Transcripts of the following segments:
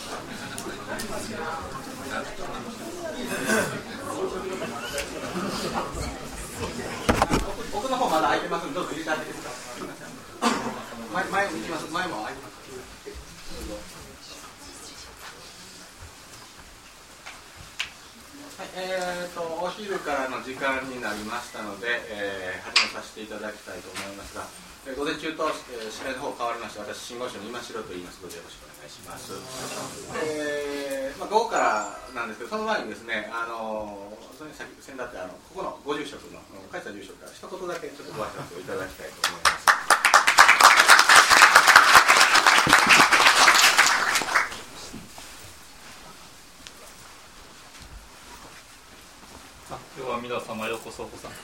奥の方まだ空いてますので、どうぞ入れてあげてください。前も行きます。前も空いてます。はい、お昼からの時間になりましたので、始めさせていただきたいと思いますが、午前中と、司会の方変わりまして、私、信号所の今城と言います。どうぞよろしくお願いします。午後からなんですけど、その前にですね、それに先立ってここのご住職の梶田住職から一言だけちょっとご挨拶をいただきたいと思います。 今日は皆様ようこそお参加。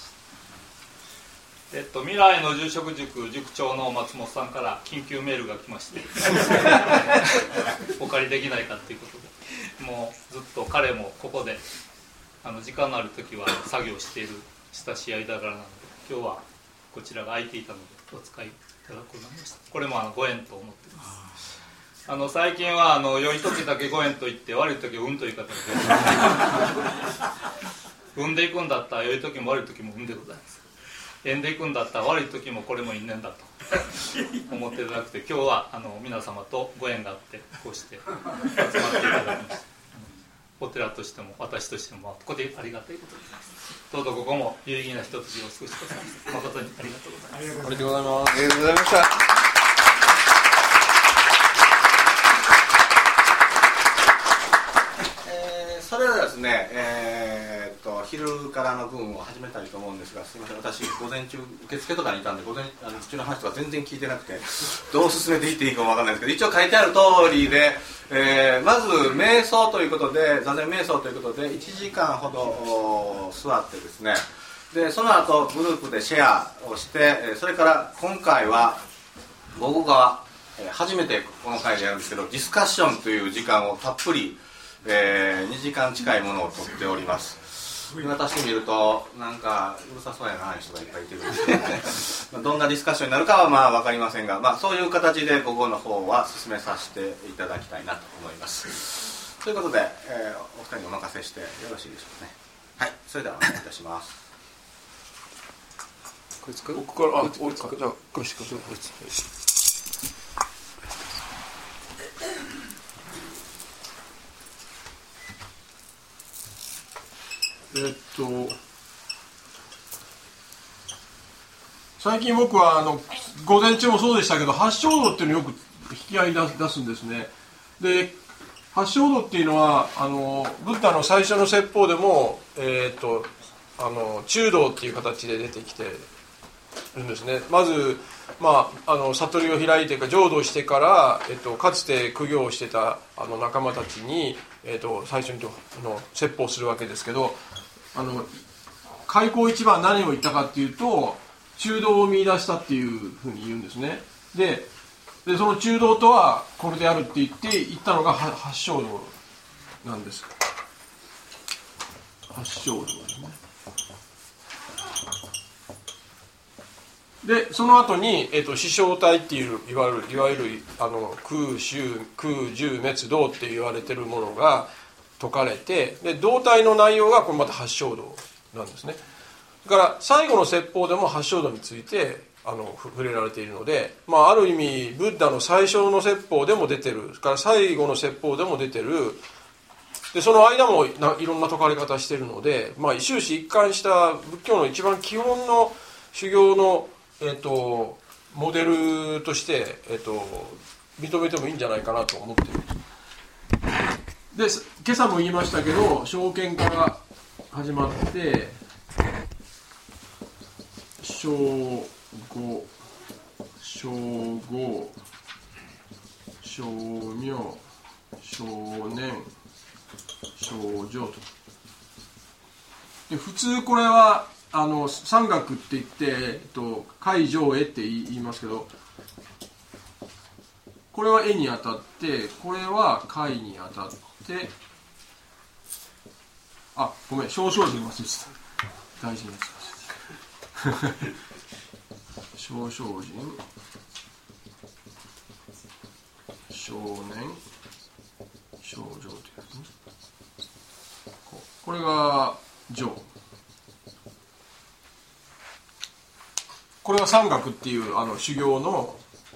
未来の住職塾塾長の松本さんから緊急メールが来ましてお借りできないかということで、もうずっと彼もここで時間のある時は作業している親しい間柄なので、今日はこちらが空いていたのでお使いいただくことになりました。これもご縁と思っています。最近は良い時だけご縁と言って悪い時は運という形で運でいくんだったら良い時も悪い時も運でございます。縁でいくんだったら悪い時もこれも因縁だと思っていただくて、今日は皆様とご縁があってこうして集まっていただきました。お寺としても私としてもここでありがたいことでございます。どうぞここも有意義なひとときをお過ごしください。誠にありがとうございます。 ありがとうございます。ありがとうございました。 それではですね、昼からの分を始めたいと思うんですが、すみません、私午前中受付とかにいたんで、午前中の話とか全然聞いてなくてどう進めていっていいかもわかんないですけど、一応書いてある通りで、まず瞑想ということで、座禅瞑想ということで1時間ほど座ってですね、でその後グループでシェアをして、それから今回は僕が初めてこの回でやるんですけど、ディスカッションという時間をたっぷり2時間近いものをとっております。見渡してみるとなんかうるさそうやな人がいっぱいいてるんですけどどんなディスカッションになるかは分かりませんが、そういう形で午後の方は進めさせていただきたいなと思います。ということで、お二人にお任せしてよろしいでしょうかね。はい、それではお願いいたします。 これ使う？ここからじゃあこれ使う。最近僕は午前中もそうでしたけど、八正道っていうのをよく引き合いに出すんですね。で、八正道っていうのはブッダの最初の説法でも、中道っていう形で出てきてるんですね。まず、悟りを開いてか浄土してから、かつて苦行をしてた仲間たちに、最初に説法するわけですけど、開口一番何を言ったかっていうと、中道を見出したっていうふうに言うんですね。でその中道とはこれであるって言ったのが八正道なんです。八正道ですね。でその後に、四正体っていういわゆる空十滅道って言われてるものが説かれて、で道体の内容がこれまた八正道なんですね。だから最後の説法でも八正道について触れられているので、ある意味ブッダの最初の説法でも出てる、から最後の説法でも出てる、でその間もいろんな説かれ方しているので、終始一貫した仏教の一番基本の修行の、モデルとして、認めてもいいんじゃないかなと思っている。で今朝も言いましたけど、正見から始まって正語、正号、正名、正念、正定と。で普通これは三学って言って、海上絵って言いますけど、これは絵に当たって、これは海に当たって、ごめん、少々人忘れてた。大事なやつ。少々人、少年、 これが上、これが山岳っていう修行の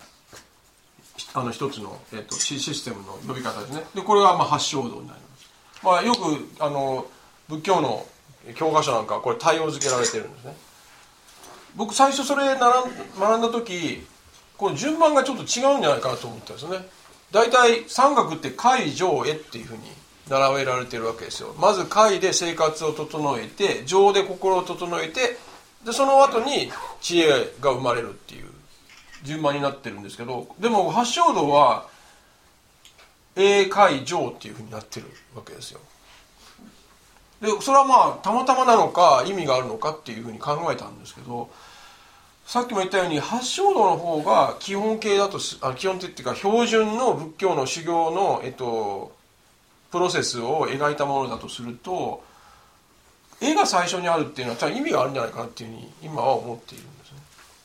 一つの、システムの呼び方ですね。でこれが八正道になります。よく仏教の教科書なんかはこれ対応付けられてるんですね。僕最初それ学んだ時この順番がちょっと違うんじゃないかなと思ったんですよね。だいたい山岳って海上へっていうふうに並べられてるわけですよ。まず海で生活を整えて、上で心を整えて、でその後に知恵が生まれるっていう順番になってるんですけど、でも八正道は英海上っていうふうになってるわけですよ。でそれはたまたまなのか意味があるのかっていうふうに考えたんですけど、さっきも言ったように八正道の方が基本形だと基本的っていうか標準の仏教の修行の、プロセスを描いたものだとすると、絵が最初にあるっていうのは意味があるんじゃないかなっていうふうに今は思っているんですね。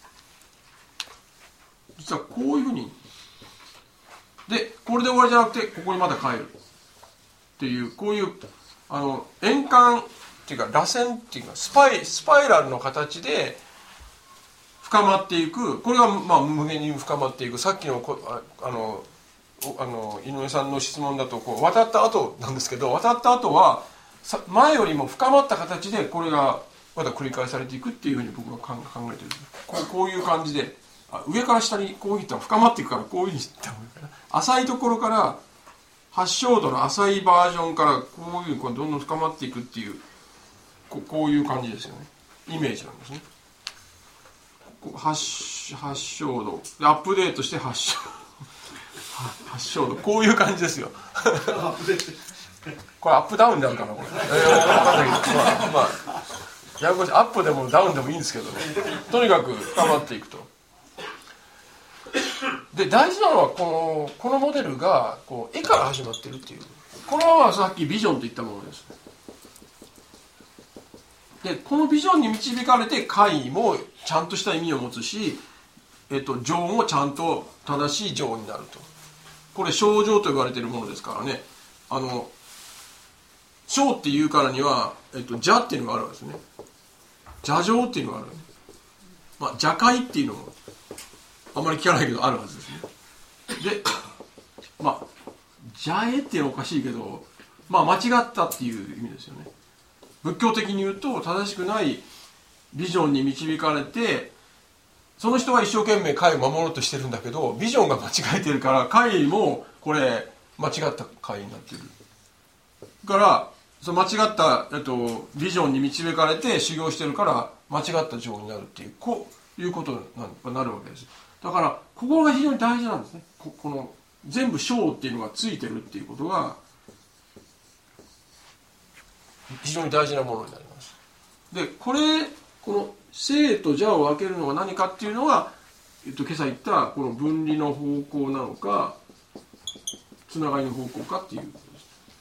実はこういうふうにでこれで終わりじゃなくてここにまた帰るっていう、こういう円環っていうか螺旋っていうかスパイラルの形で深まっていく。これが無限に深まっていく。さっきの井上さんの質問だと渡った後なんですけど、渡った後は前よりも深まった形でこれがまた繰り返されていくっていうふうに僕は考えてる。こういう感じで上から下にこういったら深まっていくから、こういうふうにした方がいいかな。浅いところから八正道の浅いバージョンからこういうふうにどんどん深まっていくっていう、こういう感じですよね。イメージなんですね。八正道でアップデートして八正道、こういう感じですよ。これアップダウンになるかなこれ。ややこしい。アップでもダウンでもいいんですけどね。とにかく深まっていくと。で大事なのはこのモデルが絵から始まってるっていう。これはさっきビジョンと言ったものです。でこのビジョンに導かれて解もちゃんとした意味を持つし、情もちゃんと正しい情になると。これ正情と言われているものですからね。正っていうからには邪っていうのがあるわけですね。邪情っていうのがある。邪界っていうのもあんまり聞かないけどあるはずですね。で邪絵っていうのはおかしいけど間違ったっていう意味ですよね。仏教的に言うと正しくないビジョンに導かれて、その人は一生懸命解を守ろうとしてるんだけどビジョンが間違えてるから解もこれ間違った解になってるからその間違った、ビジョンに導かれて修行してるから間違った情になるっていうこういうことになるわけです。だからここが非常に大事なんですね。この全部正っていうのがついてるっていうことが非常に大事なものになります。でこの正と邪を分けるのが何かっていうのは、今朝言ったこの分離の方向なのかつながりの方向かっていうことです。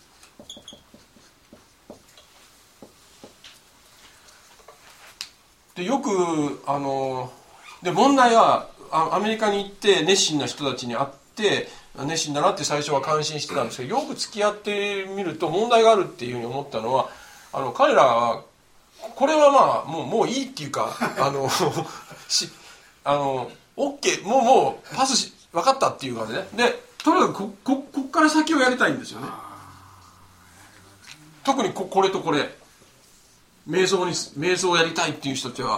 でよくで問題はアメリカに行って熱心な人たちに会って熱心だなって最初は感心してたんですけど、よく付き合ってみると問題があるっていうふうに思ったのは、彼らはこれはもういいっていうかOK もうパスし分かったっていう感じね。でとにかくこっから先をやりたいんですよね。特にこれとこれ瞑想をやりたいっていう人たち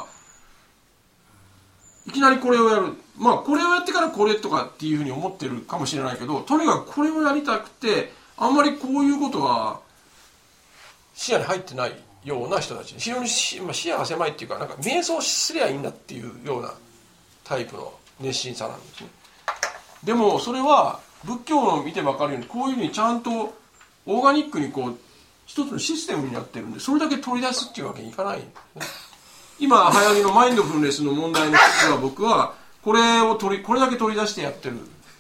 はいきなりこれをやる、これをやってからこれとかっていうふうに思ってるかもしれないけど、とにかくこれをやりたくてあんまりこういうことは視野に入ってないような人たち、非常に視野が狭いっていうか、瞑想すりゃいいんだっていうようなタイプの熱心さなんですね。でもそれは仏教の見て分かるようにこういうふうにちゃんとオーガニックに一つのシステムになってるんで、それだけ取り出すっていうわけにいかないんですね。今流行りのマインドフルネスの問題の一つは、僕はこれだけ取り出してやってる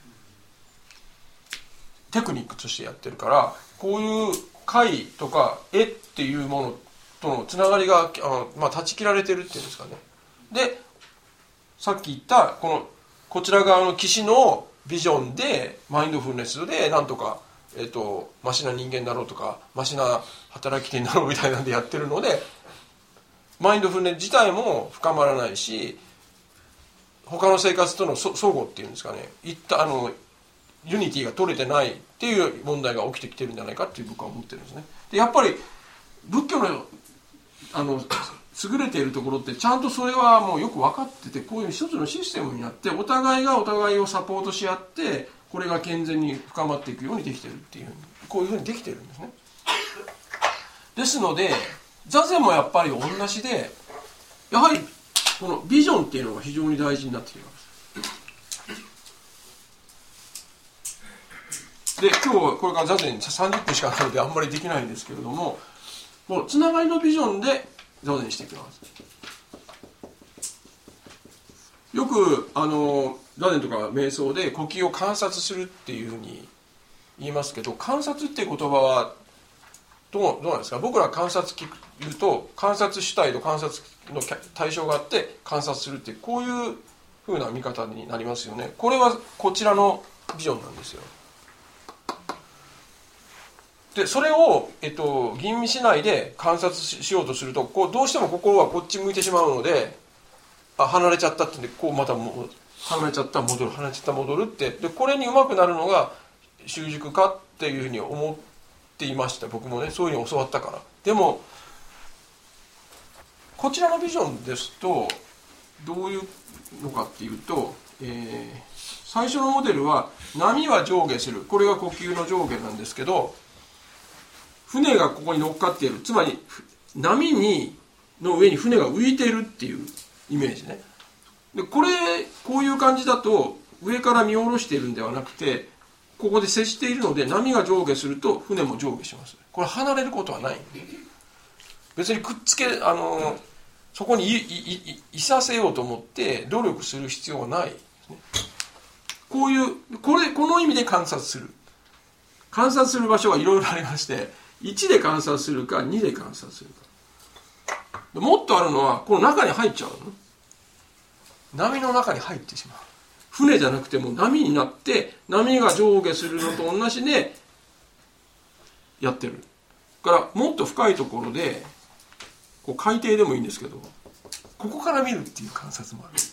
テクニックとしてやってるから、こういう解とか絵っていうものとのつながりが断ち切られてるっていうんですかね。でさっき言ったこちら側の騎士のビジョンでマインドフルネスでなんとかマシな人間になろうとかマシな働き手になろうみたいなんでやってるので、マインドフルネス自体も深まらないし、他の生活との相互っていうんですかね、ユニティが取れてないっていう問題が起きてきてるんじゃないかっていう僕は思ってるんですね。でやっぱり仏教の優れているところってちゃんとそれはもうよく分かってて、こういう一つのシステムになってお互いがお互いをサポートし合ってこれが健全に深まっていくようにできてるっていうふうに、こういうふうにできてるんですね。ですので座禅もやっぱり同じで、やはりこのビジョンっていうのが非常に大事になってきます。で今日これから座禅30分しかないのであんまりできないんですけれども、もうつながりのビジョンで座禅していきます。よく座禅とか瞑想で呼吸を観察するっていうふうに言いますけど、観察っていう言葉はどうなんですか。僕ら観察言うと観察主体と観察の対象があって観察するっていう、こういうふうな見方になりますよね。これはこちらのビジョンなんですよ。でそれを、吟味しないで観察しようとすると、どうしても心はこっち向いてしまうので、離れちゃったってんでまた離れちゃった戻る、離れちゃった戻るって、でこれにうまくなるのが習熟かっていうふうに思っていました。僕もねそういうふうに教わったから。でもこちらのビジョンですとどういうのかっていうと、最初のモデルは波は上下する、これが呼吸の上下なんですけど、船がここに乗っかっている、つまり波の上に船が浮いているっていうイメージね。でこういう感じだと上から見下ろしているんではなくて、ここで接しているので波が上下すると船も上下します。これ離れることはない。別にくっつけそこにいさせようと思って努力する必要はないですね。この意味で観察する場所はいろいろありまして、1で観察するか2で観察するか、もっとあるのはこの中に入っちゃうの。波の中に入ってしまう。船じゃなくても波になって、波が上下するのと同じでやってるから、もっと深いところで海底でもいいんですけど、ここから見るっていう観察もある。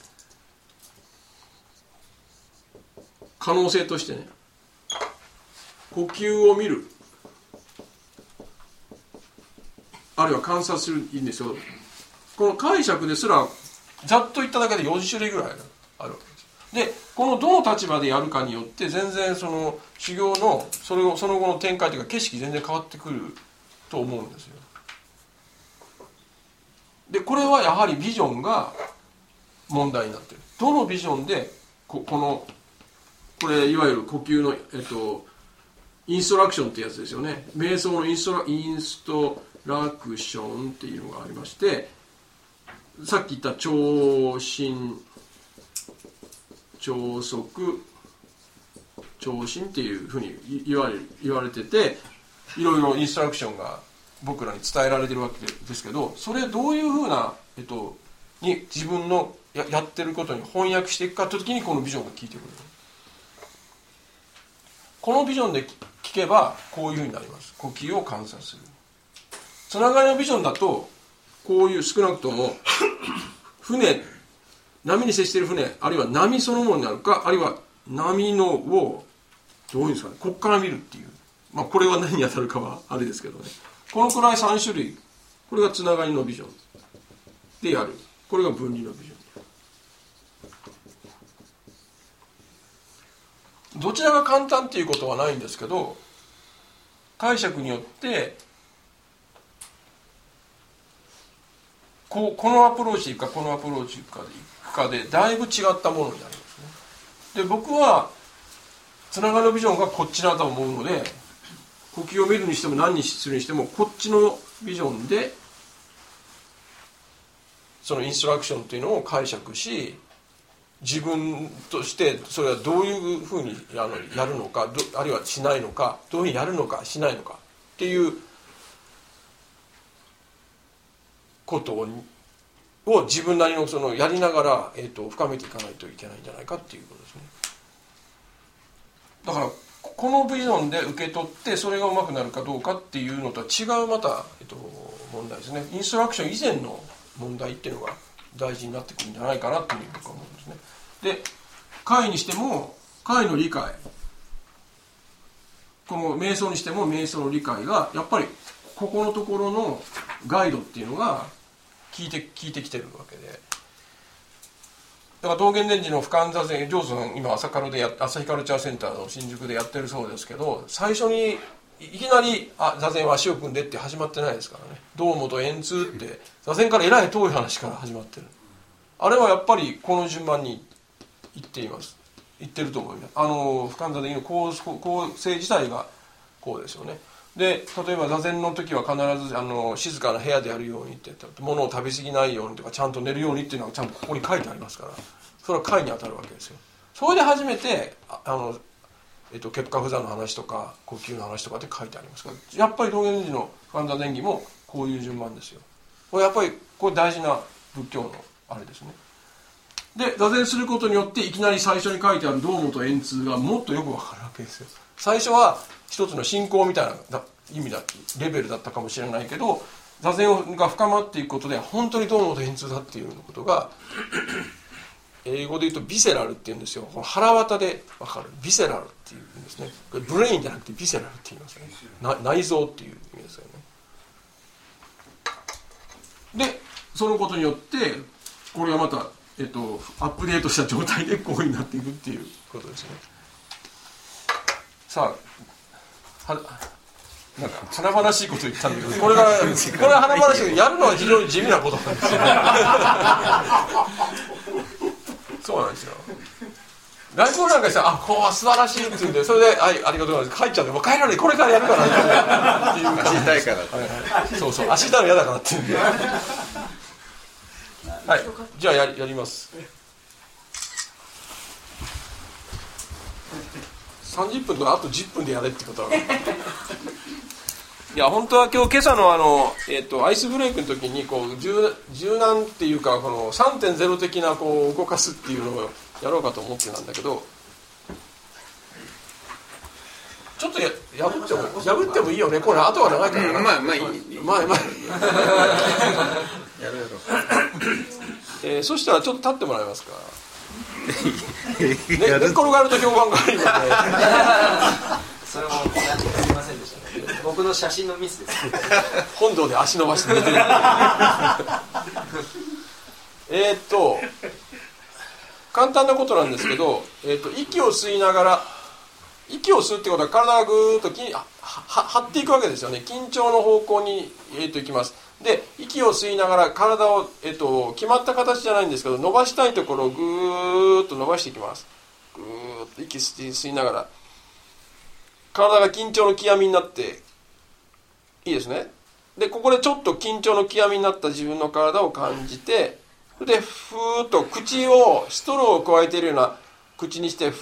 可能性としてね、呼吸を見る、あるいは観察する、いいんですよ。この解釈ですらざっと言っただけで40種類ぐらいあるわけです。でこのどの立場でやるかによって全然その修行のその後の展開というか景色全然変わってくると思うんですよ。でこれはやはりビジョンが問題になっている。どのビジョンでこれいわゆる呼吸の、インストラクションってやつですよね。瞑想のインストラクションっていうのがありまして、さっき言った聴心、聴測、聴心っていうふうに言われてて、いろいろインストラクションが僕らに伝えられてるわけですけど、それどういうふうな、に自分のやってることに翻訳していくかという時にこのビジョンが効いてくる。このビジョンで聞けばこういうふうになります。呼吸を観察する。つながりのビジョンだとこういう少なくとも波に接している船、あるいは波そのものになるか、あるいは波のをどういうんですかね、ここから見るっていう、これは何に当たるかはあれですけどね、このくらい3種類、これがつながりのビジョンでやる。これが分離のビジョン。どちらが簡単っていうことはないんですけど、解釈によってこのアプローチでいくかこのアプローチでいくかでだいぶ違ったものになりますね。で僕はつながりのビジョンがこっちだと思うので、呼吸を見るにしても何にするにしてもこっちのビジョンでそのインストラクションというのを解釈し、自分としてそれはどういうふうにやるのか、あるいはしないのか、どういうふうにやるのかしないのかっていうことを自分なりのやりながら、深めていかないといけないんじゃないかっていうことですね。だからここのビジョンで受け取ってそれがうまくなるかどうかっていうのとは違うまた、問題ですね。インストラクション以前の問題っていうのが大事になってくるんじゃないかなっていうふうに僕は思うんですね。で、解にしても解の理解、この瞑想にしても瞑想の理解がやっぱりここのところのガイドっていうのが効いてきてるわけで、だから道元禅師の俯瞰座禅上手さん今朝日カルチャーセンターの新宿でやってるそうですけど、最初にいきなり座禅は足を組んでって始まってないですからね。堂本円通って座禅からえらい遠い話から始まってる。あれはやっぱりこの順番にいっています。いってると思います。俯瞰座禅の構成自体がこうですよね。で例えば座禅の時は必ず静かな部屋でやるようにって言ったら、物を食べ過ぎないようにとかちゃんと寝るようにっていうのはちゃんとここに書いてありますから、それは解に当たるわけですよ。それで初めて結果不座の話とか呼吸の話とかって書いてありますから、やっぱり道元禅師の俯瞰座禅儀もこういう順番ですよ。これやっぱりこれ大事な仏教のあれですね。で座禅することによっていきなり最初に書いてある堂本円通がもっとよくわかるわけですよ。最初は一つの信仰みたいな意味だレベルだったかもしれないけど、座禅が深まっていくことで本当に堂本円通だっていうことが英語で言うとビセラルっていうんですよ。この腹渡で分かるビセラルっていうんですね。これブレインじゃなくてビセラルって言いますね。内臓っていう意味ですよね。でそのことによってこれがまた、アップデートした状態でこうになっていくっていうことですね。さあなんか華々しいこと言ったんだけど、これは華々しいけどやるのは非常に地味なことなんですよそうなんですよ。外交なんかしたらこう素晴らしいって言うんで、それでありがとうございます帰っちゃうで、もう帰らないこれからやるからっていう足痛いから、 そう足痛いの嫌だからっていうんではい、じゃあやります。30分とかあと10分でやれってことはいや本当は今朝のアイスブレイクの時にこう柔軟っていうかこの 3.0 的なこう動かすっていうのをやろうかと思ってたんだけど、ちょっと破ってもいいよね。これ後は長いからな。 まあいいやろうそしたらちょっと立ってもらえますか寝っ転がると評判が悪いのでそれもすみませんでしたね。僕の写真のミスです本堂で足伸ばして寝てる簡単なことなんですけど、息を吸いながら、息を吸うってことは体がぐーっと張っていくわけですよね。緊張の方向に、いきます。で息を吸いながら体を、決まった形じゃないんですけど、伸ばしたいところをぐーっと伸ばしていきます。ぐーっと息吸いながら体が緊張の極みになっていいですね。でここでちょっと緊張の極みになった自分の体を感じて、でふーっと口をストローを加えているような口にして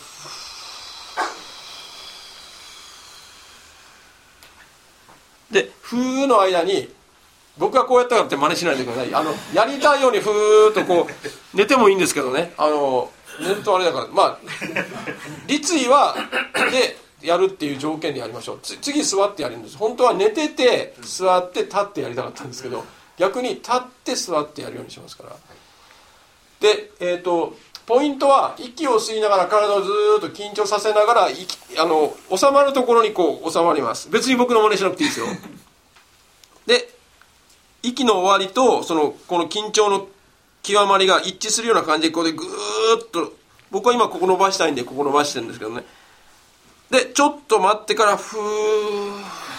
でふーの間に、僕がこうやったからって真似しないでください。やりたいようにふーっとこう寝てもいいんですけどね、寝るとあれだから、まあ立位はでやるっていう条件でやりましょう。次座ってやるんです。本当は寝てて座って立ってやりたかったんですけど、逆に立って座ってやるようにしますから。でポイントは息を吸いながら体をずーっと緊張させながら収まるところにこう収まります。別に僕の真似しなくていいですよ。で息の終わりとこの緊張の極まりが一致するような感じでこうでぐーっと、僕は今ここ伸ばしたいんでここ伸ばしてるんですけどね。でちょっと待ってからふー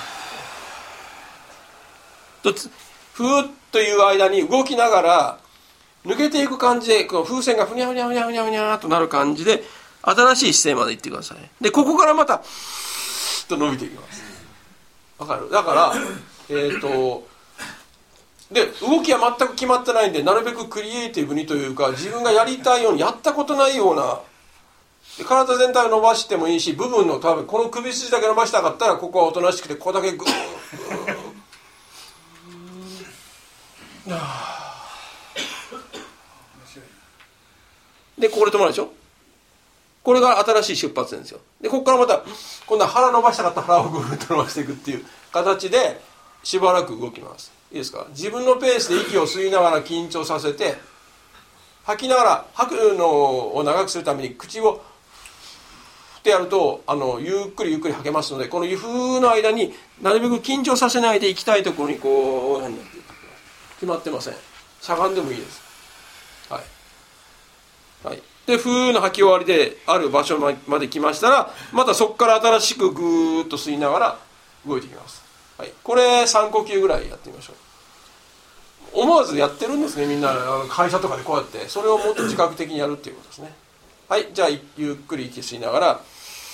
という間に動きながら抜けていく感じで、この風船がふにゃふにゃふにゃふにゃふにゃとなる感じで新しい姿勢までいってください。でここからまたと伸びていきます。わかる？だからで動きは全く決まってないんで、なるべくクリエイティブにというか、自分がやりたいようにやったことないような、で体全体を伸ばしてもいいし、部分の多分この首筋だけ伸ばしたかったらここはおとなしくてここだけグーでこれ止まるでしょ。 これが新しい出発点ですよ。でここからまた今度は腹伸ばしたかったら腹をぐるっと伸ばしていくっていう形でしばらく動きます。いいですか。自分のペースで息を吸いながら緊張させて、吐きながら、吐くのを長くするために口をってやるとゆっくりゆっくり吐けますので、このふーの間になるべく緊張させないでいきたいところにこう決まってません。しゃがんでもいいです。はい、はい、でふーの吐き終わりである場所まで来ましたら、またそこから新しくぐーっと吸いながら動いていきます。はい、これ3呼吸ぐらいやってみましょう。思わずやってるんですね、みんな会社とかでこうやって。それをもっと自覚的にやるっていうことですね。はい、じゃあゆっくり息吸いながら、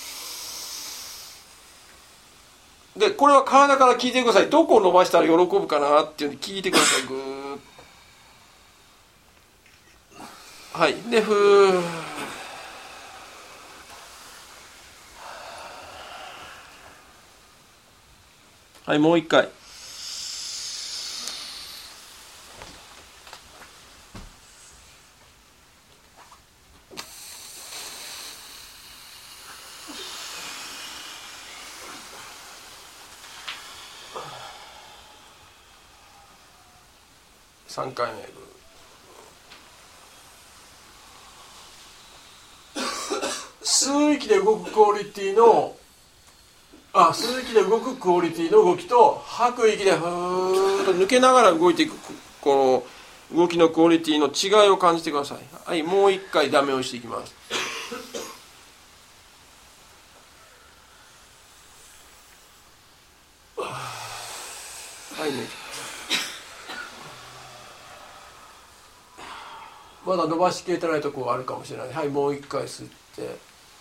でこれは体から聞いてください。どこを伸ばしたら喜ぶかなっていうのを聞いてください。ぐーっ、はい、でふー、はい、もう一回。3回目。吸う息で動くクオリティの吸う息で動くクオリティの動きと、吐く息でふーっと抜けながら動いていくこの動きのクオリティの違いを感じてください。はい、もう一回ダメ押していきます。はい、抜いてまだ伸ばしきれてないところがあるかもしれない。はい、もう一回吸って、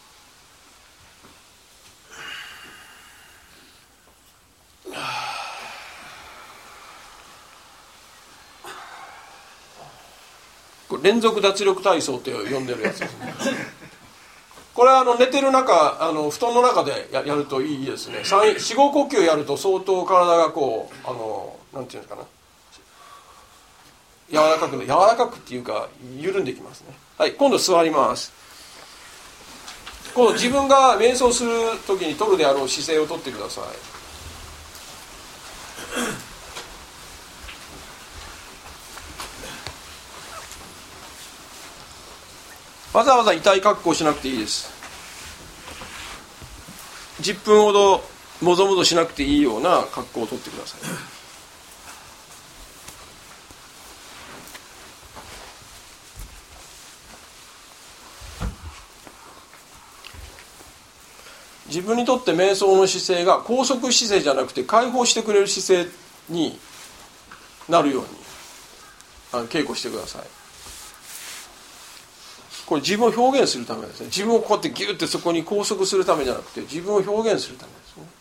これ連続脱力体操って呼んでるやつですね。これは寝てる中布団の中で やるといいですね。4、5呼吸やると相当体がこうなんていうんですかな、柔らかくっていうか緩んできますね。はい、今度座ります。今度自分が瞑想する時に取るであろう姿勢をとってください。わざわざ痛い格好しなくていいです。10分ほどもぞもぞしなくていいような格好をとってください。自分にとって瞑想の姿勢が拘束姿勢じゃなくて解放してくれる姿勢になるように稽古してください。これ自分を表現するためですね。自分をこうやってギュッてそこに拘束するためじゃなくて、自分を表現するためですね。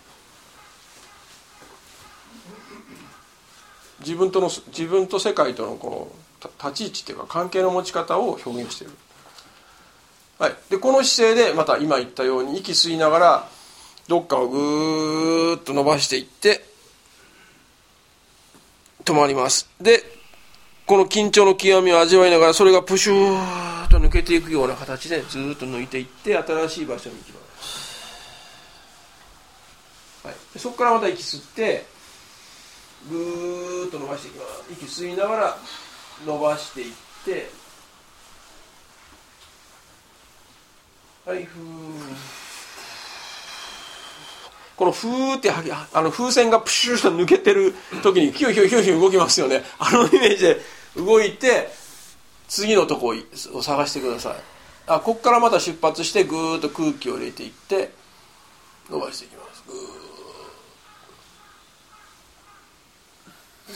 自分と世界とのこの立ち位置っていうか関係の持ち方を表現している。はい、でこの姿勢でまた今言ったように息吸いながらどっかをぐーっと伸ばしていって止まります。でこの緊張の極みを味わいながら、それがプシューッと抜けていくような形でずーっと抜いていって新しい場所に行きます。はい、でそこからまた息吸ってぐーっと伸ばしていきます。息吸いながら伸ばしていって、はい、ふー。このふーって風船がプシューと抜けてる時にヒューヒューヒューヒュー動きますよね。イメージで動いて次のとこを探してください。ここからまた出発してぐーっと空気を入れていって伸ばしていきます。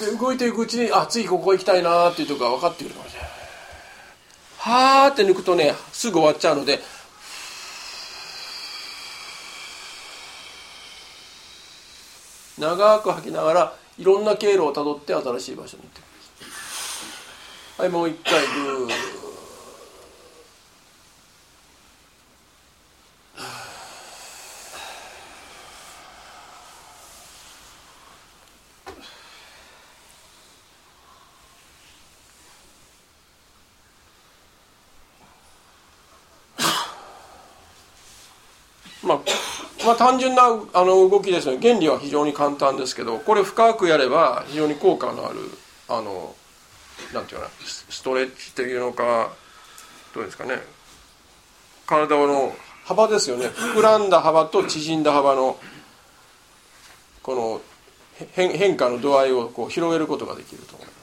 で動いていくうちに次ここ行きたいなっていうところが分かってくるかもしれない。はーって抜くとねすぐ終わっちゃうので、長く吐きながらいろんな経路をたどって新しい場所に行ってください。はい、もう一回グー。 まあ単純な動きですね。原理は非常に簡単ですけど、これ深くやれば非常に効果のあるなんていうかな、ストレッチっていうのかどうですかね、体の幅ですよね。膨らんだ幅と縮んだ幅のこの変化の度合いをこう広げることができると思います。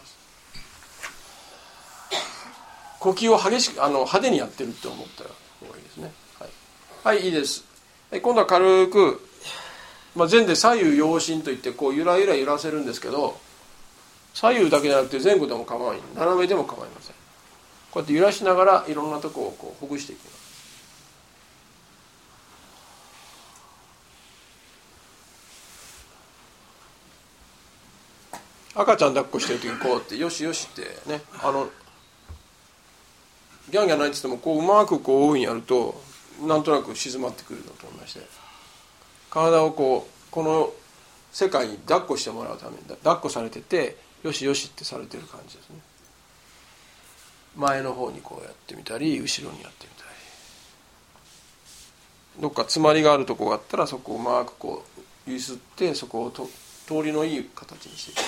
呼吸を激しく派手にやってるって思った方がいいですね。はい、いいです。今度は軽く、前で左右陽針といってこうゆらゆら揺らせるんですけど、左右だけじゃなくて前後でも構わない、斜めでも構いません。こうやって揺らしながらいろんなところをこうほぐしていきます。赤ちゃん抱っこしてる時にこうやってよしよしってね、ギャンギャン泣いててもこううまくこうオフにやるとなんとなく静まってくるのと同じで、体をこの世界に抱っこしてもらうために抱っこされててよしよしってされてる感じですね。前の方にこうやってみたり後ろにやってみたり、どっか詰まりがあるところがあったらそこをうまくこう揺すってそこを通りのいい形にしていく。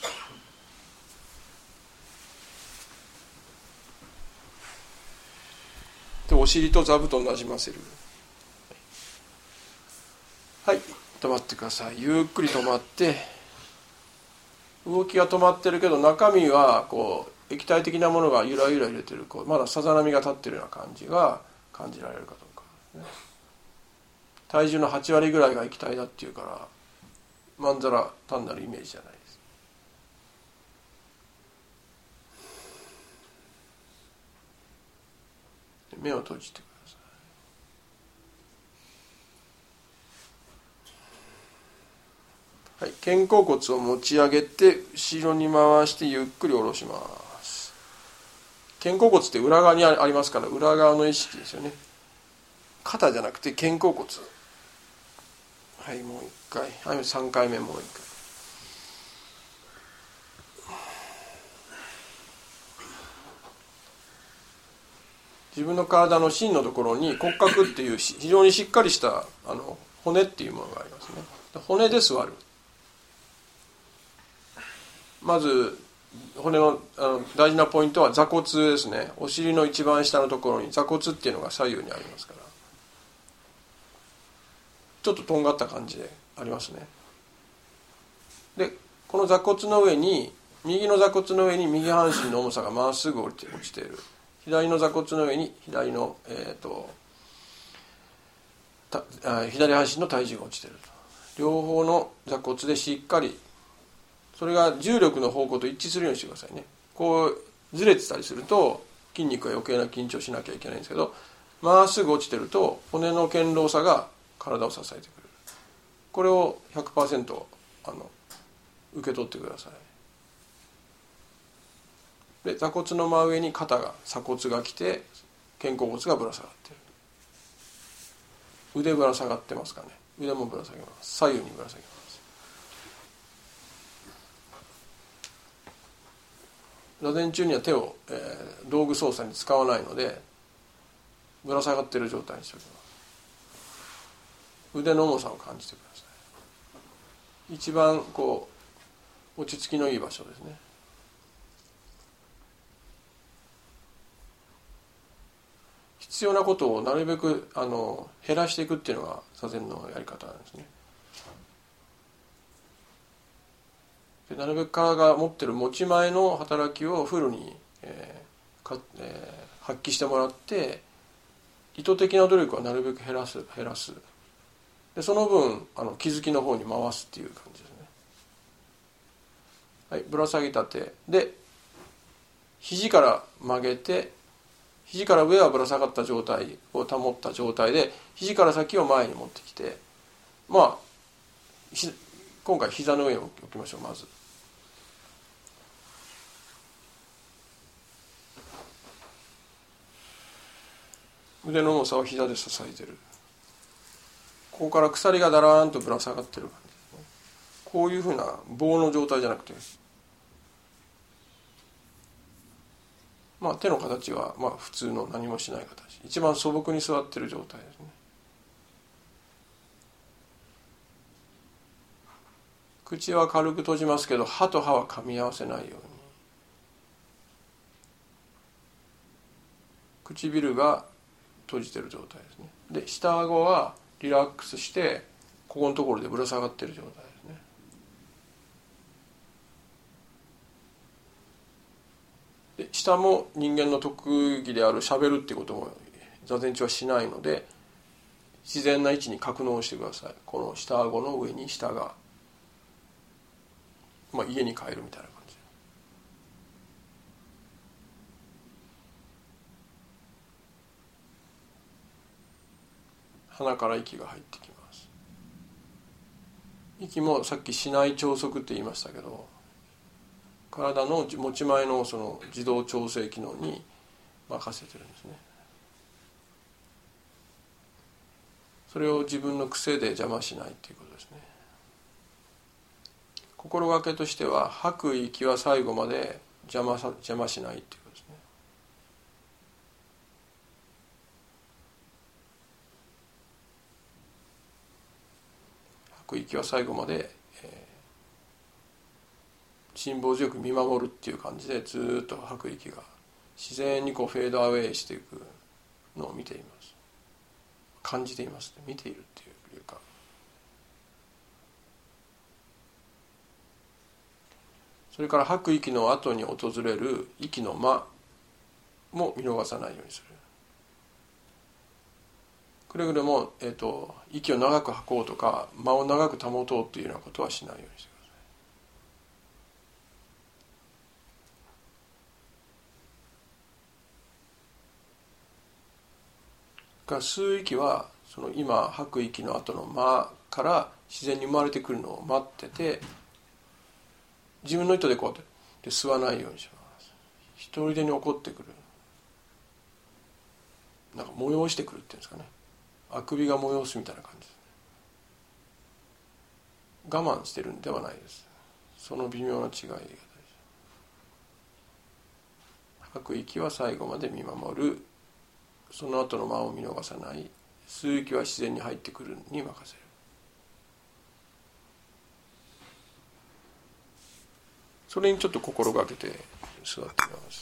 でお尻と座布団なじませる。はい、止まってください。ゆっくり止まって、動きが止まってるけど中身はこう液体的なものがゆらゆら入れてる、まださざ波が立ってるような感じが感じられるかどうかですね。体重の8割ぐらいが液体だっていうからまんざら単なるイメージじゃないです。目を閉じてください。はい、肩甲骨を持ち上げて後ろに回してゆっくり下ろします。肩甲骨って裏側にありますから裏側の意識ですよね。肩じゃなくて肩甲骨。はい、もう一回。はい、3回目もう一回。自分の体の芯のところに骨格っていう非常にしっかりした骨っていうものがありますね。骨で座る。まず骨の大事なポイントは座骨ですね。お尻の一番下のところに座骨っていうのが左右にありますから、ちょっととんがった感じでありますね。でこの座骨の上に右の座骨の上に右半身の重さがまっすぐ落ちている。左の座骨の上に左の、左半身の体重が落ちていると。両方の座骨でしっかり、それが重力の方向と一致するようにしてくださいね。こうずれてたりすると筋肉が余計な緊張しなきゃいけないんですけど、まっすぐ落ちてると骨の堅牢さが体を支えてくれる。これを 100% 受け取ってください。で座骨の真上に鎖骨が来て肩甲骨がぶら下がっている。腕ぶら下がってますかね。腕もぶら下げます。左右にぶら下げます。座禅中には手を、道具操作に使わないのでぶら下がっている状態にしておきます。腕の重さを感じてください。一番こう落ち着きのいい場所ですね。必要なことをなるべく減らしていくっていうのが座禅のやり方なんですね。でなるべく体が持っている持ち前の働きをフルに、発揮してもらって、意図的な努力はなるべく減らす。でその分気づきの方に回すっていう感じですね。はい、ぶら下げた手で肘から曲げて、肘から上はぶら下がった状態を保った状態で肘から先を前に持ってきて、今回膝の上に置きましょう。まず腕の重さを膝で支えている。ここから鎖がだらーんとぶら下がっている感じですね。こういうふうな棒の状態じゃなくて、手の形は普通の何もしない形、一番素朴に座っている状態ですね。 口は軽く閉じますけど歯と歯は噛み合わせないように、唇が閉じてる状態ですね。で下顎はリラックスしてここのところでぶら下がってる状態ですね。で下も人間の特技である喋るっていうことも座禅中はしないので、自然な位置に格納してください。この下顎の上に下が、家に帰るみたいな感じ。鼻から息が入ってきます。息もさっきしない調息って言いましたけど、体の持ち前のその自動調整機能に任せてるんですね。それを自分の癖で邪魔しないということですね。心がけとしては吐く息は最後まで邪魔しないということですね。吐く息は最後まで、辛抱強く見守るっていう感じでずっと吐く息が自然にフェードアウェイしていくのを見ています。感じていますね。見ているっていうか、それから吐く息の後に訪れる息の間も見逃さないようにする。くれぐれも、息を長く吐こうとか間を長く保とうというようなことはしないようにしてください。から吸う息はその今吐く息の後の間から自然に生まれてくるのを待ってて、自分の意図でこうやって吸わないようにします。一人でに起こってくる、なんか催してくるっていうんですかね、あくびが催すみたいな感じですね。我慢してるんではないです。その微妙な違いが大事。吐く息は最後まで見守る、その後の間を見逃さない、吸う息は自然に入ってくるに任せる。それにちょっと心がけて座ってみます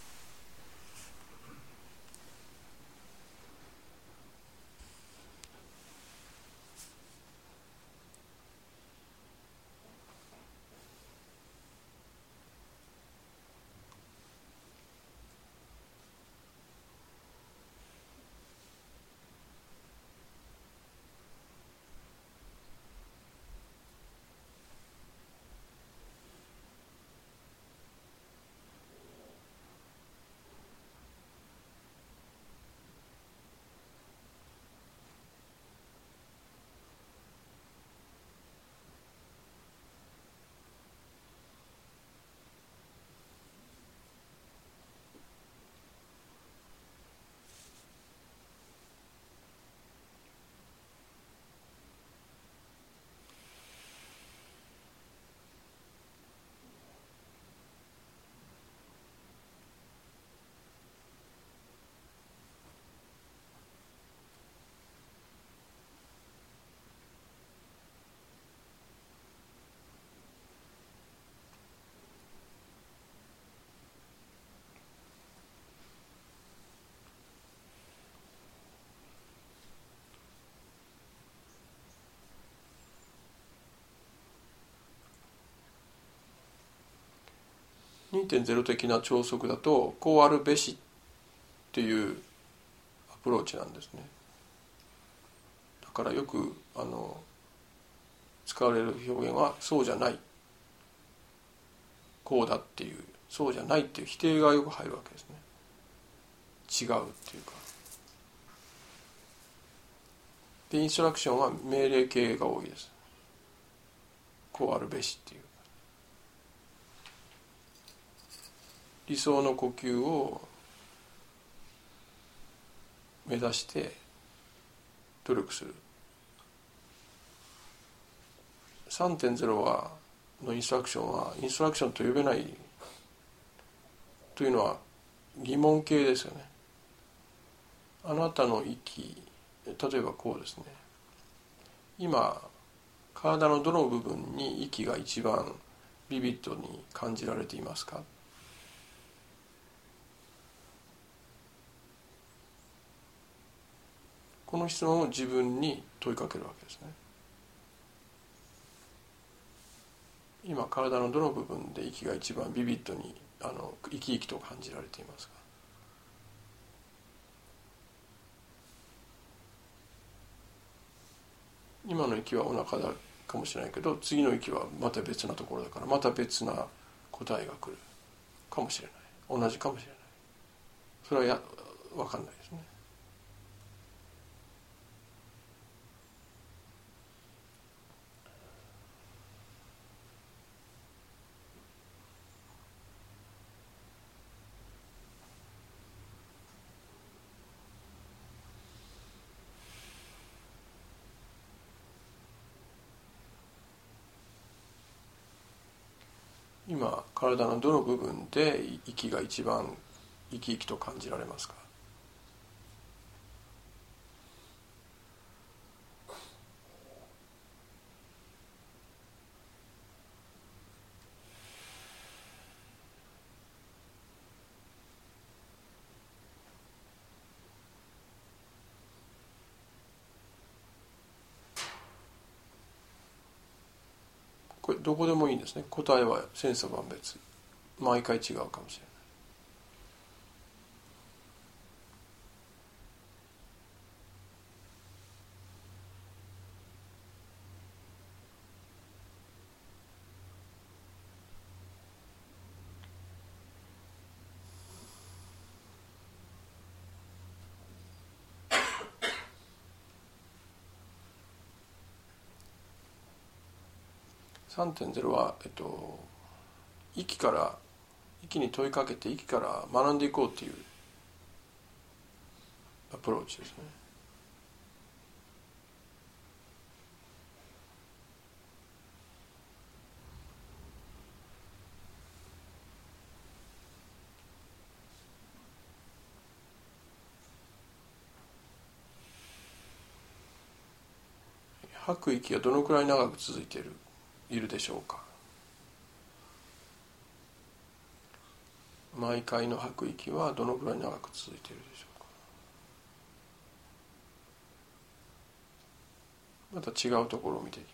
。2.0 的な調息だとこうあるべしっていうアプローチなんですね。だからよく使われる表現はそうじゃない、こうだっていう、そうじゃないっていう否定がよく入るわけですね。違うっていうか。でインストラクションは命令形が多いです。こうあるべしっていう理想の呼吸を目指して努力する。 3.0 のインストラクションはインストラクションと呼べないというのは疑問形ですよね。あなたの息、例えばこうですね、今体のどの部分に息が一番ビビッドに感じられていますか？この質問を自分に問いかけるわけですね。今体のどの部分で息が一番ビビッドに生き生きと感じられていますか？今の息はお腹だかもしれないけど、次の息はまた別なところだから、また別な答えが来るかもしれない。同じかもしれない。それは分かんないですね。今体のどの部分で息が一番生き生きと感じられますか？これどこでもいいんですね。答えは千差万別、毎回違うかもしれない。3.0 は、息に問いかけて息から学んでいこうというアプローチですね。吐く息がどのくらい長く続いているでしょうか？毎回の吐く息はどのくらい長く続いているでしょうか？また違うところを見ていきます。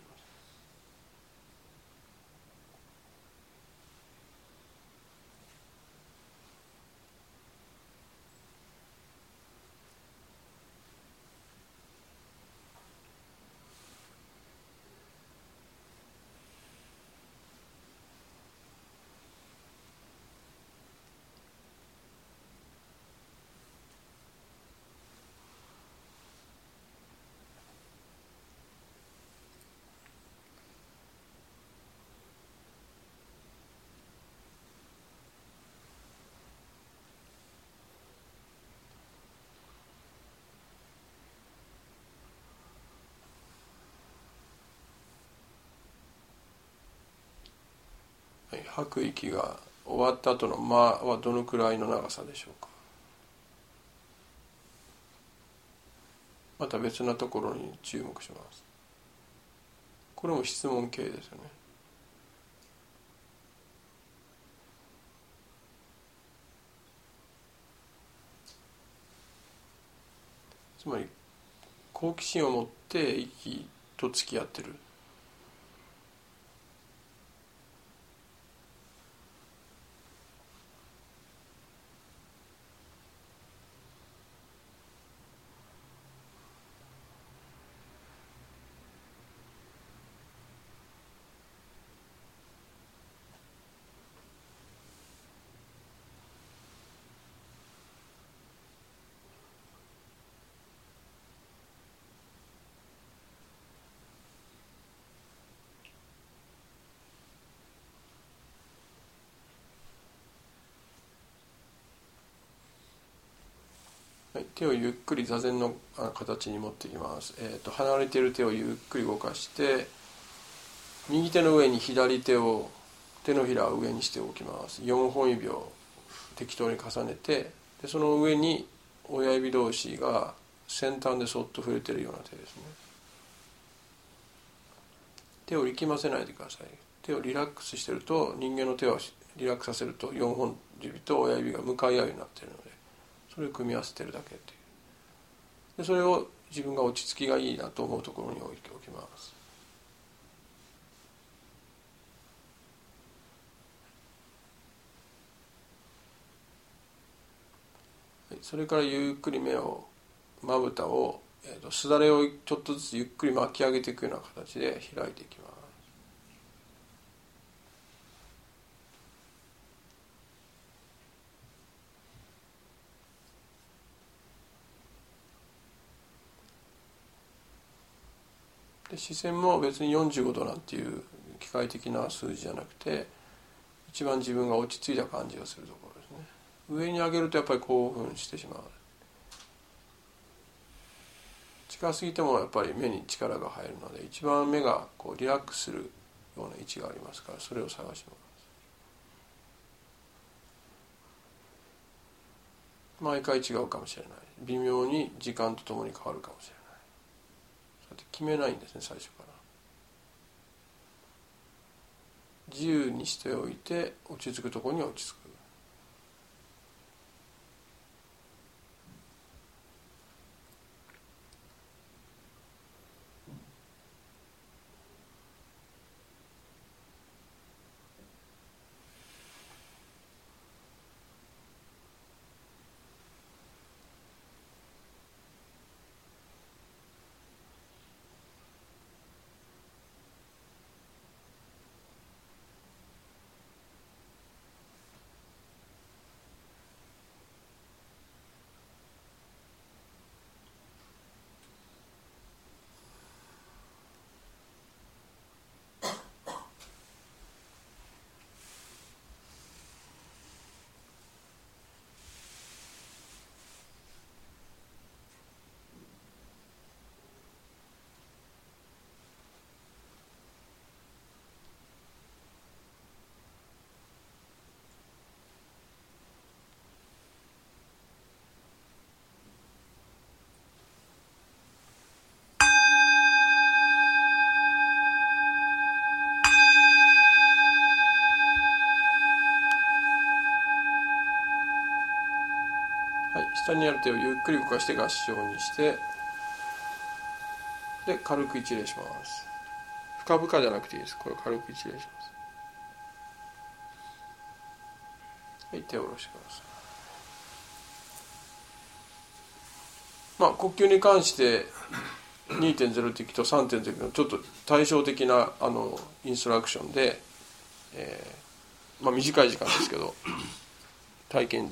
吐く息が終わった後の間はどのくらいの長さでしょうか？また別なところに注目します。これも質問形ですよね。つまり好奇心を持って息と付き合ってる。はい、手をゆっくり座禅の形に持っていきます。離れている手をゆっくり動かして、右手の上に左手を手のひらを上にしておきます。4本指を適当に重ねて、でその上に親指同士が先端でそっと触れているような手ですね。 手を力ませないでください。手をリラックスしてると、人間の手をリラックスさせると4本指と親指が向かい合うようになっているので、それを組み合わせてるだけっていう。でそれを自分が落ち着きがいいなと思うところに置いておきます。それからゆっくり目を、まぶたを、すだれをちょっとずつゆっくり巻き上げていくような形で開いていきます。で視線も別に45度なんていう機械的な数字じゃなくて、一番自分が落ち着いた感じがするところですね。上に上げるとやっぱり興奮してしまう。近すぎてもやっぱり目に力が入るので、一番目がこうリラックスするような位置がありますから、それを探します。毎回違うかもしれない。微妙に時間とともに変わるかもしれない。そうやって決めないんですね、最初から。自由にしておいて、落ち着くところに落ち着く。下にある手をゆっくり動かして合掌にして、で軽く一礼します。深々じゃなくていいです。これを軽く一礼します。はい、手を下ろしてください。呼吸に関して 2.0 的と 3.0 のちょっと対照的なインストラクションで、短い時間ですけど体験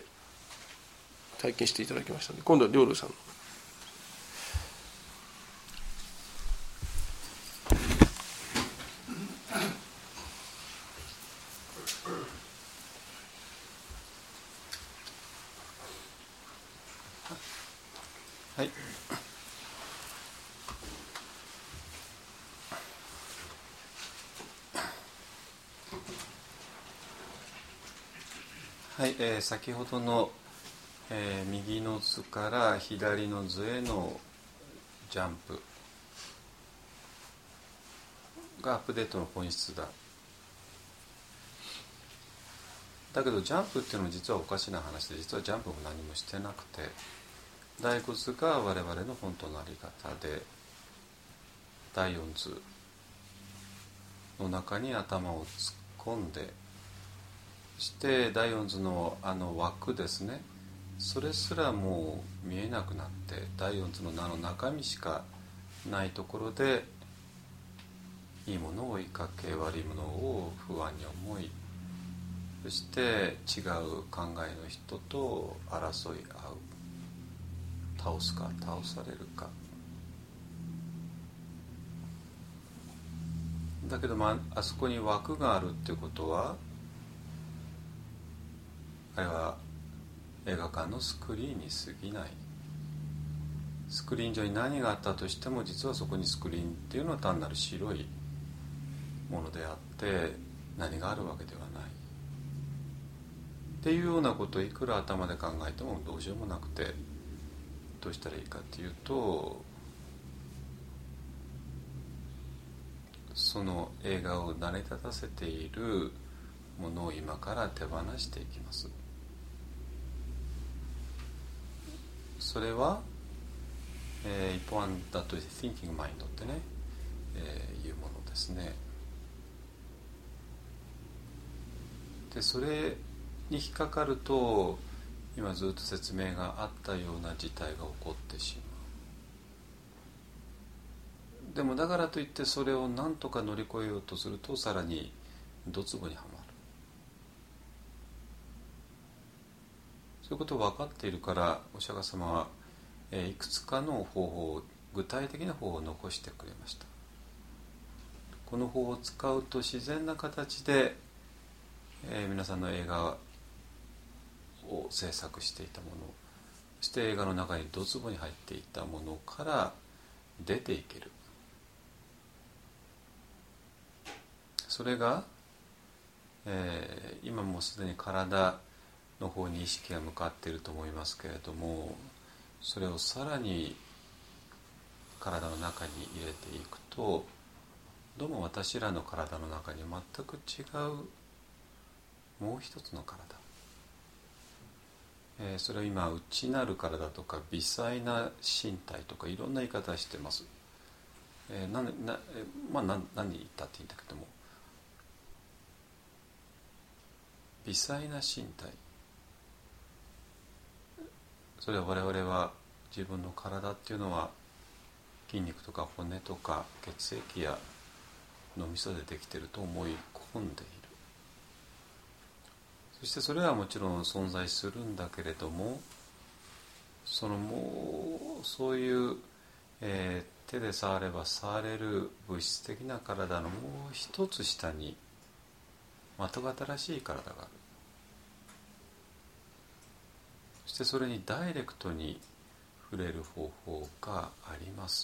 していただきましたので、今度は亮琉さんの。 はい。はい、先ほどの右の図から左の図へのジャンプがアップデートの本質だ。だけどジャンプっていうのは実はおかしな話で、実はジャンプも何もしてなくて、第5図が我々の本当のあり方で、第4図の中に頭を突っ込んで、して第4図の枠ですね、それすらもう見えなくなって、第4図の名の中身しかないところで、いいものを追いかけ、悪いものを不安に思い、そして違う考えの人と争い合う、倒すか倒されるか。だけどあそこに枠があるっていうことは、あれは映画館のスクリーンに過ぎない。スクリーン上に何があったとしても、実はそこにスクリーンっていうのは単なる白いものであって、何があるわけではないっていうようなことをいくら頭で考えてもどうしようもなくて、どうしたらいいかっていうと、 その映画を成り立たせているものを今から手放していきます。それは、一方案だと Thinking Mind ってね、いうものですね。でそれに引っかかると今ずっと説明があったような事態が起こってしまう。でもだからといってそれを何とか乗り越えようとするとさらにドツボにはまる。そういうことを分かっているからお釈迦様はいくつかの方法、具体的な方法を残してくれました。この方法を使うと自然な形で、皆さんの映画を制作していたもの、そして映画の中にドツボに入っていたものから出ていける。それが、今もうすでに体の方に意識が向かっていると思いますけれども、それをさらに体の中に入れていくと、どうも私らの体の中に全く違うもう一つの体、それは今内なる体とか微細な身体とかいろんな言い方してます。何言ったっていいんだけども、微細な身体、それは我々は自分の体っていうのは筋肉とか骨とか血液や脳みそでできていると思い込んでいる。そしてそれはもちろん存在するんだけれども、もうそういう、手で触れば触れる物質的な体のもう一つ下に全く新しい体がある。そしてそれにダイレクトに触れる方法があります。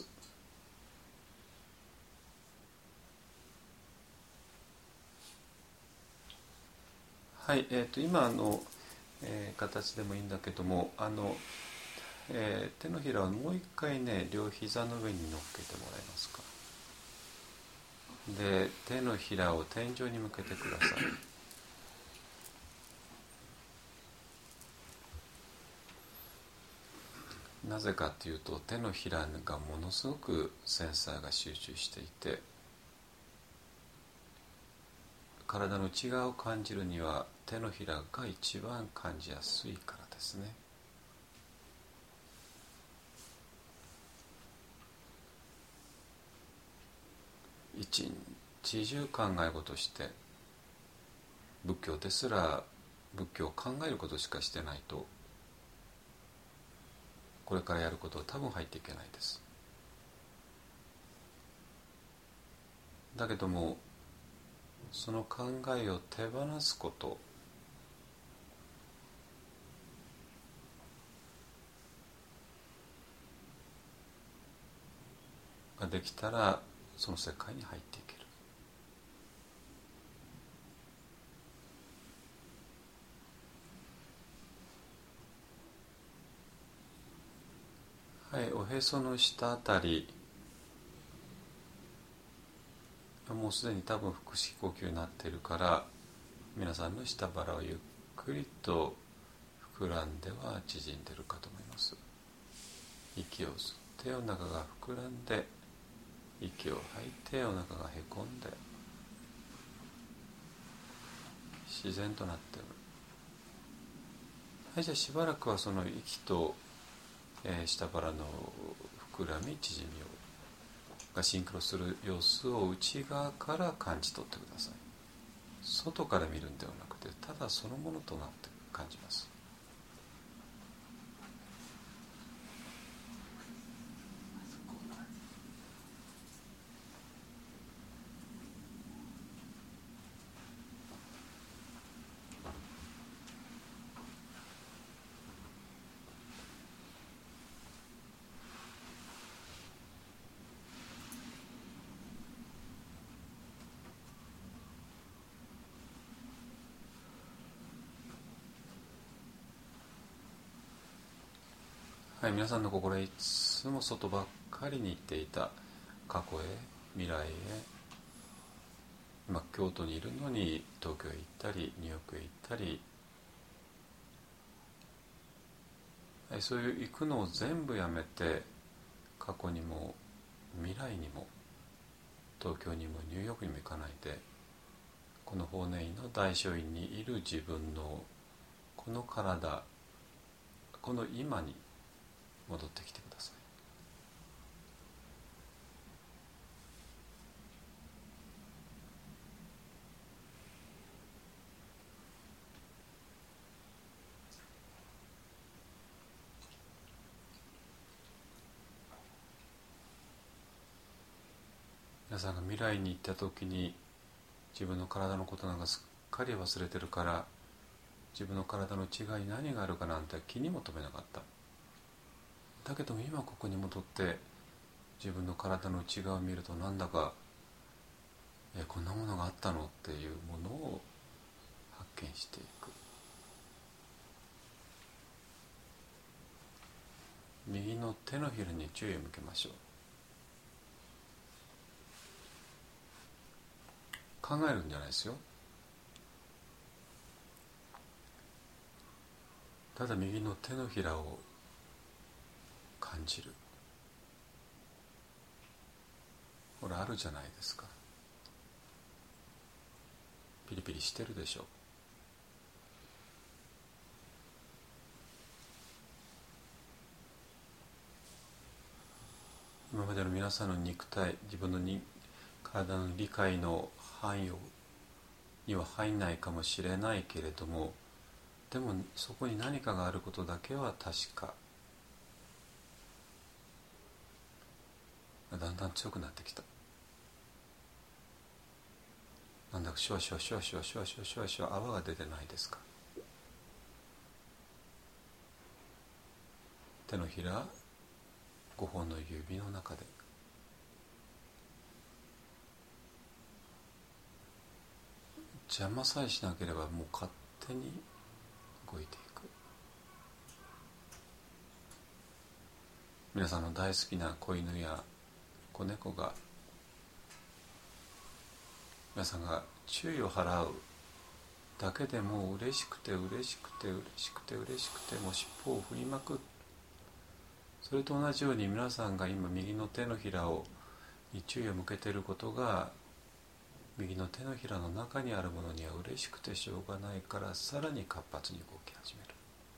はい、今の、形でもいいんだけども、手のひらをもう一回ね、両膝の上に乗っけてもらえますか。で、手のひらを天井に向けてください。なぜかというと、手のひらがものすごくセンサーが集中していて、体の内側を感じるには手のひらが一番感じやすいからですね。一日中考え事して、仏教ですら仏教を考えることしかしてないと、これからやることは多分入っていけないです。だけどもその考えを手放すことができたら、その世界に入っていける。はい、おへその下あたり、もうすでに多分腹式呼吸になっているから、皆さんの下腹をゆっくりと膨らんでは縮んでいるかと思います。息を吸ってお腹が膨らんで、息を吐いてお腹がへこんで、自然となっている。はい、じゃあしばらくはその息と、下腹の膨らみ縮みがシンクロする様子を内側から感じ取ってください。外から見るんではなくて、ただそのものとなって感じます。はい、皆さんの心へいつも外ばっかりに行っていた過去へ未来へ今京都にいるのに東京へ行ったりニューヨークへ行ったり、そういう行くのを全部やめて、過去にも未来にも東京にもニューヨークにも行かないで、この法然院の大聖院にいる自分のこの体、この今に戻ってきてください。皆さんが未来に行った時に自分の体のことなんかすっかり忘れてるから、自分の体の違いに何があるかなんて気にも留めなかった。だけども今ここに戻って自分の体の内側を見ると、なんだかこんなものがあったのっていうものを発見していく。右の手のひらに注意を向けましょう。考えるんじゃないですよ。ただ右の手のひらを感じる。ほらあるじゃないですか。ピリピリしてるでしょ。今までの皆さんの肉体、自分の体の理解の範囲には入んないかもしれないけれども、でもそこに何かがあることだけは確か。だんだん強くなってきた。なんだかシュワシュワシュワシュワシュワシュワシュワシュワ泡が出てないですか。手のひら5本の指の中で邪魔さえしなければもう勝手に動いていく。皆さんの大好きな子犬や子猫が、皆さんが注意を払うだけでも嬉しくて嬉しくて嬉しくて嬉しくて、もう尻尾を振りまく。それと同じように皆さんが今右の手のひらに注意を向けていることが、右の手のひらの中にあるものには嬉しくてしょうがないから、さらに活発に動き始める。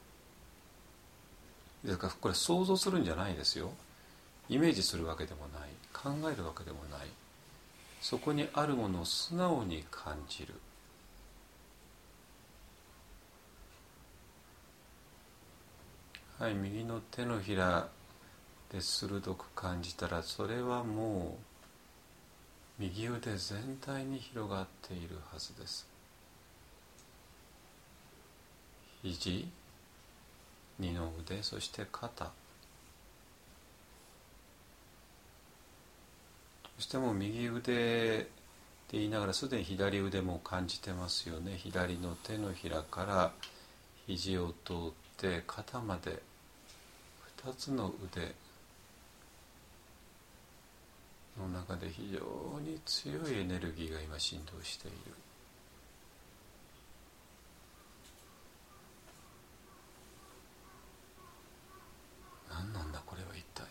ですからこれ想像するんじゃないですよ。イメージするわけでもない、考えるわけでもない。そこにあるものを素直に感じる。はい、右の手のひらで鋭く感じたら、それはもう右腕全体に広がっているはずです。肘、二の腕、そして肩、そしてもう右腕って言いながらすでに左腕も感じてますよね。左の手のひらから肘を通って肩まで2つの腕の中で非常に強いエネルギーが今振動している。何なんだこれは一体。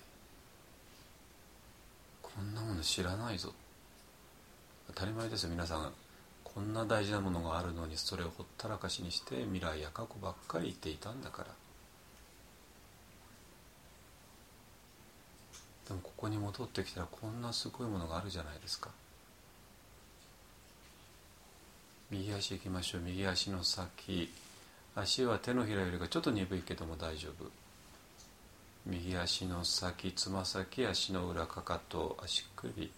こんなもの知らないぞ。当たり前ですよ。皆さんこんな大事なものがあるのに、それをほったらかしにして未来や過去ばっかり言っていたんだから。でもここに戻ってきたらこんなすごいものがあるじゃないですか。右足行きましょう。右足の先、足は手のひらよりがちょっと鈍いけども大丈夫。右足の先、つま先、足の裏、かかと、足首、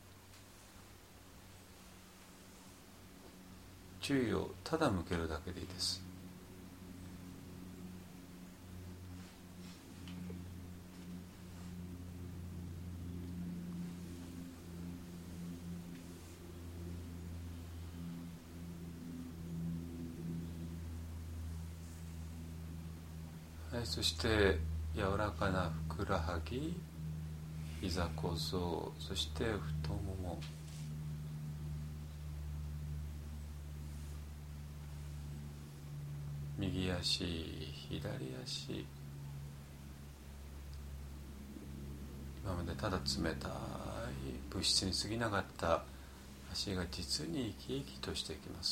注意をただ向けるだけでいいです。はい、そして柔らかなふくらはぎ、膝小僧、そして太もも、 右足、左足、今までただ冷たい物質に過ぎなかった足が実に生き生きとしていきます。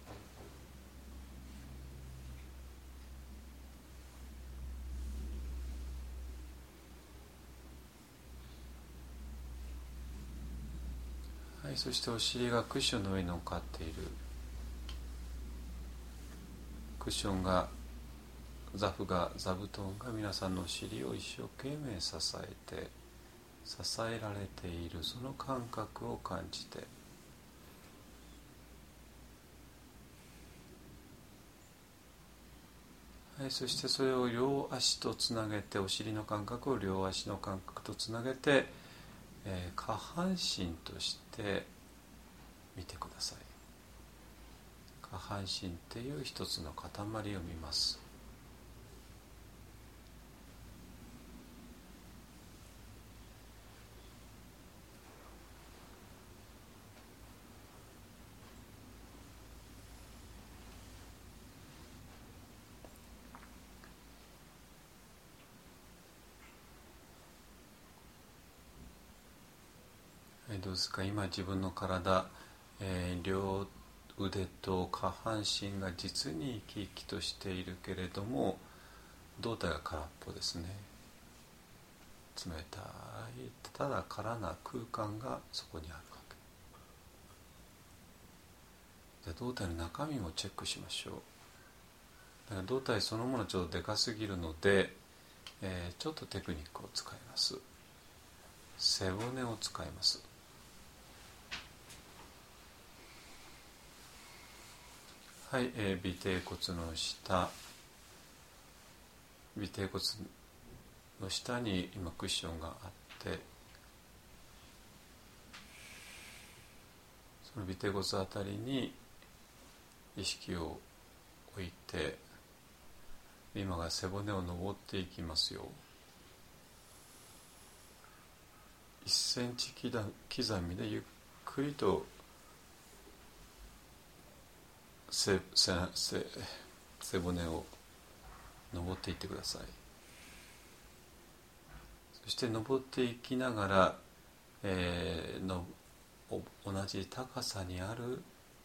はい、そしてお尻がクッションの上に乗っかっている。クッションが、座布団が皆さんのお尻を一生懸命支えられている、その感覚を感じて、はい、そしてそれを両足とつなげて、お尻の感覚を両足の感覚とつなげて、下半身として見てください。下半身っていう一つの塊を見ます。どうですか、今自分の体、両腕と下半身が実に生き生きとしているけれども、胴体が空っぽですね。冷たい、ただ空な空間がそこにあるわけ。じゃあ胴体の中身もチェックしましょう。だから胴体そのものちょっとでかすぎるので、ちょっとテクニックを使います。背骨を使います。はい、尾てい骨の下、尾てい骨の下に今クッションがあって、その尾てい骨あたりに意識を置いて、今が背骨を登っていきますよ。1センチ刻みでゆっくりと背骨を登っていってください。そして登っていきながら、同じ高さにある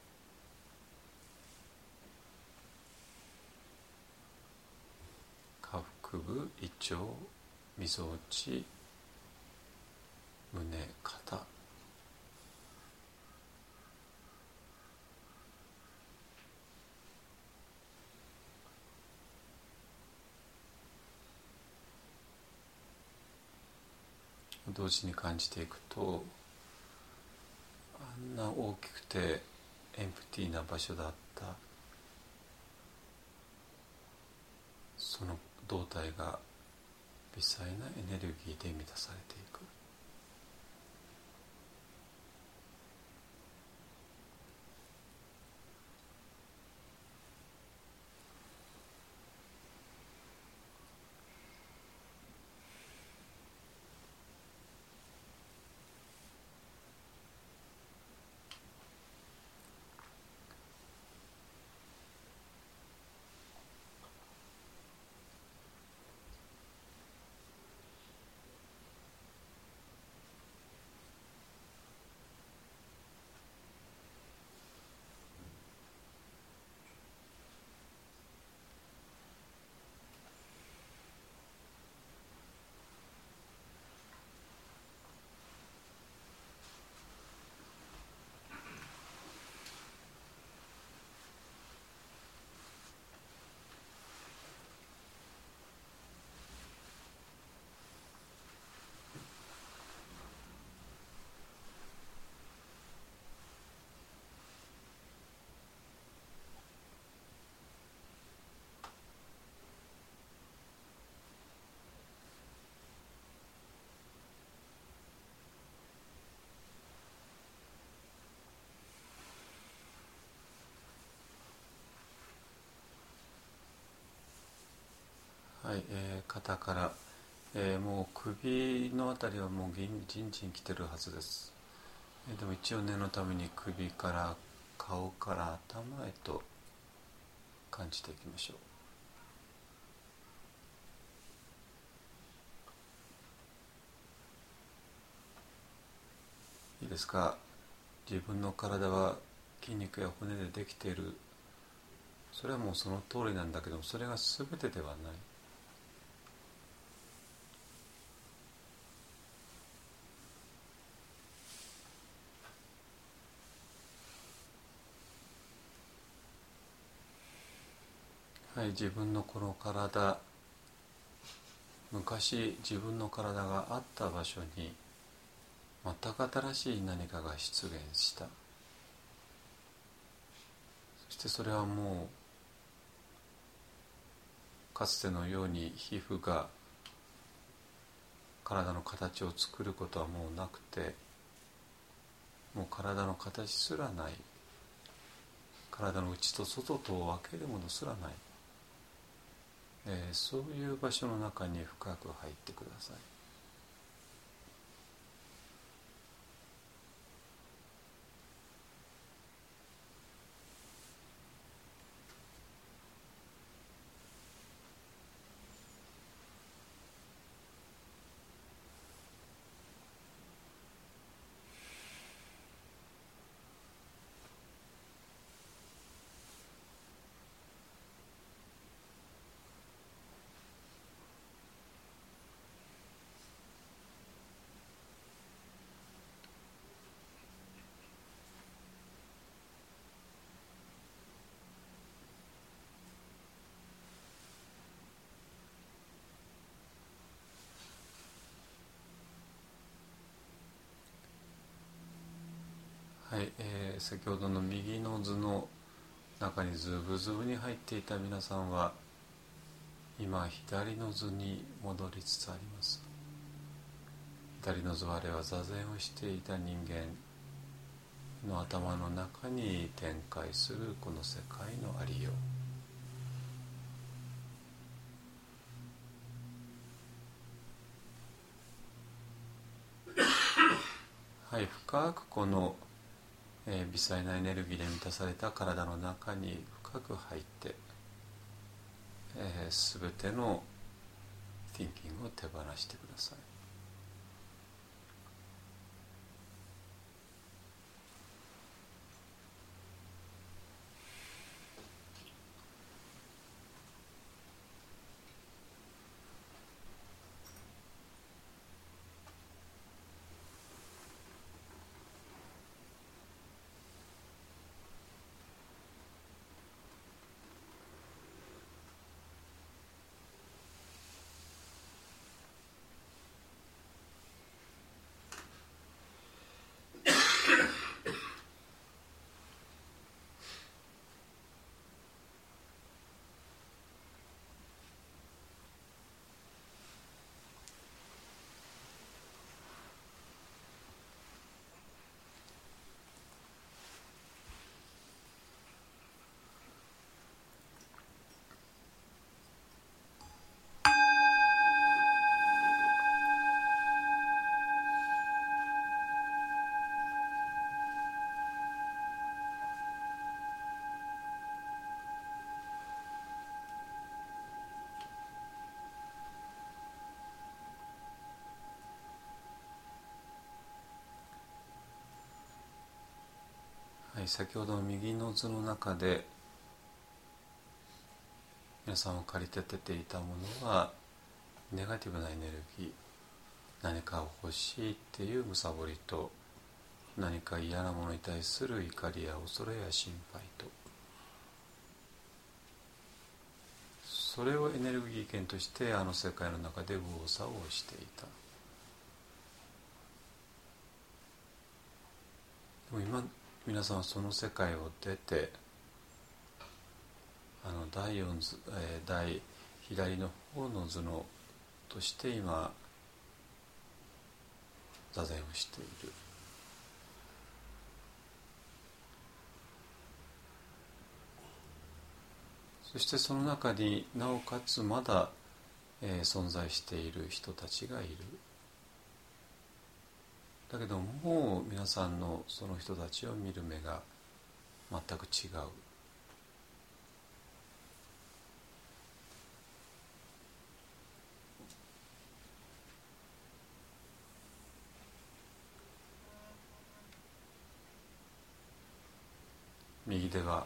下腹部、胃腸、みぞおち、胸、肩、同時に感じていくと、あんな大きくてエンプティーな場所だったその胴体が微細なエネルギーで満たされていく。はい、肩から、もう首のあたりはもうじんじんきてるはずです。でも一応念のために首から顔から頭へと感じていきましょう。いいですか。自分の体は筋肉や骨でできている。それはもうその通りなんだけども、それが全てではない。はい、自分のこの体、昔自分の体があった場所に全く新しい何かが出現した。そしてそれはもうかつてのように皮膚が体の形を作ることはもうなくて、もう体の形すらない、体の内と外とを分けるものすらない、そういう場所の中に深く入ってください。はい、先ほどの右の図の中にズブズブに入っていた皆さんは今左の図に戻りつつあります。左の図はあれは座禅をしていた人間の頭の中に展開するこの世界のありよう。はい、深くこの微細なエネルギーで満たされた体の中に深く入って、全ての thinking を手放してください。はい、先ほどの右の図の中で皆さんを駆り立てていたものはネガティブなエネルギー、何かを欲しいっていう貪りと、何か嫌なものに対する怒りや恐れや心配と、それをエネルギー圏としてあの世界の中で右往左往していた。でも今皆さんはその世界を出て、第4図、左の方の図のとして今座禅をしている。そしてその中になおかつまだ、存在している人たちがいる。だけどもう皆さんのその人たちを見る目が全く違う。 右では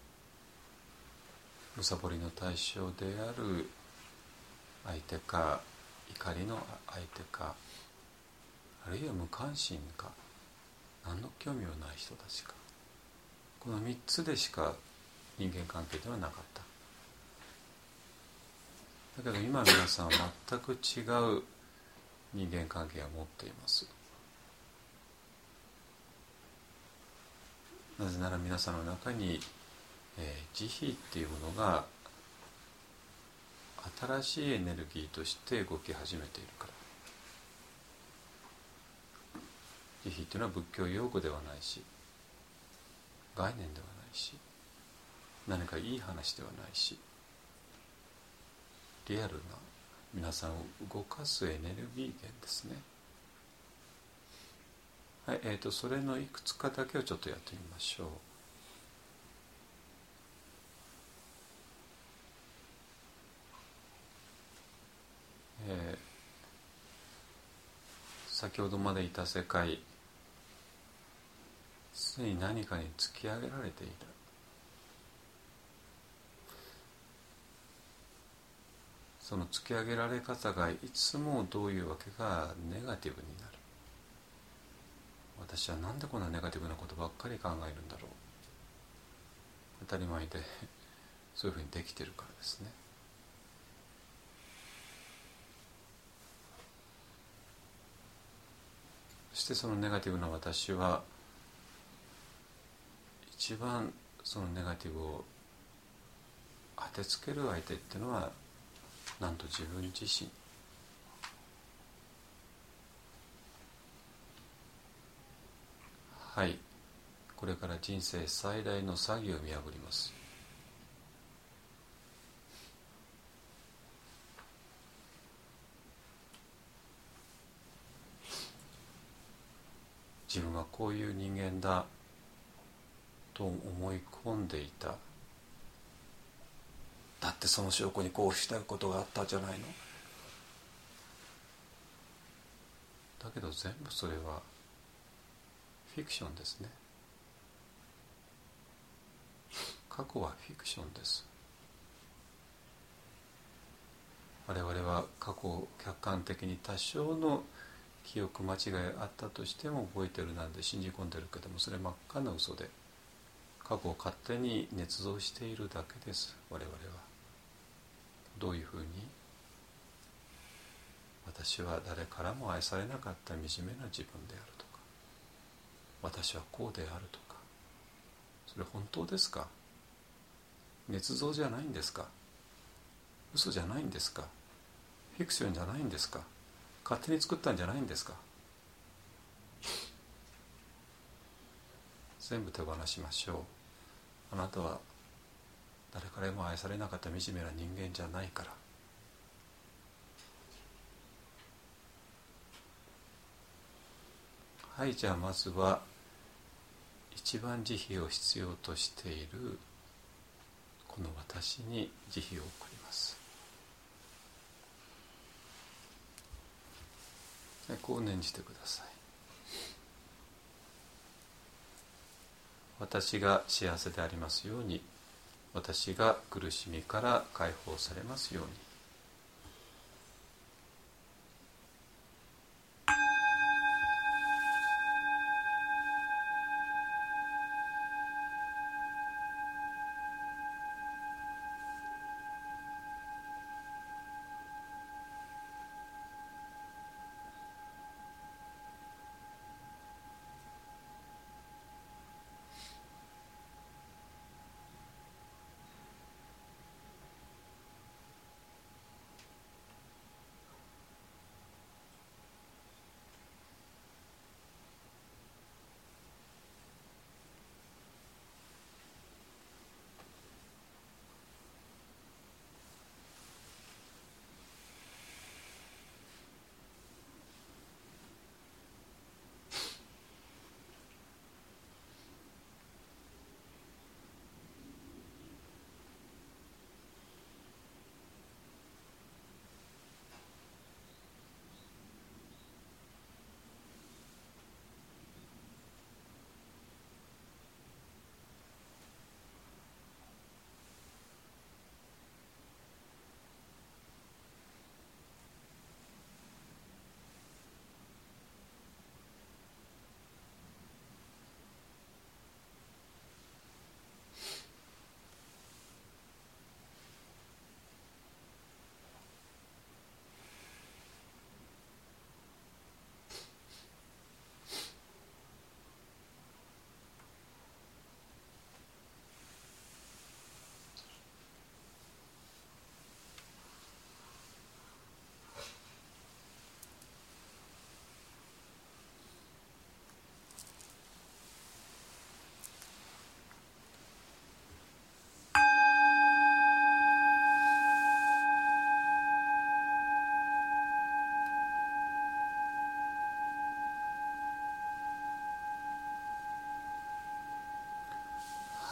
むさぼりの対象である相手か、怒りの相手か、あるいは無関心か、何の興味もない人たちか、この3つでしか人間関係ではなかった。だけど今皆さんは全く違う人間関係を持っています。なぜなら皆さんの中に、慈悲っていうものが新しいエネルギーとして動き始めているから。慈悲っていうのは仏教用語ではないし、概念ではないし、何かいい話ではないし、リアルな皆さんを動かすエネルギー源ですね。はい、それのいくつかだけをちょっとやってみましょう。先ほどまでいた世界、すでに何かに突き上げられている。その突き上げられ方がいつもどういうわけかネガティブになる。私はなんでこんなネガティブなことばっかり考えるんだろう。当たり前でそういうふうにできているからですね。そしてそのネガティブな私は一番そのネガティブを当てつける相手っていうのはなんと自分自身。はい、これから人生最大の詐欺を見破ります。自分はこういう人間だと思い込んでいた。だってその証拠にこうしたことがあったじゃないの。だけど全部それはフィクションですね。過去はフィクションです。我々は過去を客観的に多少の記憶間違いあったとしても覚えてるなんて信じ込んでるけども、それ真っ赤な嘘で過去を勝手に捏造しているだけです。我々はどういうふうに、私は誰からも愛されなかった惨めな自分であるとか、私はこうであるとか、それ本当ですか？捏造じゃないんですか？嘘じゃないんですか？フィクションじゃないんですか？勝手に作ったんじゃないんですか？全部手放しましょう。あなたは誰からも愛されなかった惨めな人間じゃないから。はい、じゃあまずは一番慈悲を必要としているこの私に慈悲を送ります。こう念じてください。私が幸せでありますように、私が苦しみから解放されますように。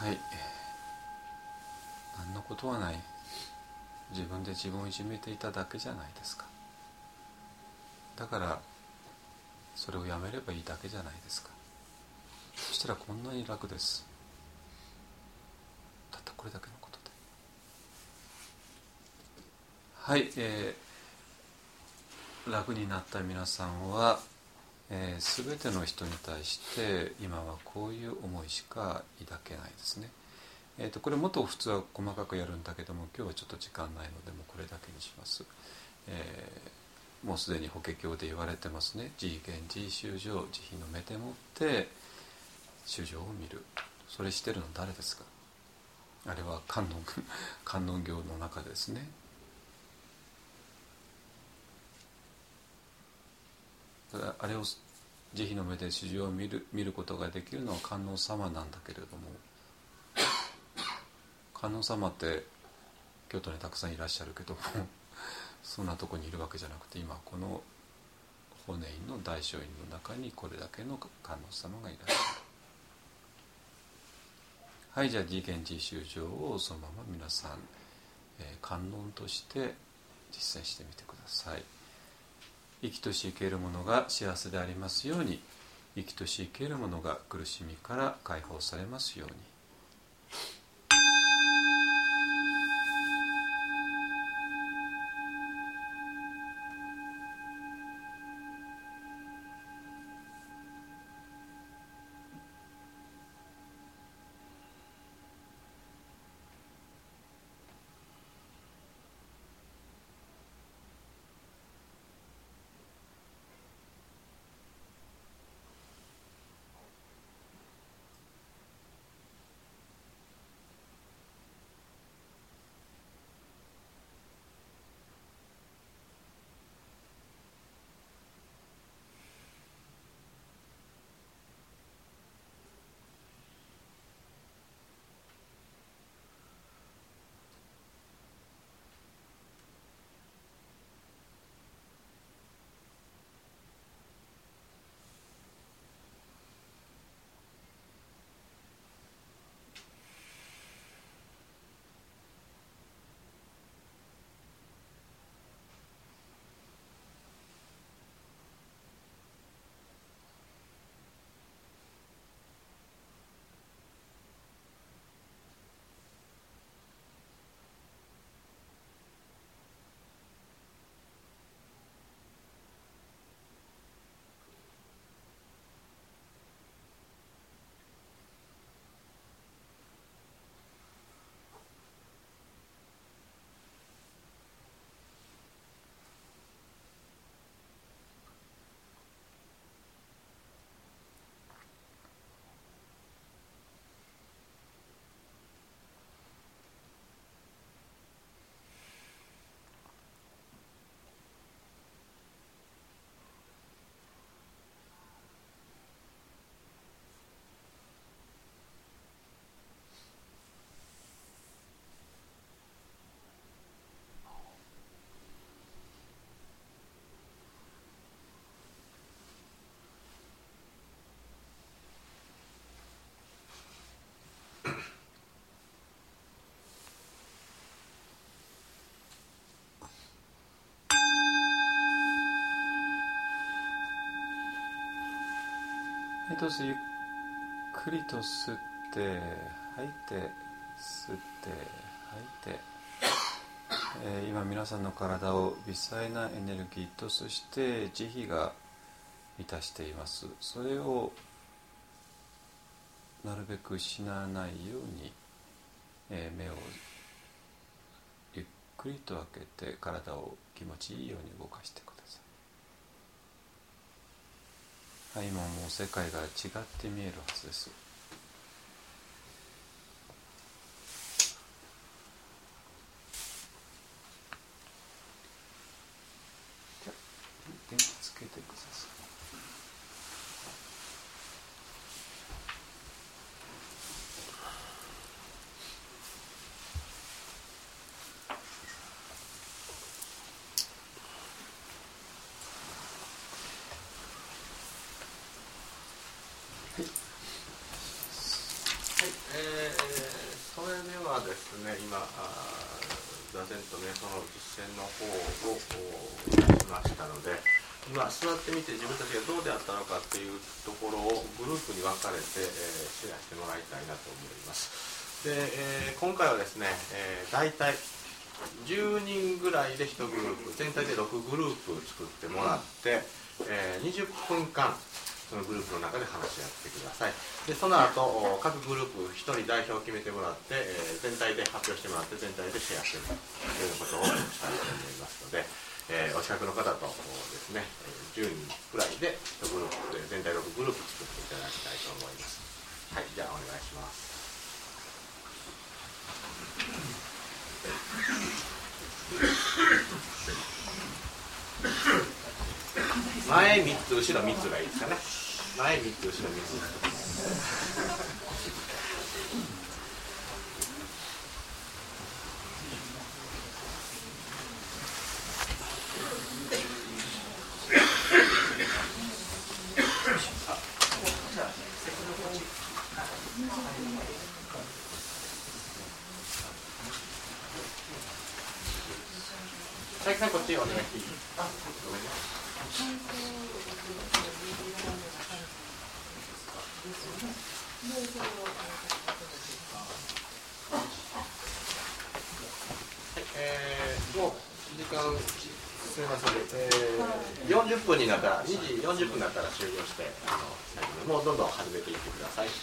はい、何のことはない。自分で自分をいじめていただけじゃないですか。だからそれをやめればいいだけじゃないですか。そしたらこんなに楽です。たったこれだけのことで。はい、楽になった皆さんは、全ての人に対して今はこういう思いしか抱けないですね。これもっと普通は細かくやるんだけども、今日はちょっと時間ないのでもうこれだけにします。もうすでに法華経で言われてますね。自意見自意修正、慈悲の目でもって修正を見る。それしてるの誰ですか。あれは観音経の中ですね。あれを慈悲の目で修正を見ることができるのは観音様なんだけれども、観音様って京都にたくさんいらっしゃるけどもそんなとこにいるわけじゃなくて、今この法然院の大聖院の中にこれだけの観音様がいらっしゃる。はい、じゃあ自意見自意修正をそのまま皆さん、観音として実践してみてください。生きとし生けるものが幸せでありますように、生きとし生けるものが苦しみから解放されますように。どうぞゆっくりと吸って吐いて、吸って吐いて、今皆さんの体を微細なエネルギーとそして慈悲が満たしています。それをなるべく失わないように、目をゆっくりと開けて体を気持ちいいように動かしてください。はい、今もう世界が違って見えるはずです。じゃあ電気つけてください。 はですね、今座禅と瞑想の実践の方をしましたので、今座ってみて自分たちがどうであったのかっていうところをグループに分かれて、シェアしてもらいたいなと思います。で、今回はですね、大体10人ぐらいで1グループ、全体で6グループ作ってもらって、20分間そのグループの中で話し合ってください。でその後各グループ1人代表を決めてもらって、全体で発表してもらって全体でシェアしてもらうということをしたいと思いますので、お近くの方とですね10人くらいで1グループで全体6グループ作っていただきたいと思います。はい、じゃあお願いします。前3つ後ろ3つがいいですかね。前3つ後ろ3つ。佐伯さんこっちお願いしていい？ごめんね。もう時間すみません、40分になったら2時40分になったら終了してもうどんどん始めていってください。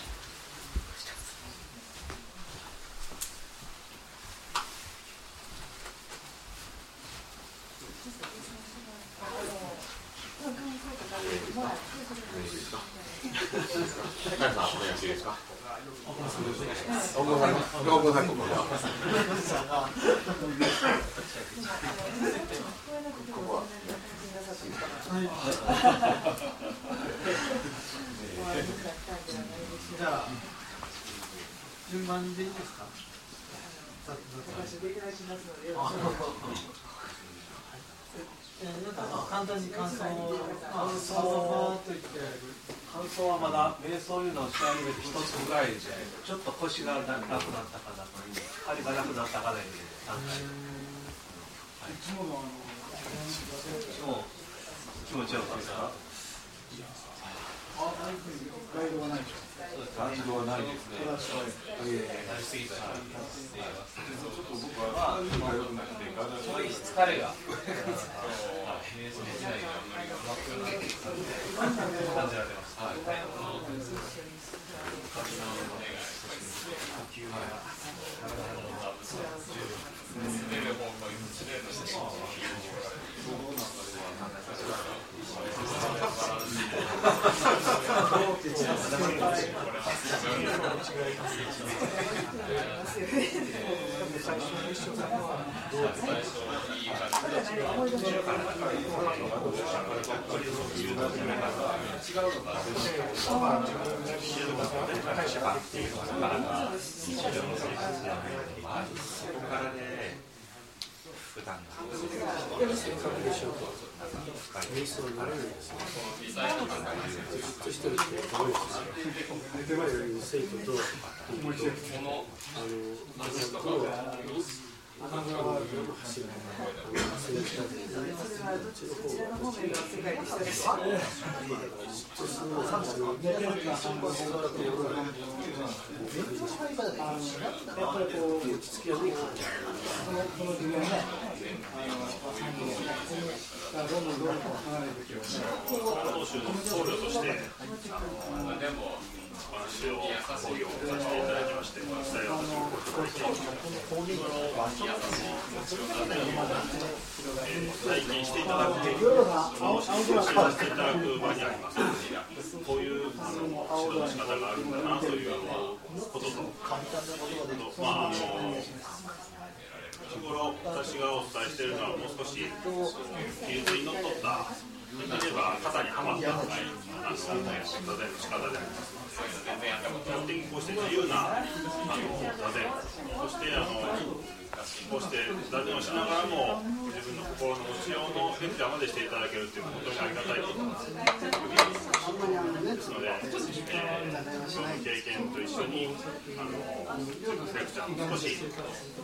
じゃあ順番でいいですか？簡単に感想はまだ瞑想いうのを仕上げて一つぐらいでちょっと腰が楽になったかだと張りが楽になったかだよね。いつもの気持ちよかった。ガイドはないでしょ。ガイドはないですね。ちょっと僕は今良くなくてそういう疲れが瞑想できない感じられます。普段瞑想にならないですね。ずっとしてるってすごいですね。生徒と穴川の柱がそれはどちらの方面の世界でしたですか？やっぱりこう落ち着きができる。この自分ね、どんどん離れてきます。当主の僧侶としてでも話を講義をさせていただきまして、伝えようという体験していただくその指導させていただく場にありますので、こういう指導の仕方があるんだなということと、日頃私がお伝えしているのはもう少し規律にのっとったできれば肩にはまった座禅の仕方でありますので、基本的にこうして自由な座禅、そしてこうして座禅をしながらも自分の心の持ちようのレクチャーまでしていただけるというのは本当にありがたいことです。ですので、その経験と一一緒にレクチャーも少し、少しずつ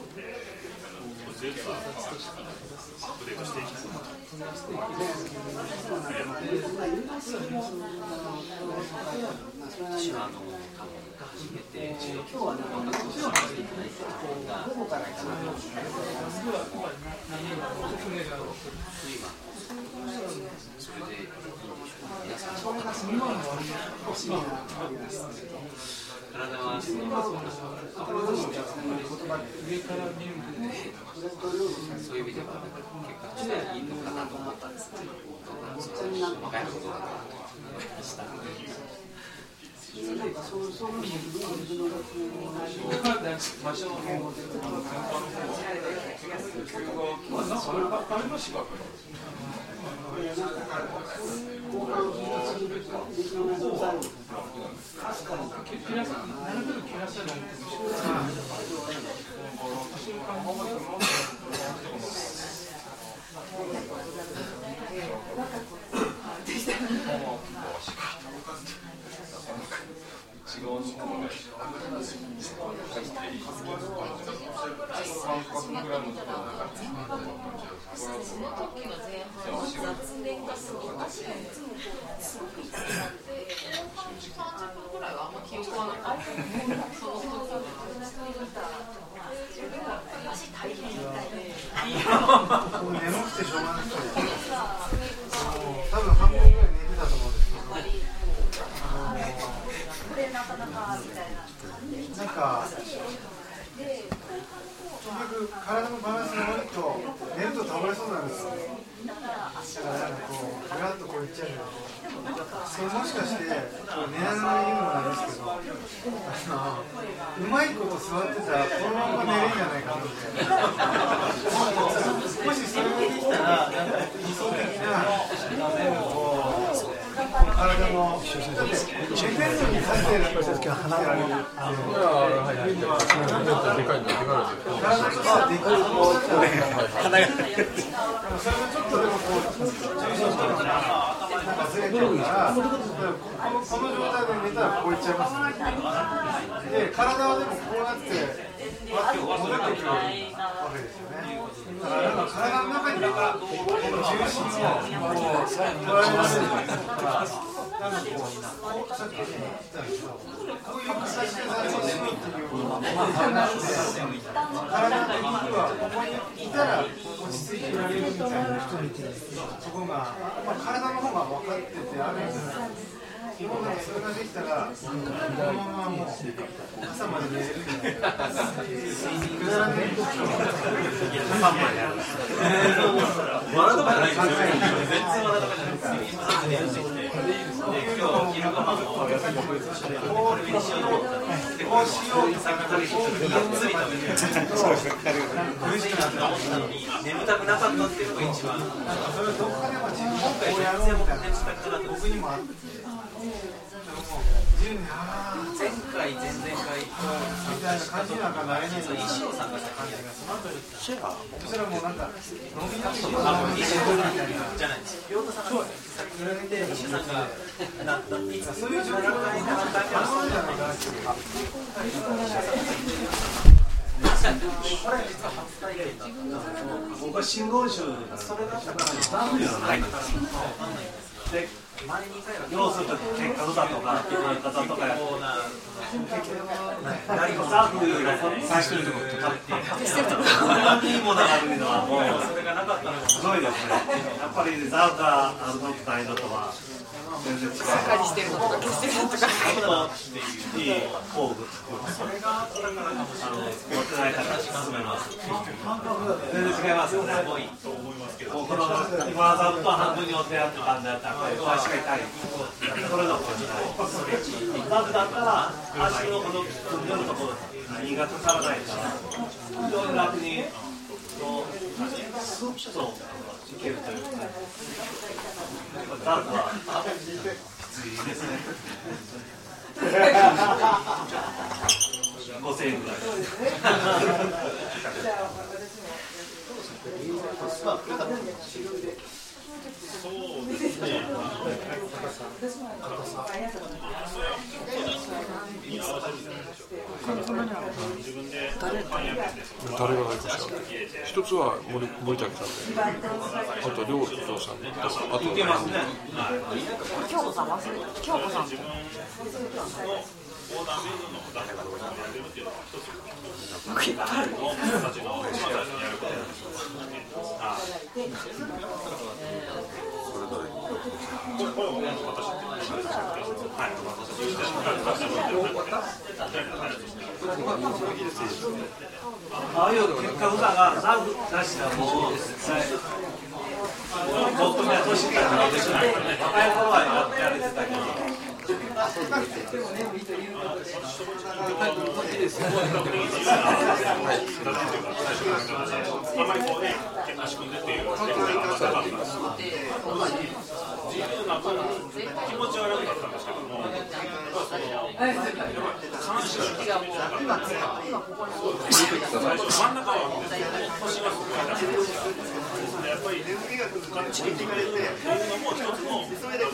はアップデートしていきたいと思います。 私は初めて今日は音楽をしていただいた本がどこからかなと思ってそれでいいんでしょうか。皆さん体はそのそういう意味では結果としてはいいのかなと思ったんですけど、細かいことだなと思いました。 その時の前半の雑念がすごくて、すごく痛くなって、後半30分ぐらいはあんま記憶はなかった。その時は自分は足大変みたいで、 眠くてしょうがなくて、多分半分ぐらい寝てたと思うんですけど、 これなかなかみたいな。 なんか結局体のバランスが悪いと寝ると倒れそうなんですよ。だからなんかこうふらっとこういっちゃうので、それもしかして寝ながら言うのもなんですけど、うまいこと座ってたらこのまま寝れるんじゃないかなってもしそれができたらなんか理想的な体の寝てるのに立ってると鼻がでかいんだ、でかい。 体ができる鼻がそれがちょっとでもこう重心がずれてるからこの状態で寝たらこういっちゃいますね。で体はでもこうなって戻ってくるわけですよね。だからなんか体の中にこの重心を捉えられるなんかこうさっき言ったんですけど、こういう形で残念っていうのは体の肉はここにいたら落ち着いていられるみたいな人にそこが、体の方が分かっててあるんじゃない今までそれができたらこのままもう朝まで寝れるんじゃないかな。くだらねえ朝までやる笑うとかじゃないですよ。全然笑うとかじゃないですよ。今日昼ご飯をこうしようと思ってこうしようとさっきがっつり食べて苦しくなった時に眠たくなかったっていうのが一番それをどこかでも自分今回やろうみたいな僕にもあって前回前々回みたいな感じなんかなれないのに石尾さんがした感じがその後にそしたらもうなんか伸びなくて石尾さんじゃないですよ。亮太さんが先に言って石尾さんがそういう状況があるんじゃないかなっていうこれ実は初体験だったんですけど僕は真言宗それだったから何ではないんですで要すると結果だとか言われ方とか何かザーフいうのを最初にとかっていいものがあるのはもうそれがなかったのがすごいですね。やっぱりザーがドクターのとは全然違う。しっかりしてるのとか消してるのとか。いい工具。それがあったから持ってないから進めます。全然違いますよね。この今ザーと半分に折ってやった感じだったら足が痛い。これのこザーだったら足のこの組んでるところにがかからないから非常に楽にスッといけるというかザートはきついですね。5000円ぐらいそうですね。に合わせるんじゃないでしょうか。自分でパン焼けて、 誰がないかしら。一つは森武さんで、あと亮さんと、あといけますね。 京子さん忘れた。京子さん。 自分のオーダーメイドのダメをやってるっていうのは一つの形の一番最初にやることなんですよ。これを私ああいう結果歌がラブ出したものです。僕が年から若い頃はやってやれてたけど。 あまりこうね、足組んでっていうのがなかったんです。自由な気持ちは楽だったんですけども、三種が最初真ん中は腰がすごい楽ですやっぱりチキンっていうのも一つの下げ方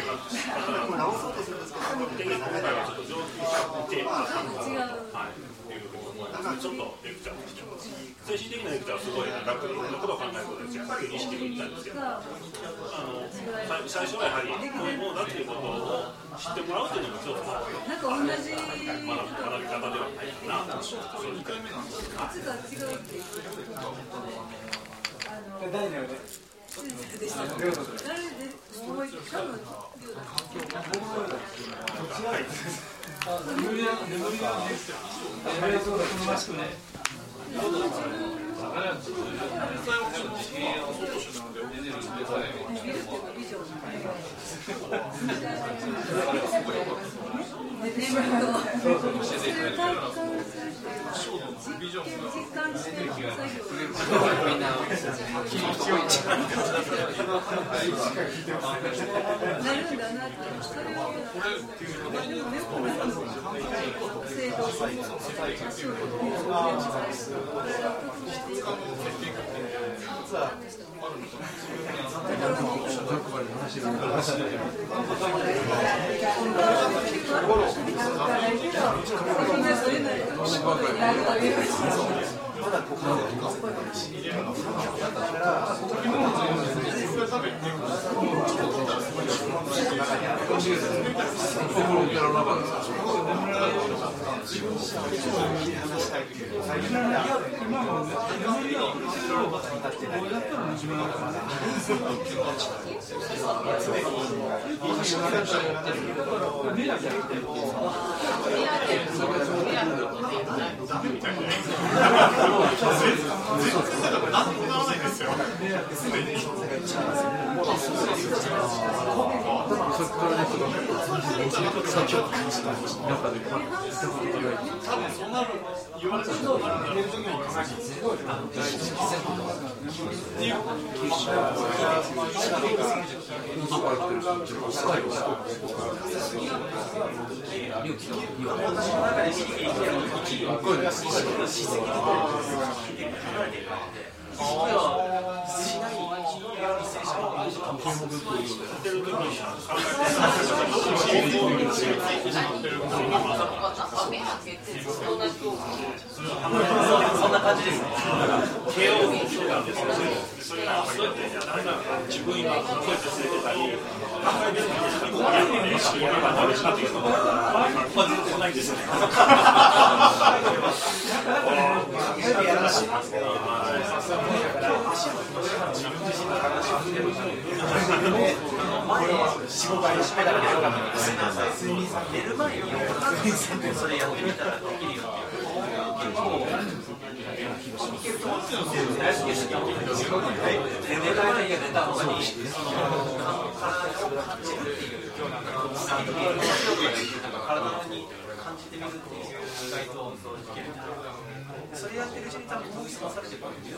今回はちょっと上級者テーマだったのかなちょっとレクチャーをしてます精神的なレクチャーはすごい楽にいろんなことを考えることで意識を言ったんですけど最初はやはりこういうものだっていうことを知ってもらうっていうのも一つの学び方ではないかなとそういう回目なんです誰だよね。 そんな感じですね。 自分今こうやって捨ててたり考えてるのに意識が悪いなっていうのがずっとないんですよね。 4、5回締めたらよかったです。寝る前にそれやってみたらできるよっていう。体に感じてみるって意外といける。 それやってるうちに多分統一化されてくるんで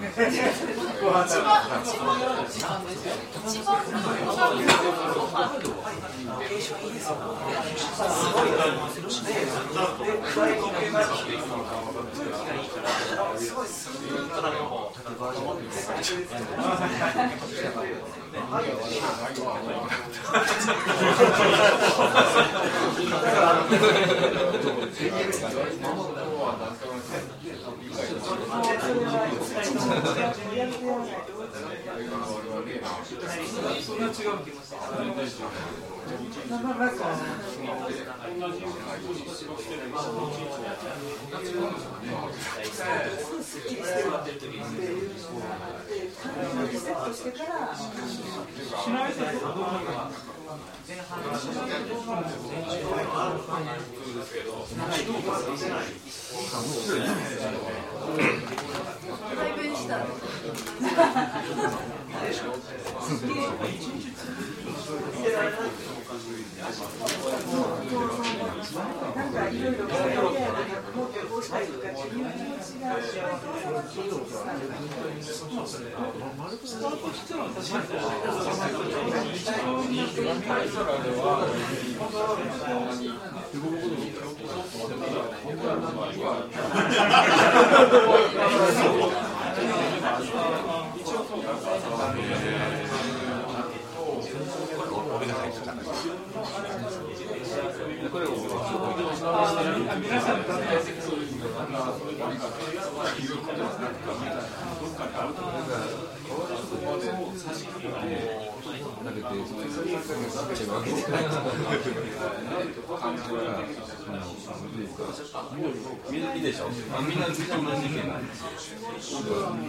いいでしょ。みんなずっと同じ意見なんですよ。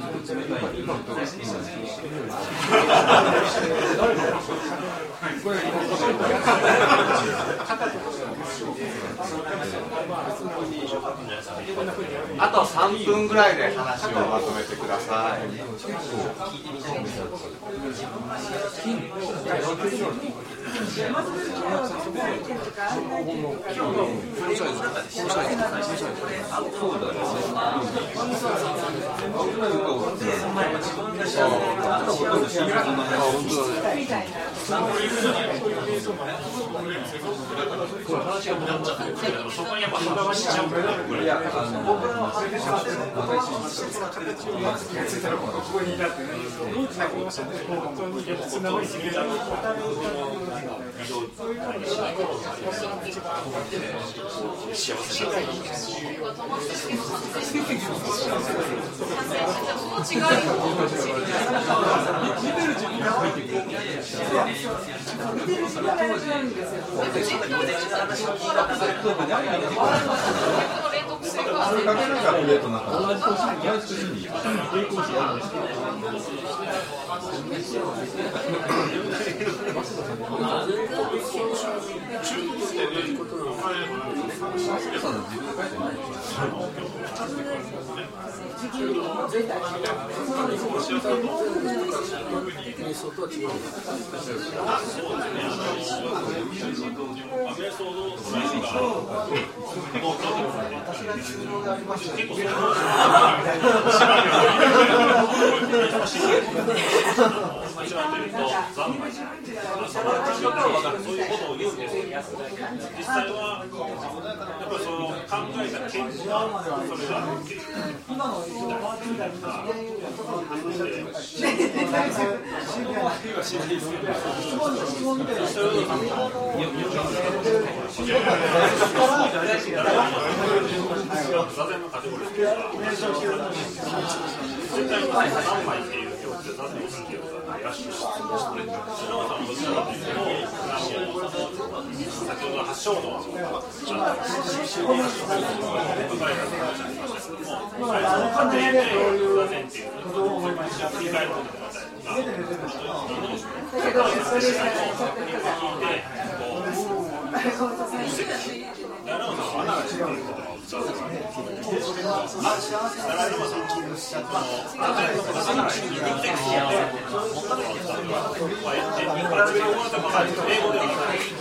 あと3分ぐらいで話をまとめてください。 そこにやっぱ話しちゃうからここにいたってね実際はやっぱりその考えた結果それが今の座禅のカテゴリーです絶対に3枚っていう表記で座禅をするっていうことは怪しいです。篠田さんもどちらかというと先ほど発祥の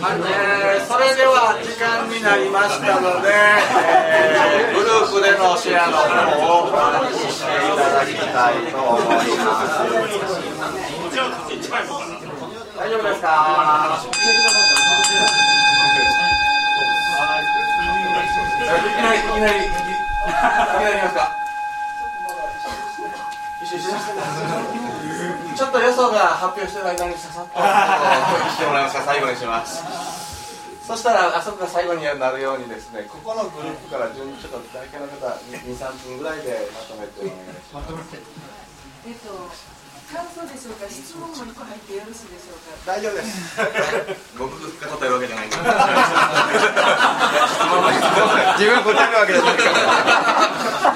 それでは時間になりましたので、グループでのシェらの方をお話ししていただきたいと思います。大丈夫ですか？いきなりますか？ちょっと予想が発表してる間にささっとしてもらいますか。最後にします。そしたらあそこが最後になるようにですね、ここのグループから順にちょっと大体の方 2,3 分ぐらいでまとめてお願いします。 感想でしょうか、質問も1個入ってよろしいでしょうか。 大丈夫です。僕が答えるわけじゃないんで。質問は自分が答えるわけじゃないから。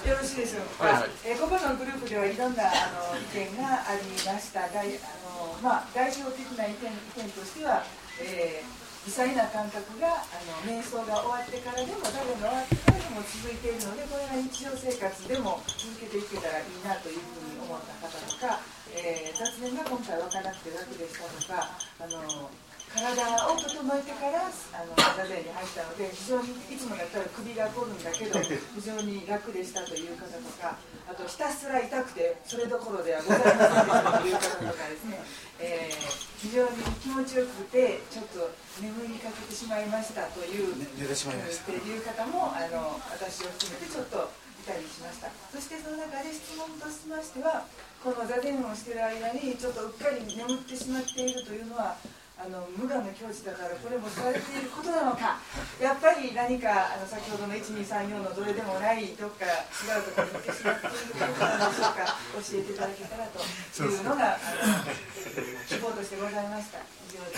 よろしいでしょうか。ここのグループではいろんな意見がありました。代表的な意見としては、微細な感覚が瞑想が終わってからでも誰が終わってからでも続いているので、これが日常生活でも続けていけたらいいなというふうに思った方とか、雑念が今回分からなくて楽でしたとか、体を整えてから座禅に入ったので、非常にいつもだったら首が凝るんだけど非常に楽でしたという方とか、あとひたすら痛くてそれどころではございませんでしたという方とかですね、非常に気持ちよくてちょっと眠りにかけてしまいましたというっていう方も私を含めてちょっといたりしました。そしてその中で質問としましては、この座禅をしている間にちょっとうっかり眠ってしまっているというのは無我の境地だからこれもされていることなのか、やっぱり何か先ほどの1234のどれでもないどっか違うところに行ってしまっていることなのでしょうか、教えていただけたらというのが希望としてございました。以上です。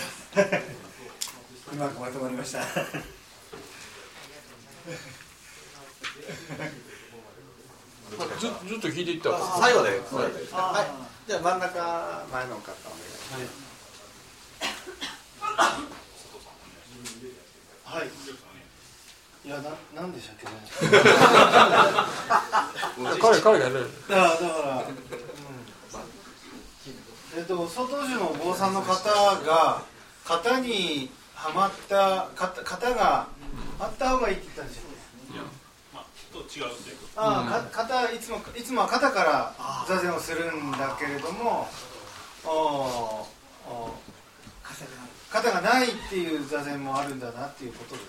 うまくまとまりました。 ずっと聞いていった最後で、はい、じゃあ真ん中前の方お願いします。 はい。いやなんでしたっけね。 彼がやる。 だから外樹のお坊さんの方が型にはまった型があった方がいいって言ったんですよね。 と違うっていう型いつもは型から座禅をするんだけれども、型がないっていう座禅もあるんだなっていうことです。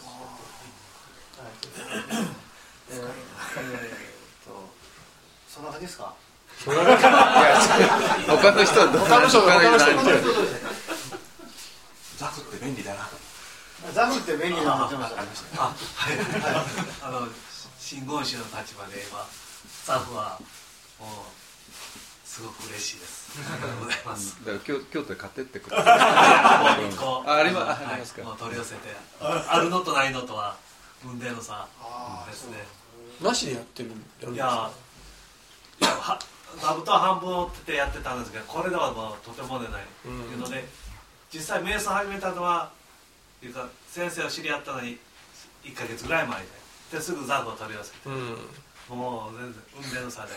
そんな感じですか？ 他の人ザクって便利だな。 ザクって便利だなと思ってました。 真言宗の立場で今ザフはもうすごく嬉しいです。ありがとうございます。 だから京都で買ってってください。ありますか。 もう取り寄せて、あるのとないのとは運命の差ですね。 なしでやってるんですか？ 座布団半分折ってやってたんですけど、これではもうとてもでないというので、実際瞑想始めたのはいうか先生を知り合ったのに1ヶ月ぐらい前ですぐザフを取り寄せて、もう全然運命の差で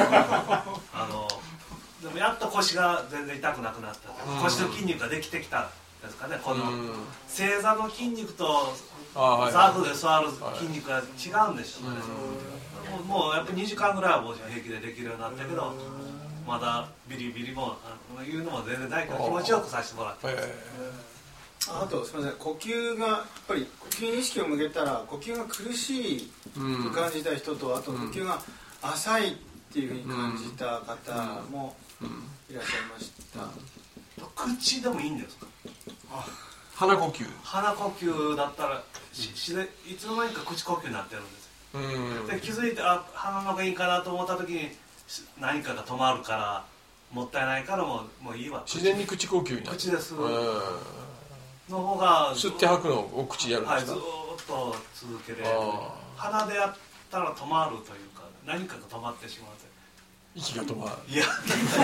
でもやっと腰が全然痛くなくなった、腰の筋肉ができてきたんですかね。この正座の筋肉とザフで座る筋肉が違うんでしょうね。もうやっぱ2時間ぐらいはもう平気でできるようになったけど、まだビリビリも言うのも全然ないから気持ちよくさせてもらって、 あとすみません、呼吸がやっぱり呼吸に意識を向けたら呼吸が苦しいと感じた人と、あと呼吸が浅いっていうふうに感じた方もいらっしゃいました。 口でもいいんですか？ 鼻呼吸だったらいつの間にか口呼吸になってるんですよ。で気づいて鼻の方がいいかなと思った時に何かが止まるからもったいないからもういいわ。 自然に口呼吸になる。 口ですの方が吸って吐くのを口でやるんですか？ ずっと続ける。鼻でやったら止まるというか、何かが止まってしまう。 息が止まる。 いや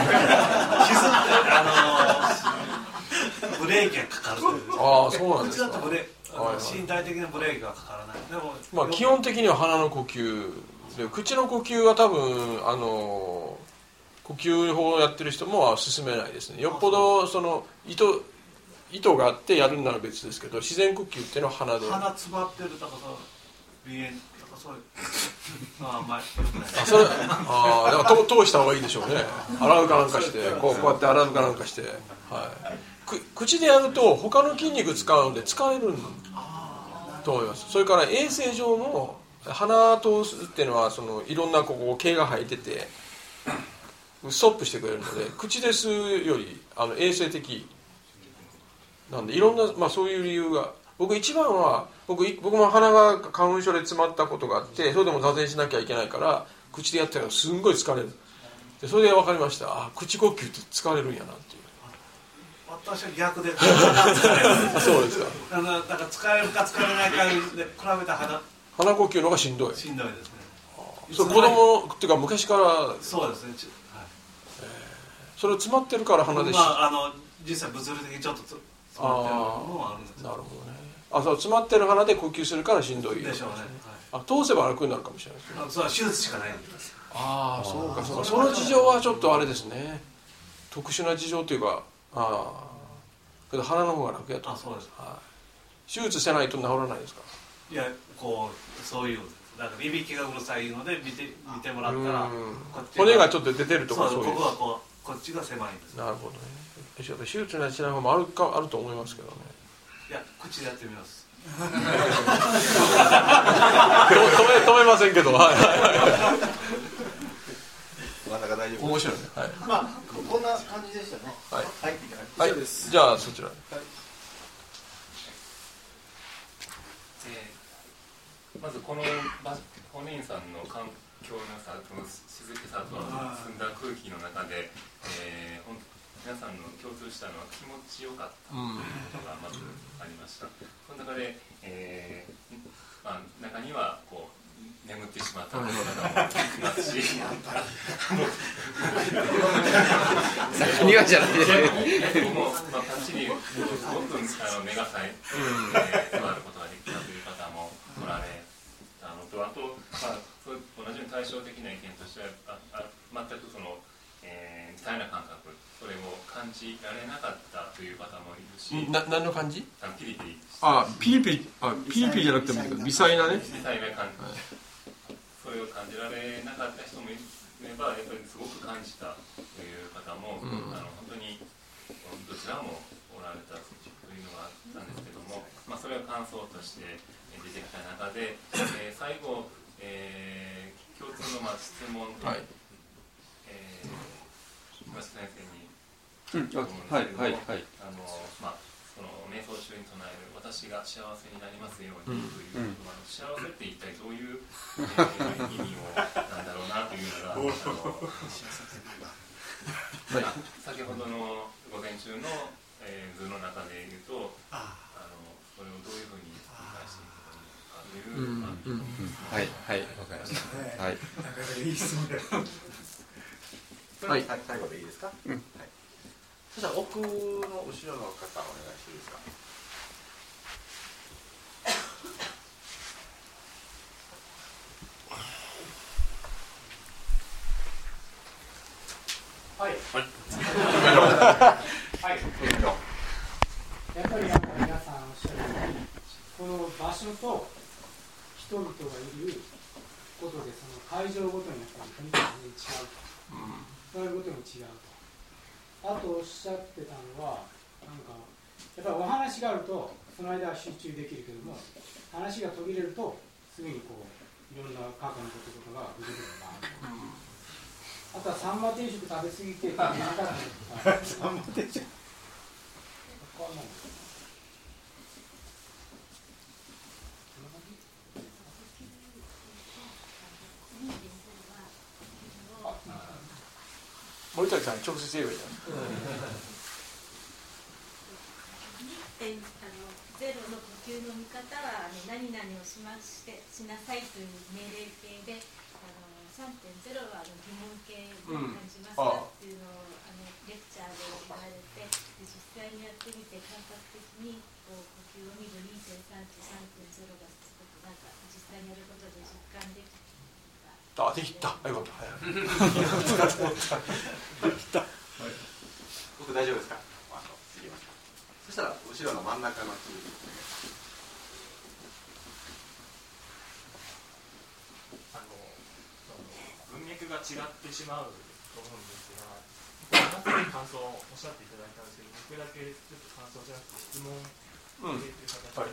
ブレーキがかかるという。 そうなんですか。 身体的なブレーキがかからない。でも基本的には鼻の呼吸で、口の呼吸は多分呼吸法をやってる人もは勧めないですね。よっぽどその意図があってやるんなら別ですけど、自然呼吸っていうのは鼻で。 鼻詰まってるとか鼻炎とかそういう。 それだから通した方がいいでしょうね。洗うかなんかして、こうやって洗うかなんかして、はい、口でやると他の筋肉使うので疲れると思います。それから衛生上も鼻通すっていうのはいろんな毛が生えててストップしてくれるので、口で吸うより衛生的なんで、いろんな、そういう理由が。僕一番は僕も鼻が花粉症で詰まったことがあって、それでも座禅しなきゃいけないから口でやってるのすんごい疲れる。でそれで分かりました。口呼吸って疲れるんやなっていう。 私は逆でそうですか。 だから疲れるか疲れないかで比べたら鼻呼吸の方がしんどい。 しんどいですね。 それ子供っていうか昔から。 そうですね。 それ詰まってるから鼻で実際物理的にちょっと詰まってるのもあるんです。 なるほどね。そう詰まってる鼻で呼吸するからしんどいでしょうね。 通せば楽になるかもしれないですね。 そう手術しかないんです。 そうか。その事情はちょっとあれですね。特殊な事情というか、けど鼻の方が楽やと。 そうです。 手術してないと治らないですか。 いやそういうだからいびきがうるさいので見てもらったら骨がちょっと出てるとかそういう。ここはこっちが狭いんです。 なるほどね。手術しない方もあると思いますけどね。 いや口でやってみます。 止めませんけど、はい。面白いね。はい。 こんな感じでしたね。 はい。 はい。 じゃあそちら。 まずこの本人さんの環境の良さ、この静けさと澄んだ空気の中で、皆さんの共通したのは気持ちよかったことがまずありました。その中で、中には眠ってしまった方もいますし、中にはじゃないですね。僕もパッチリすごく目が冴え座ることができたという方もおられたのと、あと同じように対照的な意見としては全く似たような感覚、それを感じられなかったという方もいるし、 何の感じ？ ピリピリ。 ピリピリじゃなくても微細なね。 微細な感じ。それを感じられなかった人もいれば、やっぱりすごく感じたという方も、本当にどちらもおられたというのがあったんですけども、それを感想として出てきた中で、最後、共通の質問で、東先生に瞑想中に唱える私が幸せになりますようにという言葉の幸せって一体どういう意味をなんだろうなというのが先ほどの午前中の図の中で言うとそれをどういうふうに理解していくかというはいわかりました。はい。 いい質問で。 はい、最後でいいですか。そしたら奥の後ろの方お願いしていいですか。 はい。やっぱり皆さんおっしゃるように、この場所と人々がいることで、その会場ごとにやっぱり雰囲気が全然違うと。そういうことに違うと。あとおっしゃってたのは、やっぱりお話があるとその間は集中できるけども、話が途切れるとすぐにいろんな過去のこととかが出てくるのがある。あとはサンマ定食食べ過ぎてなかったとか。サンマ定食。 森崎さん直接言えばいいじゃん。 ゼロの呼吸の見方は何々をしなさいという命令形で、3.0 は疑問形で感じますかっていうのをレクチャーで言われて、実際にやってみて感覚的に呼吸を見る 2.3 と 3.0 がすごく実際にやることで実感できて。 できた。よかった。 僕大丈夫ですか。そしたらろの真ん中の木。 文脈が違ってしまうと思うんですが、皆さん感想をおっしゃっていただいたんですけど、僕だけちょっと感想じゃなくて質問を入れている形で、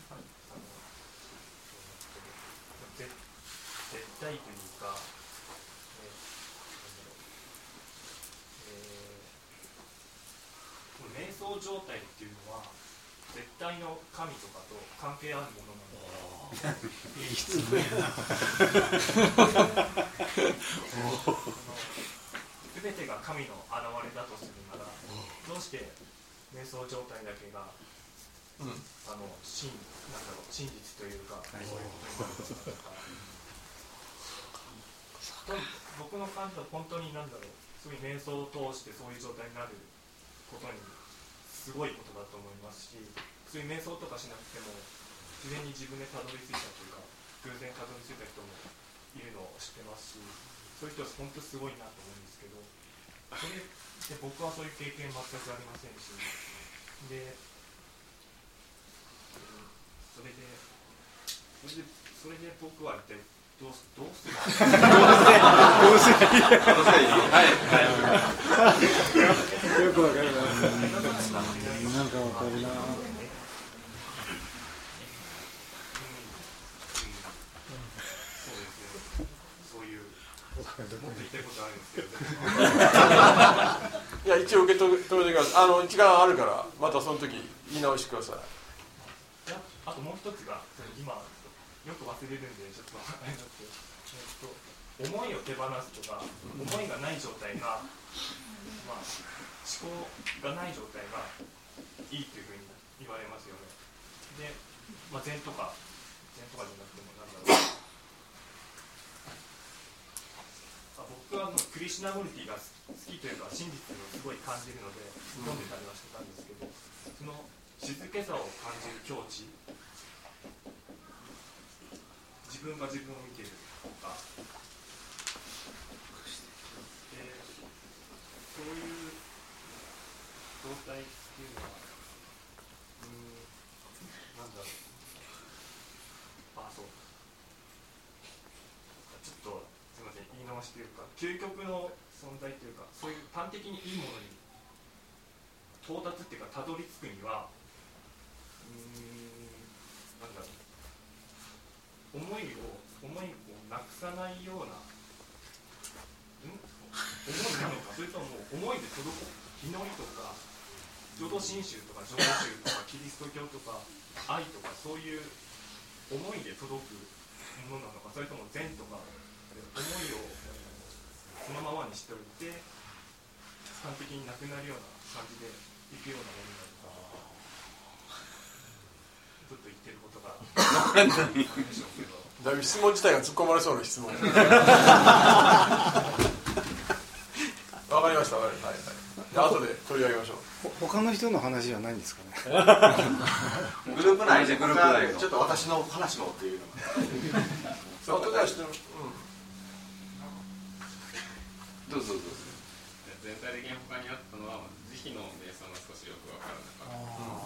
絶対というか、瞑想状態っていうのは絶対の神とかと関係あるものなので、いい質問やな。全てが神の現れだとするなら、どうして瞑想状態だけが、真実というか、そういうことになるのか。僕の感じは本当にそういう瞑想を通してそういう状態になることにすごいことだと思いますし、そういう瞑想とかしなくても自然に自分でたどり着いたというか、偶然たどり着いた人もいるのを知ってますし、そういう人は本当すごいなと思うんですけど、それで僕はそういう経験全くありませんし、でそれで僕は一体どうするよくわかるな。なんかわかるな。 そういうもっと言いたいことあるんですけど。 いや一応受け止めてください。時間あるからまたその時言い直してください。 あともう一つが今よく忘れるんでちょっとあれなんですけど、思いを手放すとか、思いがない状態が、思考がない状態がいいというふうに言われますよね。で、禅とかじゃなくても僕はクリシュナムルティが好きというか真実をすごい感じるので読んでたりはしてたんですけど、その静けさを感じる境地、自分が自分を見ているとか、そういう状態っていうのは、そうちょっとすみません、言い直しというか、究極の存在というか、そういう端的にいいものに到達っていうか、たどり着くには、思いをなくさないような思いなのか、それとも思いで届く祈りとか浄土真宗とか浄土宗とかキリスト教とか愛とか、そういう思いで届くものなのか、それとも善とか思いをそのままにしておいて完璧になくなるような感じでいくようなものなのか、ちょっと言ってることが分からないでしょうけど、 だいぶ質問自体が突っ込まれそうな質問。わかりました。はいはい。後で取り上げましょう。 他の人の話はないんですかね。 グループ内でちょっと私の話もっていうのが。 後ではしてる。 どうぞどうぞ。全体的に他にあったのは慈悲の瞑想が少しよく分からなかった。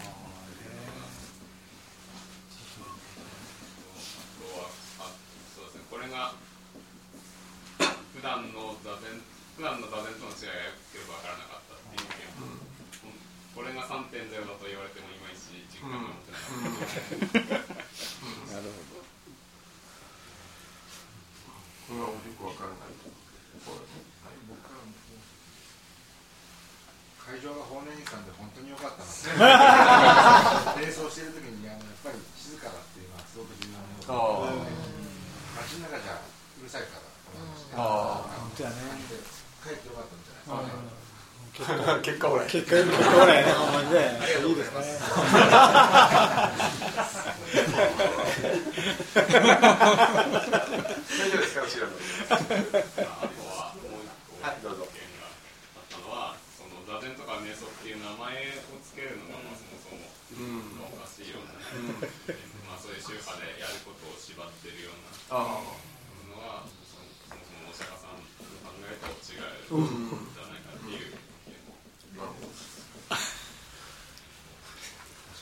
これが普段の座禅との違いがよく分からなかったっていう意見、これが 3.0 だと言われてもいまいち実感が持てなかった。 なるほど。 これはよく分からない。 会場が法然寺さんで本当に良かったので瞑想してる時にやっぱり静かだっていうのはすごく重要なので、街の中じゃうるさいからと思いまして、 本当やね。 帰ってよかったんじゃないですかね。 結果オーライ。 結果オーライね、ほんまにね。いいですね。 大丈夫ですか、後ろの。 あとはもう一個意見があったのは、その座禅とか瞑想っていう名前をつけるのがそもそもおかしいような、そういう宗派でやることを縛ってるようなのは、そもそもお釈迦さんの考えと違うんじゃないかっていう意見も。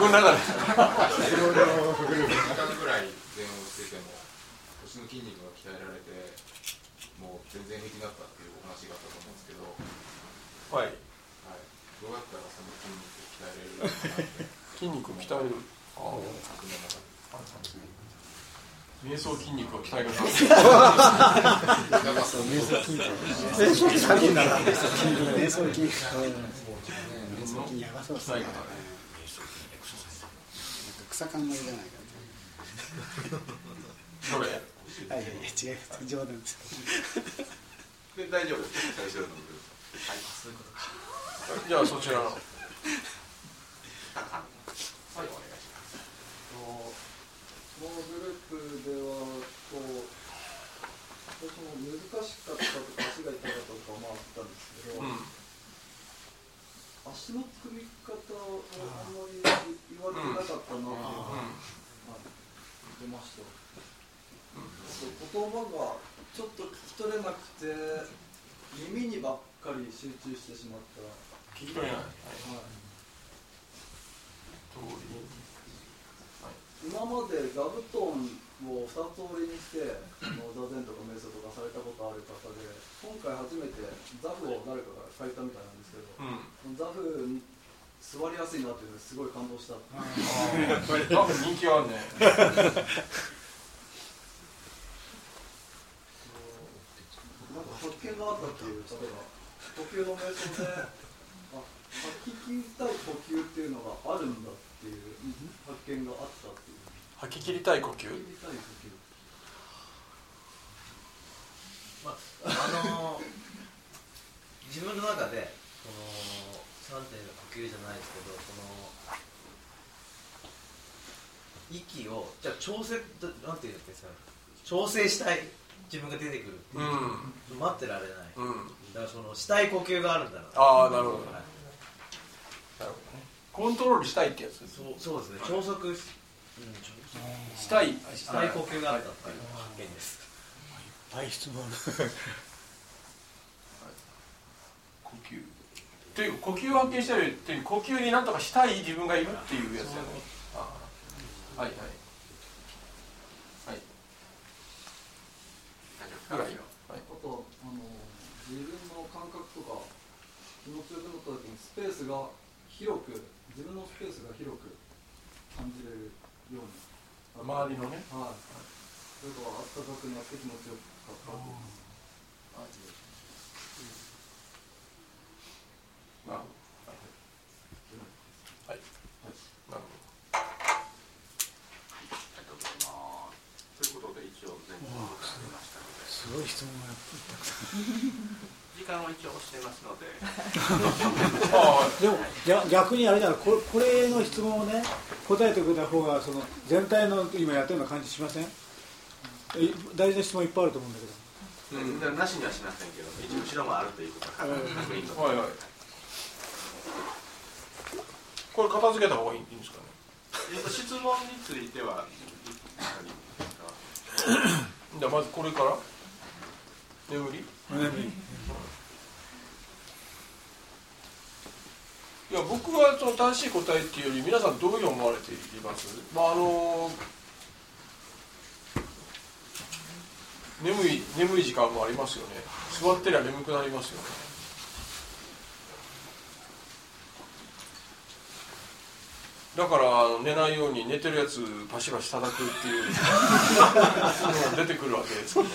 の中で 1時間ぐらい前後してても腰の筋肉が鍛えられてもう全然平気だったっていうお話があったと思うんですけど、 はい、 どうやったらその筋肉を鍛えれるかなって筋肉を鍛える瞑想筋肉を鍛える瞑想筋肉草冠じゃないかそれいや違います冗談ですで大丈夫です最初の部分そういうことかじゃあそちらのはいお願いしますこのグループでは私も難しかったとか足が痛かったとかあったんですけど、足の組み方をあんまり言われてなかったなっていうのが出ました。言葉がちょっと聞き取れなくて耳にばっかり集中してしまった。 聞き取れない。 今まで座布団を2つ折りにして座禅とか瞑想とかされたことある方で、今回初めて座布を誰かが書いたみたいなんですけど、座布座りやすいなっていうのですごい感動した。 多分人気あるね。 なんか発見があったっていう、例えば呼吸の瞑想で吐き切りたい呼吸っていうのがあるんだっていう発見があったっていう。 吐き切りたい呼吸。 自分の中でこの3点の呼吸じゃないですけど、この息をじゃあ調整なんていうんですか、調整したい自分が出てくるっていう、待ってられない、だからそのしたい呼吸があるんだな。 ああなるほど、なるほどね。コントロールしたいってやつ。 そうですね。調息したい呼吸があったっていう発見です。 いっぱい質問呼吸という呼吸を発見したりっていう、呼吸に何とかしたい自分がいるっていうやつだね。はいはいはい。 あと自分の感覚とか気持ちよくなった時にスペースが広く、自分のスペースが広く感じれるように。 周りのね。 はい。それとはあったかくなって気持ちよかった。 なるほど。はい。なるほど。 ありがとうございます。ということで一応全部進めましたので。 すごい質問がたくさん。 時間は一応押してますので。 でも逆にあれだな、これの質問をね答えてくれた方がその全体の今やってるような感じしません？大事な質問いっぱいあると思うんだけど。 なしにはしませんけど、一応後ろもあるということは確認と。 はいはい。これ片付けた方がいいんですかね。 質問についてはじゃあまずこれから眠り。いや僕はその正しい答えっていうより皆さんどういうふうに思われています？眠い時間もありますよね。座ってりゃ眠くなりますよね。だから寝ないように寝てるやつパシパシ叩くっていうのが出てくるわけですけどね。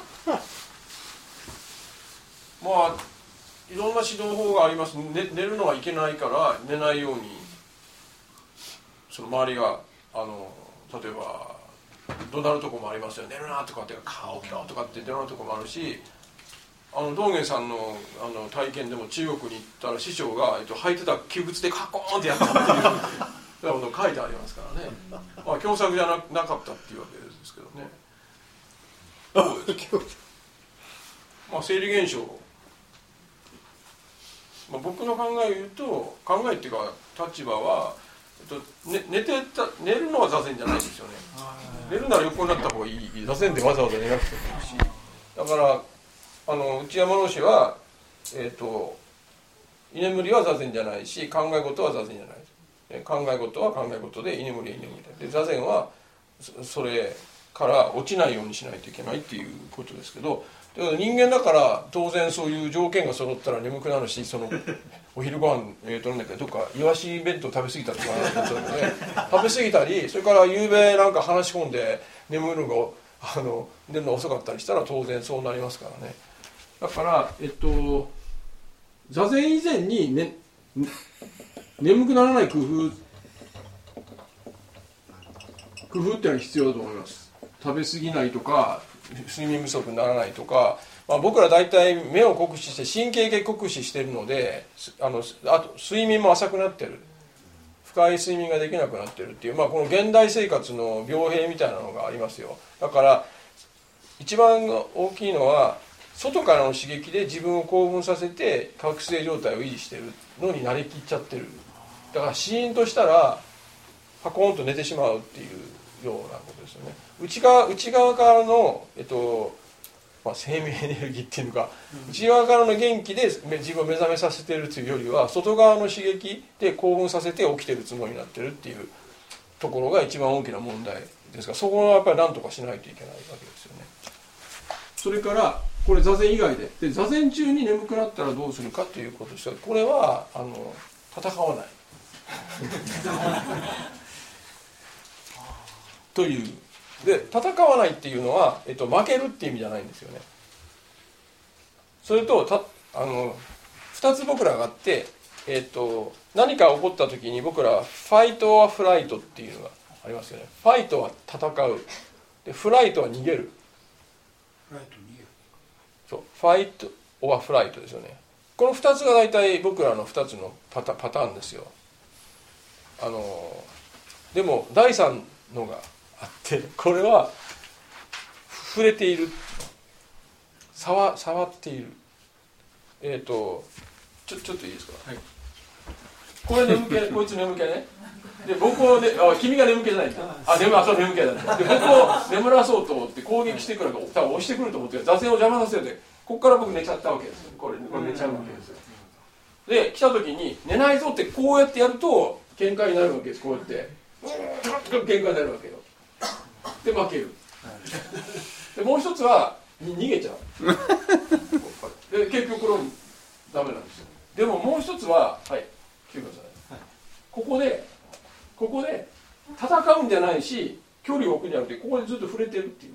まあいろんな指導法があります。寝るのがいけないから寝ないようにその周りが例えば怒鳴るとこもありますよ。寝るなとかって起きろとかって怒鳴るとこもあるし、道元さんの体験でも中国に行ったら師匠が、履いてた旧靴でカコーンってやったっていうことが書いてありますからね。まあ狭窄じゃなかったっていうわけですけどね。どうですか？まあ生理現象、まあ、僕の考えを言うと考えっていうか立場は、寝るのは座禅じゃないんですよね。寝るなら横になった方がいい。座禅でわざわざ寝なくてもいいし、だから内山老師は居眠りは座禅じゃないし考え事は座禅じゃない。 考え事は考え事で、居眠りは居眠りで、座禅はそれから落ちないようにしないといけないっていうことですけど、人間だから当然そういう条件が揃ったら眠くなるし、そのお昼ご飯取らなきゃどっかイワシ弁当食べ過ぎたとか食べ過ぎたり、それから夕べなんか話し込んで眠るのが寝るの遅かったりしたら当然そうなりますからね。だから座禅以前に、ね、眠くならない工夫っていうのは必要だと思います。食べ過ぎないとか睡眠不足にならないとか、僕ら大体目を酷使して神経系酷使しているので、あと睡眠も浅くなってる、深い睡眠ができなくなってるっていう、この現代生活の病兵みたいなのがありますよ。だから一番大きいのは外からの刺激で自分を興奮させて覚醒状態を維持しているのに慣れきっちゃってる。だからシーンとしたらパコーンと寝てしまうっていうようなことですよね。内側からの、生命エネルギーっていうのか、内側からの元気で自分を目覚めさせているというよりは、外側の刺激で興奮させて起きているつもりになっているっていうところが一番大きな問題ですが、そこはやっぱり何とかしないといけないわけですよね。それからこれ座禅以外で座禅中に眠くなったらどうするかということですが、これは戦わないというで、戦わないっていうのは、負けるっていう意味じゃないんですよね。それと2つ僕らがあって、何か起こった時に僕らはファイトはフライトっていうのがありますよね。ファイトは戦うで、フライトは逃げる。そう、ファイトはフライトですよね。この2つが大体僕らの2つのパターンですよ。でも第3のがあって、これは触れている、触っている。ちょっといいですか、はい、これ眠気、こいつ眠気ね。で僕を君が眠気じゃないんだ。そう眠気だね。で僕を眠らそうと思って攻撃してくるから、多分押してくると思って座禅を邪魔させて、ここから僕寝ちゃったわけですよ。これ寝ちゃうわけですよ。で来た時に寝ないぞってこうやってやると喧嘩になるわけです。こうやって喧嘩になるわけよ。で負ける。でもう一つは逃げちゃう。で結局これダメなんですよ。でももう一つは、はい、来てください。ここで戦うんじゃないし、距離を置くんじゃなくて、ここでずっと触れてるっていう。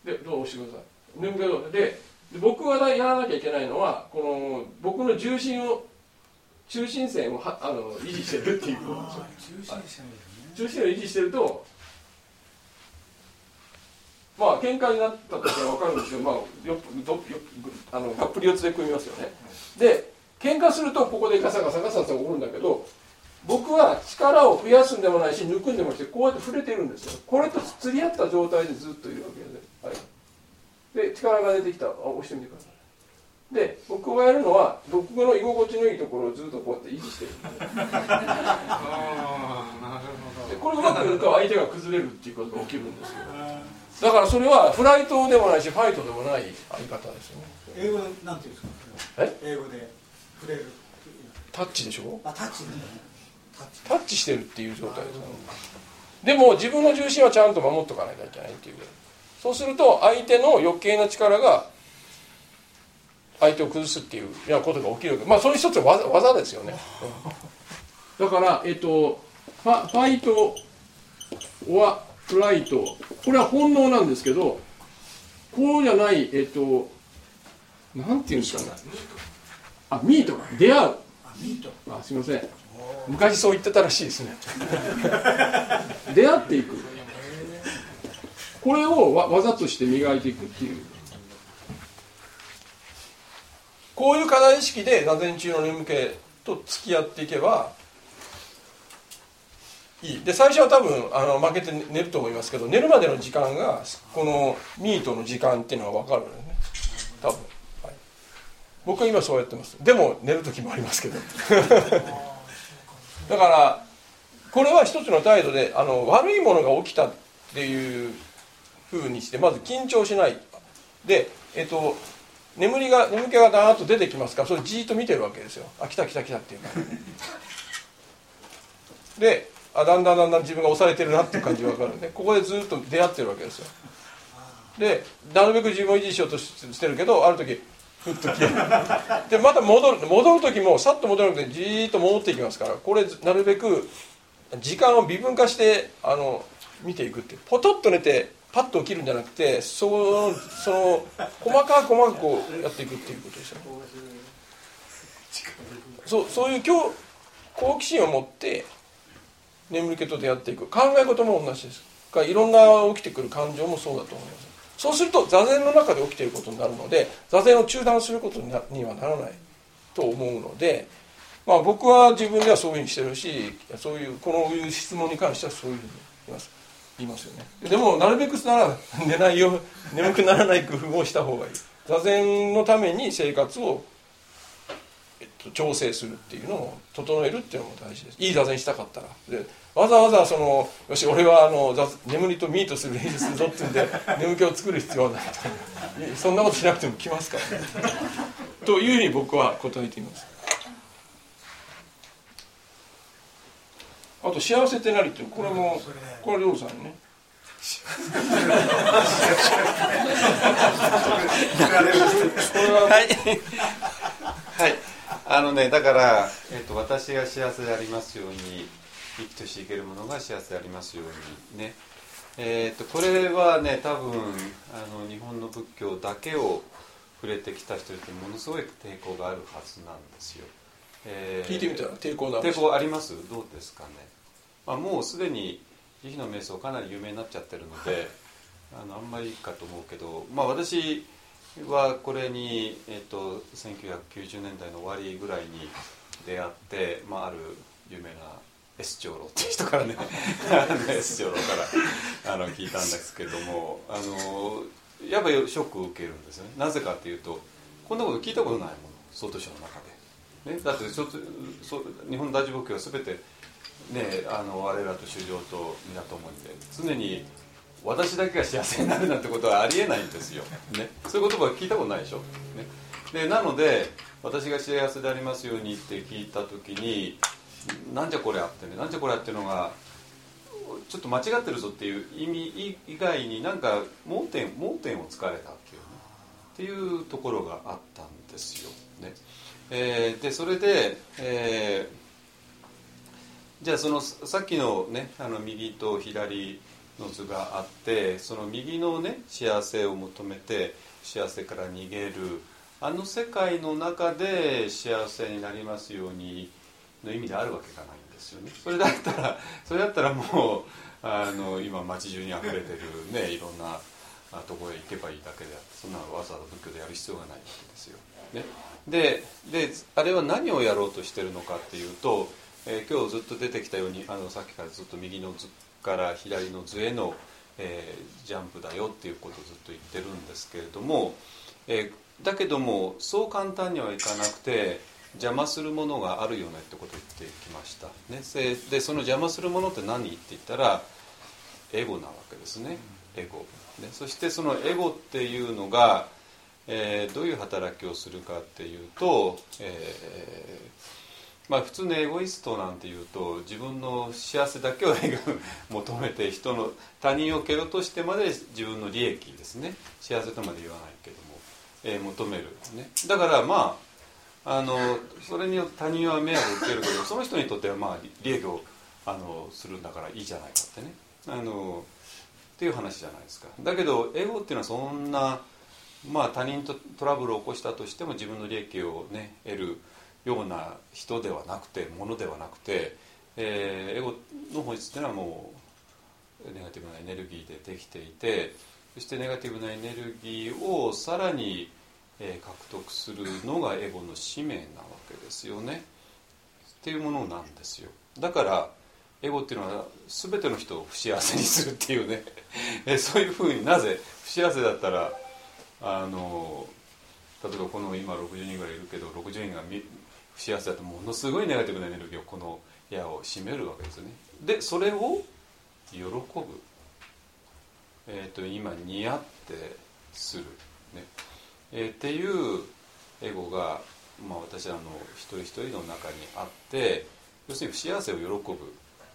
でどう押してください。眠気どうで僕がやらなきゃいけないのは、この僕の中心線を維持してるっていうことですよ。中心を維持してると、喧嘩になった時は分かるんですけど、がっぷり四つで組みますよね。で喧嘩するとここでガサガサ起こるんだけど、僕は力を増やすんでもないし抜くんでもなくて、こうやって触れてるんですよ。これと釣り合った状態でずっといるわけです。はい、で力が出てきたら押してみてください。で僕がやるのは、僕の居心地のいいところをずっとこうやって維持してる。でこれうまくやると相手が崩れるっていうことが起きるんですよ。だからそれはフライトでもないしファイトでもないあり方ですよね。 英語でなんていうんですか。英語で触れる。 タッチでしょ。 タッチね。 タッチしてるっていう状態ですね。でも自分の重心はちゃんと守っとかなきゃいけないっていう。そうすると相手の余計な力が相手を崩すっていうことが起きる。その一つは技ですよね。だからファイトはフライト、これは本能なんですけど、こうじゃない、なんていうんですかね、ミート、出会う。すみません、昔そう言ってたらしいですね。出会っていく、これを技として磨いていくっていう、こういう課題意識で座禅中の眠気と付き合っていけばいい。で最初は多分負けて寝ると思いますけど、寝るまでの時間がこのミートの時間っていうのは分かるのね、多分、はい、僕は今そうやってます。でも寝る時もありますけどだからこれは一つの態度で、悪いものが起きたっていう風にして、まず緊張しないで、眠気がダーッと出てきますから、それじーっと見てるわけですよ。来たっていうかでだんだん自分が押されてるなっていう感じが分かるんで、ここでずっと出会ってるわけですよ。でなるべく自分を維持しようとしてるけど、ある時ふっと消えるでまた戻る時もさっと戻らなくてじーっと戻っていきますから、これなるべく時間を微分化して見ていくって、ポトッと寝てパッと起きるんじゃなくて、その細かくこうやっていくっていうことですよね。そういう好奇心を持って眠り気と出会っていく。考え事も同じです。いろんな起きてくる感情もそうだと思います。そうすると座禅の中で起きていることになるので、座禅を中断することにはならないと思うので、僕は自分ではそういうふうにしてるし、この質問に関してはそういうふうに言いますよね。でもなるべく眠くならない工夫をした方がいい。座禅のために生活を調整するっていうのを整えるっていうのも大事です。いい座禅したかったらでわざわざよし俺は眠りとミートする練習するぞっていうんで眠気を作る必要はないとそんなことしなくても来ますからねというふうに僕は答えています。あと幸せって何ってこれはりょうさんねはいだから、私が幸せでありますように生きとし生けるものが幸せでありますようにね、これはね多分日本の仏教だけを触れてきた人ってものすごい抵抗があるはずなんですよ。 聞いてみたら抵抗あります？どうですかね。もうすでに慈悲の瞑想かなり有名になっちゃってるのであんまりいいかと思うけど、私はこれに、1990年代の終わりぐらいに出会って、ある有名なS長老っていう人からねS長老から聞いたんですけどもやっぱりショックを受けるんですよね。なぜかっていうとこんなこと聞いたことないもの、曹洞宗の中で、ね、だって日本大乗仏教は全てね、我らと衆生と皆ともにで常に私だけが幸せになるなんてことはありえないんですよ、ね、そういう言葉聞いたことないでしょ、ね、でなので私が幸せでありますようにって聞いた時になんじゃこれあってね、なんじゃこれあっていうのがちょっと間違ってるぞっていう意味以外になんか盲点を突かれたっていうところがあったんですよ、ねでそれで、じゃあさっきのね右と左の図があってその右のね幸せを求めて幸せから逃げる世界の中で幸せになりますようにの意味であるわけがないんですよね。それだったらもう今街中にあふれてるねいろんなところへ行けばいいだけであってそんなのわざわざ仏教でやる必要がないわけですよ、ね、であれは何をやろうとしてるのかっていうと今日ずっと出てきたようにさっきからずっと右の図から左の図への、ジャンプだよっていうことをずっと言ってるんですけれども、だけどもそう簡単にはいかなくて邪魔するものがあるよねってことを言ってきました、ね、でその邪魔するものって何って言ったらエゴなわけですね。エゴ、ね、そしてそのエゴっていうのが、どういう働きをするかっていうと、普通のエゴイストなんていうと自分の幸せだけを求めて他人を蹴落としてまで自分の利益ですね幸せとまで言わないけども、求める、ね、だからそれによって他人は迷惑を受けるけどその人にとっては利益をするんだからいいじゃないかってねっていう話じゃないですか。だけどエゴっていうのはそんな他人とトラブルを起こしたとしても自分の利益をね得るような人ではなくてものではなくて、エゴの本質というのはもうネガティブなエネルギーでできていてそしてネガティブなエネルギーをさらに、獲得するのがエゴの使命なわけですよねっていうものなんですよ。だからエゴっていうのは全ての人を不幸せにするっていうねそういうふうになぜ不幸せだったら例えばこの今60人ぐらいいるけど60人が不幸せだとものすごいネガティブなエネルギーをこの部屋を占めるわけですよね。でそれを喜ぶ、今似合ってする、ねっていうエゴが、私らの一人一人の中にあって要するに不幸せを喜ぶ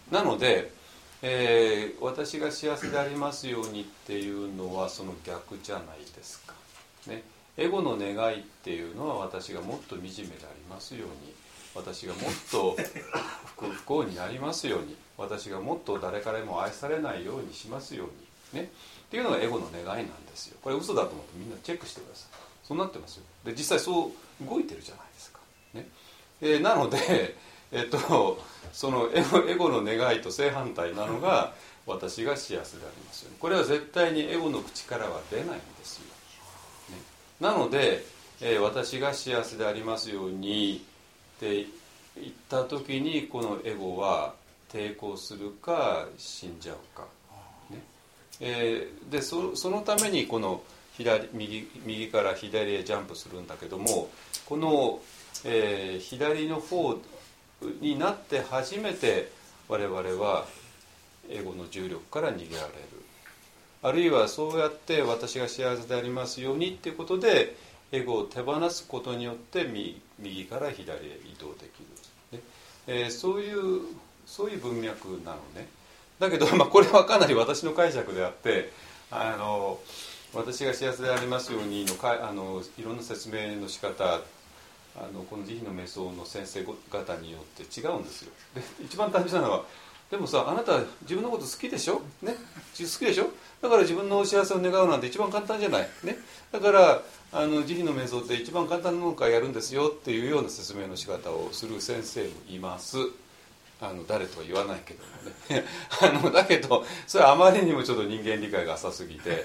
なので、私が幸せでありますようにっていうのはその逆じゃないですか、ね、エゴの願いっていうのは私がもっと惨めでありますように、私がもっと不幸になりますように、私がもっと誰からも愛されないようにしますように、ね、っていうのがエゴの願いなんですよ。これ嘘だと思ってみんなチェックしてください。そうなってますよ。で実際そう動いてるじゃないですか、ね。なので、そのエゴの願いと正反対なのが私が幸せでありますように。これは絶対にエゴの口からは出ないんですよ、ね。なので、私が幸せでありますようにって言った時にこのエゴは抵抗するか死んじゃうか、ね。でそのためにこの右から左へジャンプするんだけども、この、左の方になって初めて我々はエゴの重力から逃げられる。あるいはそうやって私が幸せでありますようにっていうことでエゴを手放すことによって右から左へ移動できる、ね。そういう文脈なのね。だけど、これはかなり私の解釈であって、私が幸せでありますようにのいろんな説明の仕方、この慈悲の瞑想の先生方によって違うんですよ。で一番単純なのは、でもさ、あなた自分のこと好きでしょ、ね、好きでしょ、だから自分の幸せを願うなんて一番簡単じゃない、ね、だから慈悲の瞑想って一番簡単なのからやるんですよっていうような説明の仕方をする先生もいます。誰とは言わないけどもねだけどそれはあまりにもちょっと人間理解が浅すぎて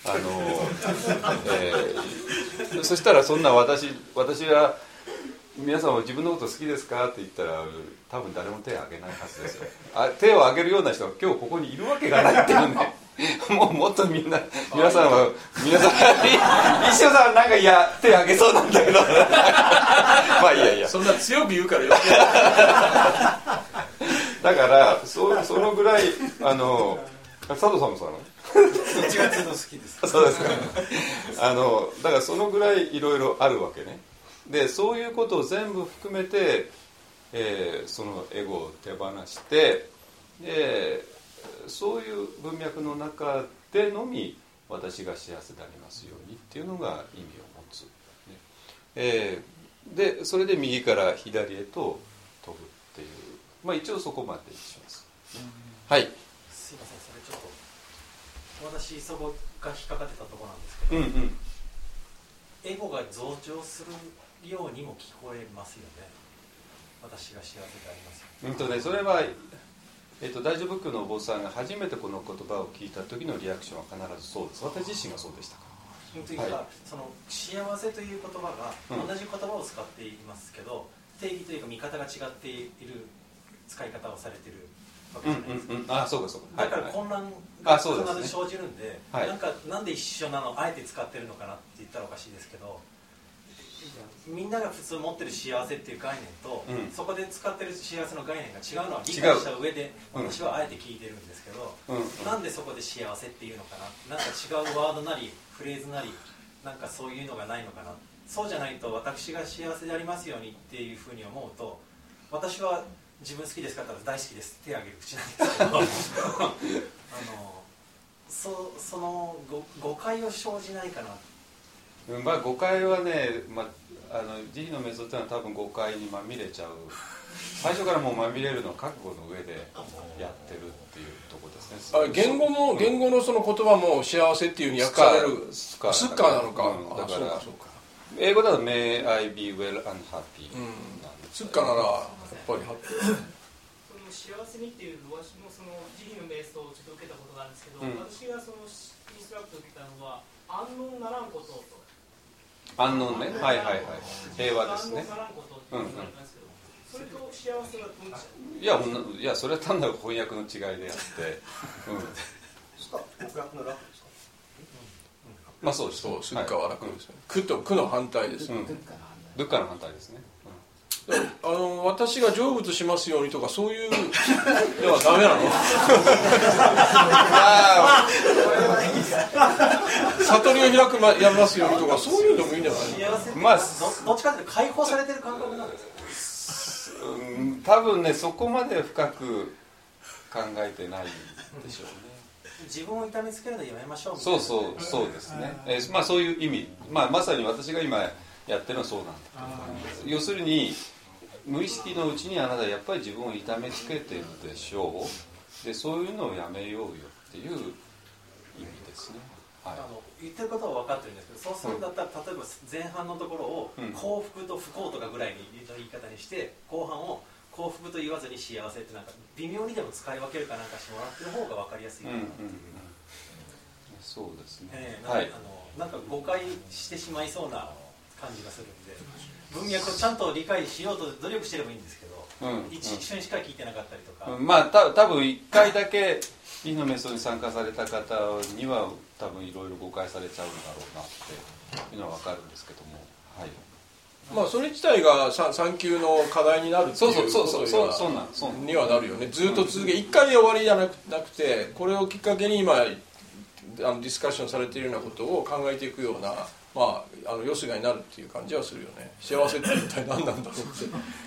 そしたらそんな私は皆さんは自分のこと好きですかって言ったら多分誰も手を挙げないはずですよ。手を挙げるような人が今日ここにいるわけがないっていうねもっと皆さん一緒さんなんか手を挙げそうなんだけどまあいやそんな強く言うからよだからそのぐらい佐藤さんもそうなの 1月の好きですそうですかだからそのぐらいいろいろあるわけね。でそういうことを全部含めて、そのエゴを手放してそういう文脈の中でのみ私が幸せでありますようにっていうのが意味を持つ、ね。でそれで右から左へと飛ぶっていう、一応そこまでします、ね。はい。 すいません、それちょっと私そこが引っかかってたところなんですけど、エゴが増長するようにも聞こえますよね。私が幸せでありますように。 それは、大乗仏教のお坊さんが初めてこの言葉を聞いた時のリアクションは必ずそうです。私自身がそうでしたから。 というか、その幸せという言葉が同じ言葉を使っていますけど、定義というか見方が違っている使い方をされているわけじゃないですか。 そうかそうか。 だから混乱が必ず生じるんで、なんで一緒なの、あえて使ってるのかなって言ったらおかしいですけど、みんなが普通持ってる幸せっていう概念と、そこで使ってる幸せの概念が違うのは理解した上で私はあえて聞いてるんですけど、なんでそこで幸せっていうのかな、なんか違うワードなりフレーズなりなんかそういうのがないのかな。そうじゃないと私が幸せでありますようにっていうふうに思うと、私は自分好きですかって言ったら大好きです手を挙げる口なんですけどその誤解を生じないかな。 誤解はね、慈悲の瞑想っていうのは多分誤解にまみれちゃう。最初からもうまみれるのを覚悟の上でやってるっていうところですね。言語のその言葉も幸せっていうふうに訳されるスッカーなのか。 だから英語だと May I be well and happy、 スッカーならやっぱりハッピー。 幸せにっていう私もその慈悲の瞑想をちょっと受けたことがあるんですけど、私がそのインストラクトを受けたのは安穏ならんことと。 安穏ね、平和ですね。 それと幸せはどういやそれは単なる翻訳の違いであって、そうです。 スッカは楽ですね。苦の反対です。 ドゥッカの反対ですね。 私が成仏しますようにとかそういうではダメなの？悟りを開くやますようにとかそういうのもいいんじゃないの？ どっちかというと解放されてる感覚なんですか？ 多分ねそこまで深く考えてないでしょうね。 自分を痛めつけるのやめましょうみたいな。 そうですね。まあそういう意味、まさに私が今やってるのはそうなんだと思います。要するに無意識のうちにあなたはやっぱり自分を痛めつけてるでしょう。でそういうのをやめようよっていう意味ですね。はい、 言ってることは分かってるんですけど、そうするんだったら、例えば前半のところを幸福と不幸とかぐらいの言い方にして、後半を幸福と言わずに幸せってなんか微妙にでも使い分けるかなんかしてもらってる方が分かりやすいかなっていう、 そうですね、 なんか誤解してしまいそうな感じがするんで、文脈をちゃんと理解しようと努力してればいいんですけど、一緒にしか聞いてなかったりとか、 まあ多分1回だけ慈悲の瞑想に参加された方には多分いろいろ誤解されちゃうんだろうなっていうのは分かるんですけども、はい、 まあそれ自体が3級の課題になるっていうことにはなるよね。ずっと続け1回で終わりじゃなくて、これをきっかけに今ディスカッションされているようなことを考えていくような、まあよすがになるっていう感じはするよね。幸せって一体何なんだろうって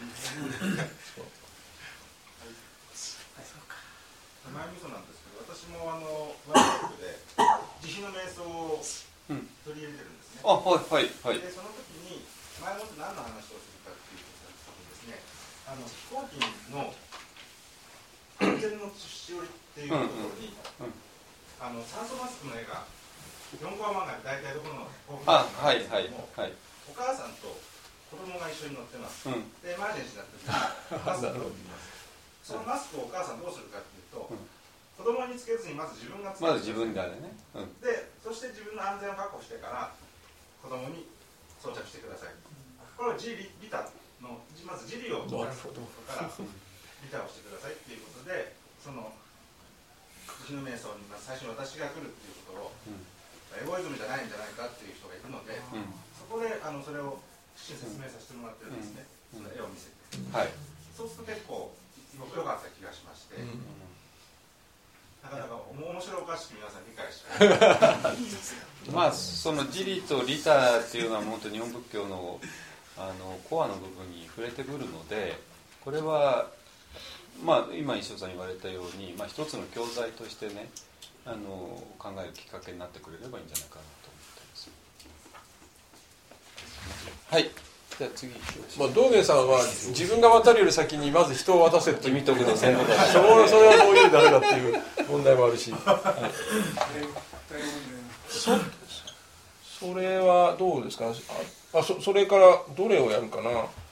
前味噌なんですけど、私もワークで慈悲の瞑想を取り入れてるんですね。でその時に前もって何の話をするかっていうとですね、飛行機の安全のしおりっていうところに、酸素マスクの絵が4コマ漫画で大体どこの航空機なんですけども、お母さんと子供が一緒に乗ってます。でエマージェンシーになってマスクを取ります。そのマスクをお母さんどうするかっていうと、子供につけずにまず自分がつける。 まず自分であれね。 で、そして自分の安全を確保してから子供に装着してください。これはリタのまず自利を出すことからリタをしてくださいっていうことで、その慈悲の瞑想にまず最初に私が来るっていうことを、エゴイズムじゃないんじゃないかっていう人がいるので、そこでそれをきちんと説明させてもらってるんですね。その絵を見せて、そうすると結構僕良かった気がしまして、なかなか面白おかしく皆さん理解してまあその自利と利他っていうのは本当に日本仏教のコアの部分に触れてくるので、これはまあ今石尾さん言われたように、まあ、一つの教材としてね考えるきっかけになってくれればいいんじゃないかなと思ってます。 はい、じゃあ次、道元さんは自分が渡るより先にまず人を渡せって見とくの先輩だそれはどういうダメだっていう問題もあるし、それはどうですか。それからどれをやるかな。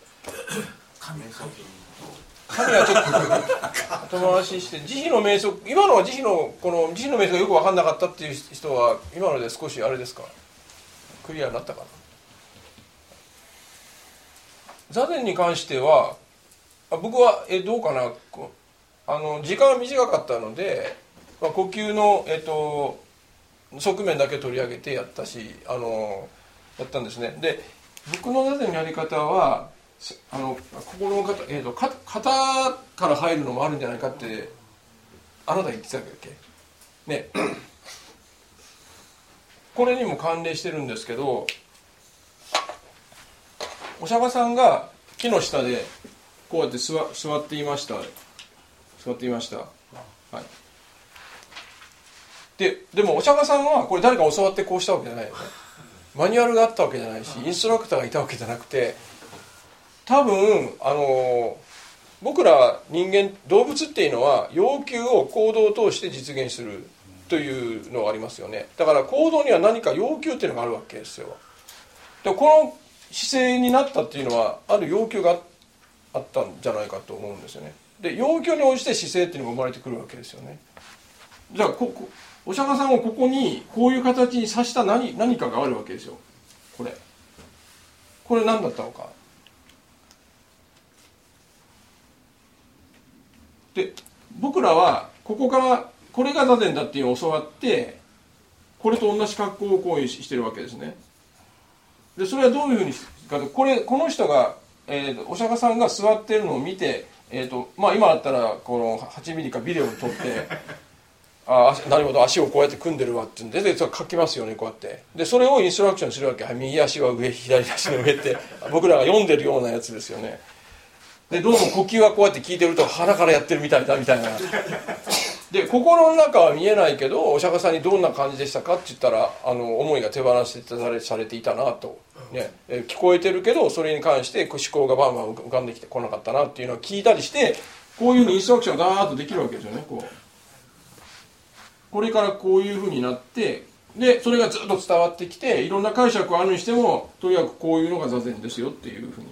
神はちょっと後回しして、慈悲の瞑想、今のは慈悲の瞑想がよく分かんなかったっていう人は今ので少しあれですか、クリアになったかな。座禅に関しては僕はどうかな、時間が短かったので、呼吸の、側面だけ取り上げてやったし、やったんですね。で僕の座禅のやり方は心の肩から入るのもあるんじゃないかってあなた言ってたっけね。これにも関連してるんですけど、お釈迦さんが木の下でこうやって座っていました。はい。でもお釈迦さんはこれ誰か教わってこうしたわけじゃないよね。マニュアルがあったわけじゃないし、インストラクターがいたわけじゃなくて、多分僕ら人間動物っていうのは要求を行動を通して実現するというのがありますよね。だから行動には何か要求っていうのがあるわけですよ。でこの姿勢になったっていうのはある要求があったんじゃないかと思うんですよね。で要求に応じて姿勢っていうのが生まれてくるわけですよね。じゃあお釈迦さんをここにこういう形にさした何かがあるわけですよ。これ何だったのか。で僕らはここからこれが座禅だっていうのを教わって、これと同じ格好をこうしてるわけですね。でそれはどういうふうにかと、この人が、お釈迦さんが座ってるのを見て、今だったらこの8ミリかビデオを撮ってなるほど足をこうやって組んでるわって言うんで書きますよね、こうやって。でそれをインストラクションするわけ。右足は上、左足の上って僕らが読んでるようなやつですよね。 でどうも呼吸はこうやって聞いてると鼻からやってるみたいだみたいなで心の中は見えないけどお釈迦さんにどんな感じでしたかって言ったら思いが手放しされていたなと、ね、聞こえてるけどそれに関して思考がバンバン浮かんできてこなかったなっていうのを聞いたりしてこういうふうにインストラクションがダーッとできるわけですよね。これからこういうふうになってでそれがずっと伝わってきていろんな解釈はあるにしてもとにかくこういうのが座禅ですよっていうふうに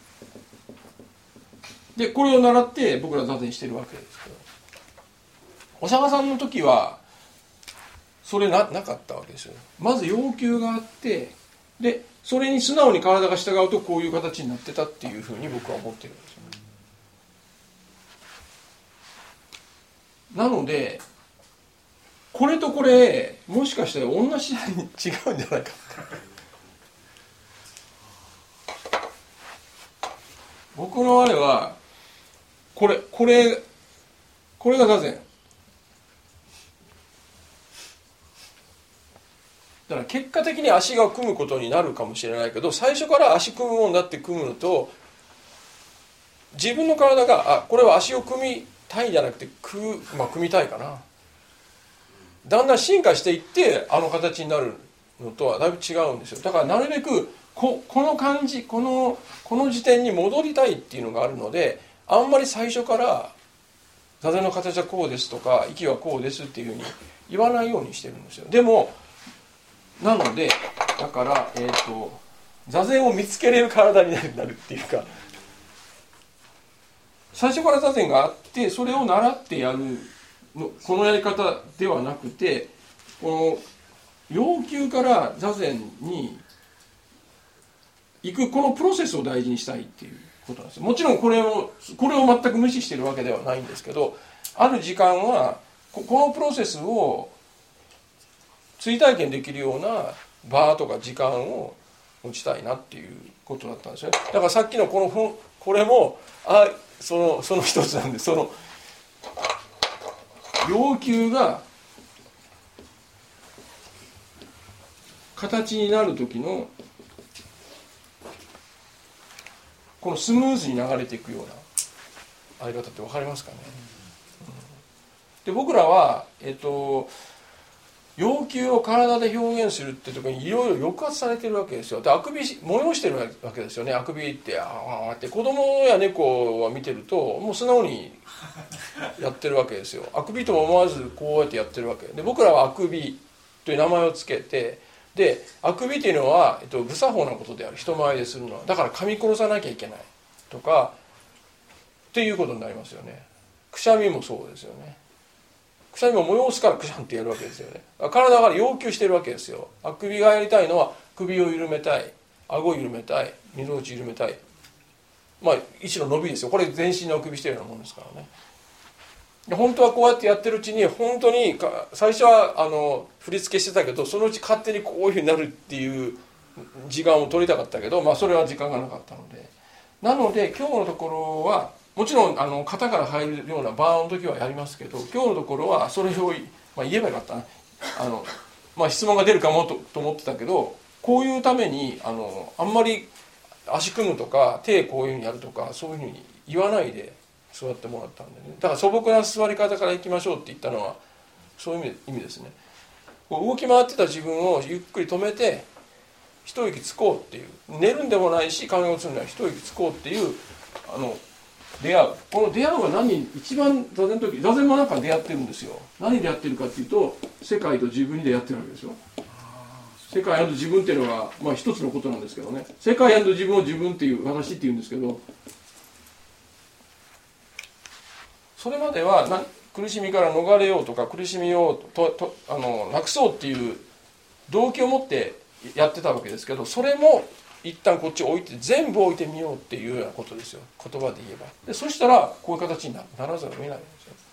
でこれを習って僕ら座禅してるわけですけどお釈迦さんの時はそれ なかったわけですよ。まず要求があってでそれに素直に体が従うとこういう形になってたっていうふうに僕は思ってるんですよね。なのでこれとこれもしかしたら同じに違うんじゃないか僕のあれはこれが座禅だから結果的に足が組むことになるかもしれないけど最初から足組むもんだって組むのと自分の体がこれは足を組みたいじゃなくて組みたいかなだんだん進化していって形になるのとはだいぶ違うんですよ。だからなるべくこの感じこの時点に戻りたいっていうのがあるのであんまり最初から座禅の形はこうですとか息はこうですっていうふうに言わないようにしてるんですよ。でもなのでだから座禅を見つけれる体になるっていうか最初から座禅があってそれを習ってやるこのやり方ではなくてこの要求から座禅に行くこのプロセスを大事にしたいっていうことなんですよ。もちろんこれを全く無視してるわけではないんですけどある時間はこのプロセスを追体験できるような場とか時間を持ちたいなっていうことだったんですよね。だからさっきのこれもその一つなんでその要求が形になる時のこのスムーズに流れていくようなあり方って分かりますかね。で僕らは要求を体で表現するってところにいろいろ抑圧されてるわけですよ。であくび催してるわけですよね。あくびってって子供や猫は見てるともう素直にやってるわけですよ。あくびとも思わずこうやってやってるわけで僕らはあくびという名前をつけてであくびというのは、不作法なことである人前でするのはだから噛み殺さなきゃいけないとかっていうことになりますよね。くしゃみもそうですよね。くしゃみも催すからくしゃんってやるわけですよね。体が要求してるわけですよ。あくびがやりたいのは首を緩めたい顎を緩めたいみぞおち緩めたい一種の伸びですよ。これ全身のあくびしてるようなものですからね。本当はこうやってやってるうちに本当に最初は振り付けしてたけどそのうち勝手にこういうふうになるっていう時間を取りたかったけど、それは時間がなかったのでなので今日のところはもちろん型から入るようなバーの時はやりますけど今日のところはそれを、言えばよかったな質問が出るかもと思ってたけどこういうためにあんまり足組むとか手こういうふうにやるとかそういうふうに言わないで座ってもらったんでね。だから素朴な座り方からいきましょうって言ったのはそういう意味ですね。動き回ってた自分をゆっくり止めて一息つこうっていう寝るんでもないし考えをするのは一息つこうっていう出会うこの出会うは一番座禅の時座禅の中で出会ってるんですよ。何でやってるかっていうと世界と自分に出会ってるわけですよ。世界&自分っていうのは一つのことなんですけどね。世界&自分を自分っていう私っていうんですけどそれまでは苦しみから逃れようとか苦しみをなくそうっていう動機を持ってやってたわけですけどそれも一旦こっち置いて全部置いてみようっていうようなことですよ。言葉で言えばでそしたらこういう形にならざるを得ないんですよ。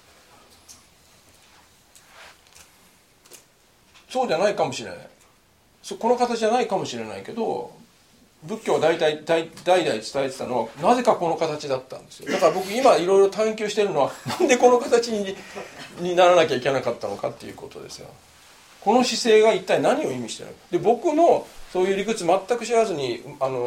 そうじゃないかもしれないこの形じゃないかもしれないけど仏教は代々伝えてたのはなぜかこの形だったんですよ。だから僕今いろいろ探求してるのはなんでこの形にならなきゃいけなかったのかっていうことですよ。この姿勢が一体何を意味してるので僕のそういう理屈全く知らずに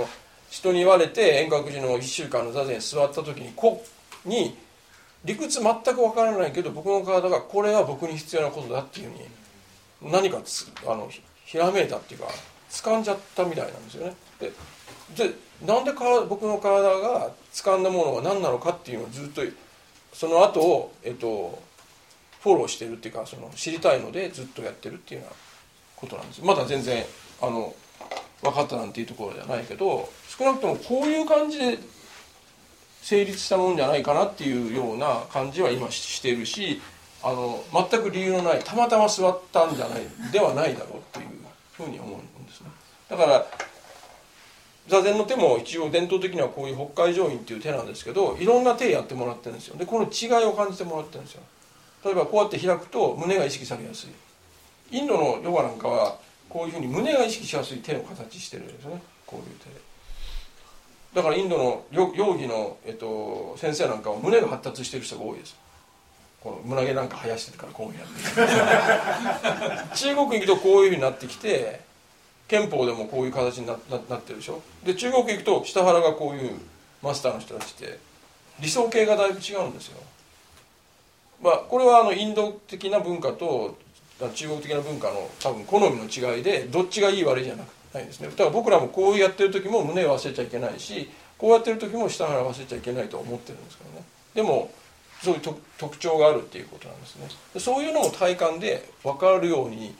人に言われて円覚寺の1週間の座禅に座った時に理屈全くわからないけど僕の体がこれは僕に必要なことだっていうふうに何かひらめいたっていうか掴んじゃったみたいなんですよね。でなんで僕の体が掴んだものが何なのかっていうのをずっとその後を、フォローしてるっていうか知りたいのでずっとやってるっていうようなことなんです。まだ全然分かったなんていうところじゃないけど少なくともこういう感じで成立したもんじゃないかなっていうような感じは今しているし全く理由のないたまたま座ったんじゃないではないだろうっていうふうに思うんですね。だから座禅の手も一応伝統的にはこういう北海上院っていう手なんですけどいろんな手やってもらってるんですよ。でこの違いを感じてもらってるんですよ。例えばこうやって開くと胸が意識されやすい。インドのヨガなんかはこういうふうに胸が意識しやすい手の形してるんですよね。こういう手でだからインドのヨギの、先生なんかは胸が発達してる人が多いです。この胸毛なんか生やしてるからこういうやって中国に行くとこういうふうになってきて憲法でもこういう形に なってるでしょ。で中国行くと下腹がこういうマスターの人たちって理想形がだいぶ違うんですよ。これはインド的な文化と中国的な文化の多分好みの違いでどっちがいい悪いじゃないんですね。だから僕らもこうやってる時も胸を忘れちゃいけないしこうやってる時も下腹忘れちゃいけないと思ってるんですけどね。でもそういう特徴があるっていうことなんですね。そういうのを体感で分かるように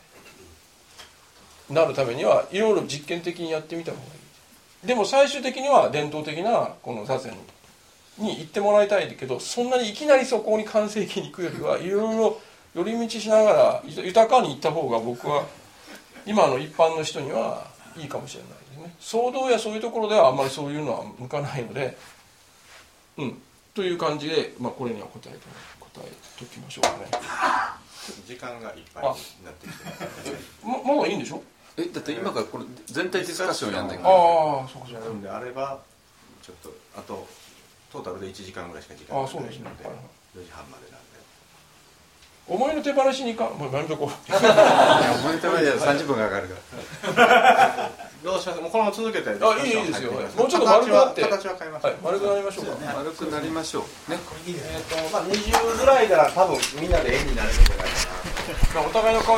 なるためにはいろいろ実験的にやってみた方がいい。でも最終的には伝統的なこの座禅に行ってもらいたいけどそんなにいきなりそこに完成形に行くよりはいろいろ寄り道しながら豊かに行った方が僕は今の一般の人にはいいかもしれないですね。僧堂やそういうところではあんまりそういうのは向かないのでという感じで、これには答えときましょうかね。 時間がいっぱいになってきてまだいいんでしょ。 だって今からこれ全体ディスカッションやんだけどやるんであればちょっとあとトータルで1時間ぐらいしか時間がないので4時半までなんで思いの手放しにもうやめとこう思いの手放しは30分がかかるからどうしますもうこのまま続けていいですよ。もうちょっと丸くなって形は変えましょう。 丸くなりましょうか。 丸くなりましょうね。 20ぐらいから多分みんなで円になれるんじゃないかな。 お互いの顔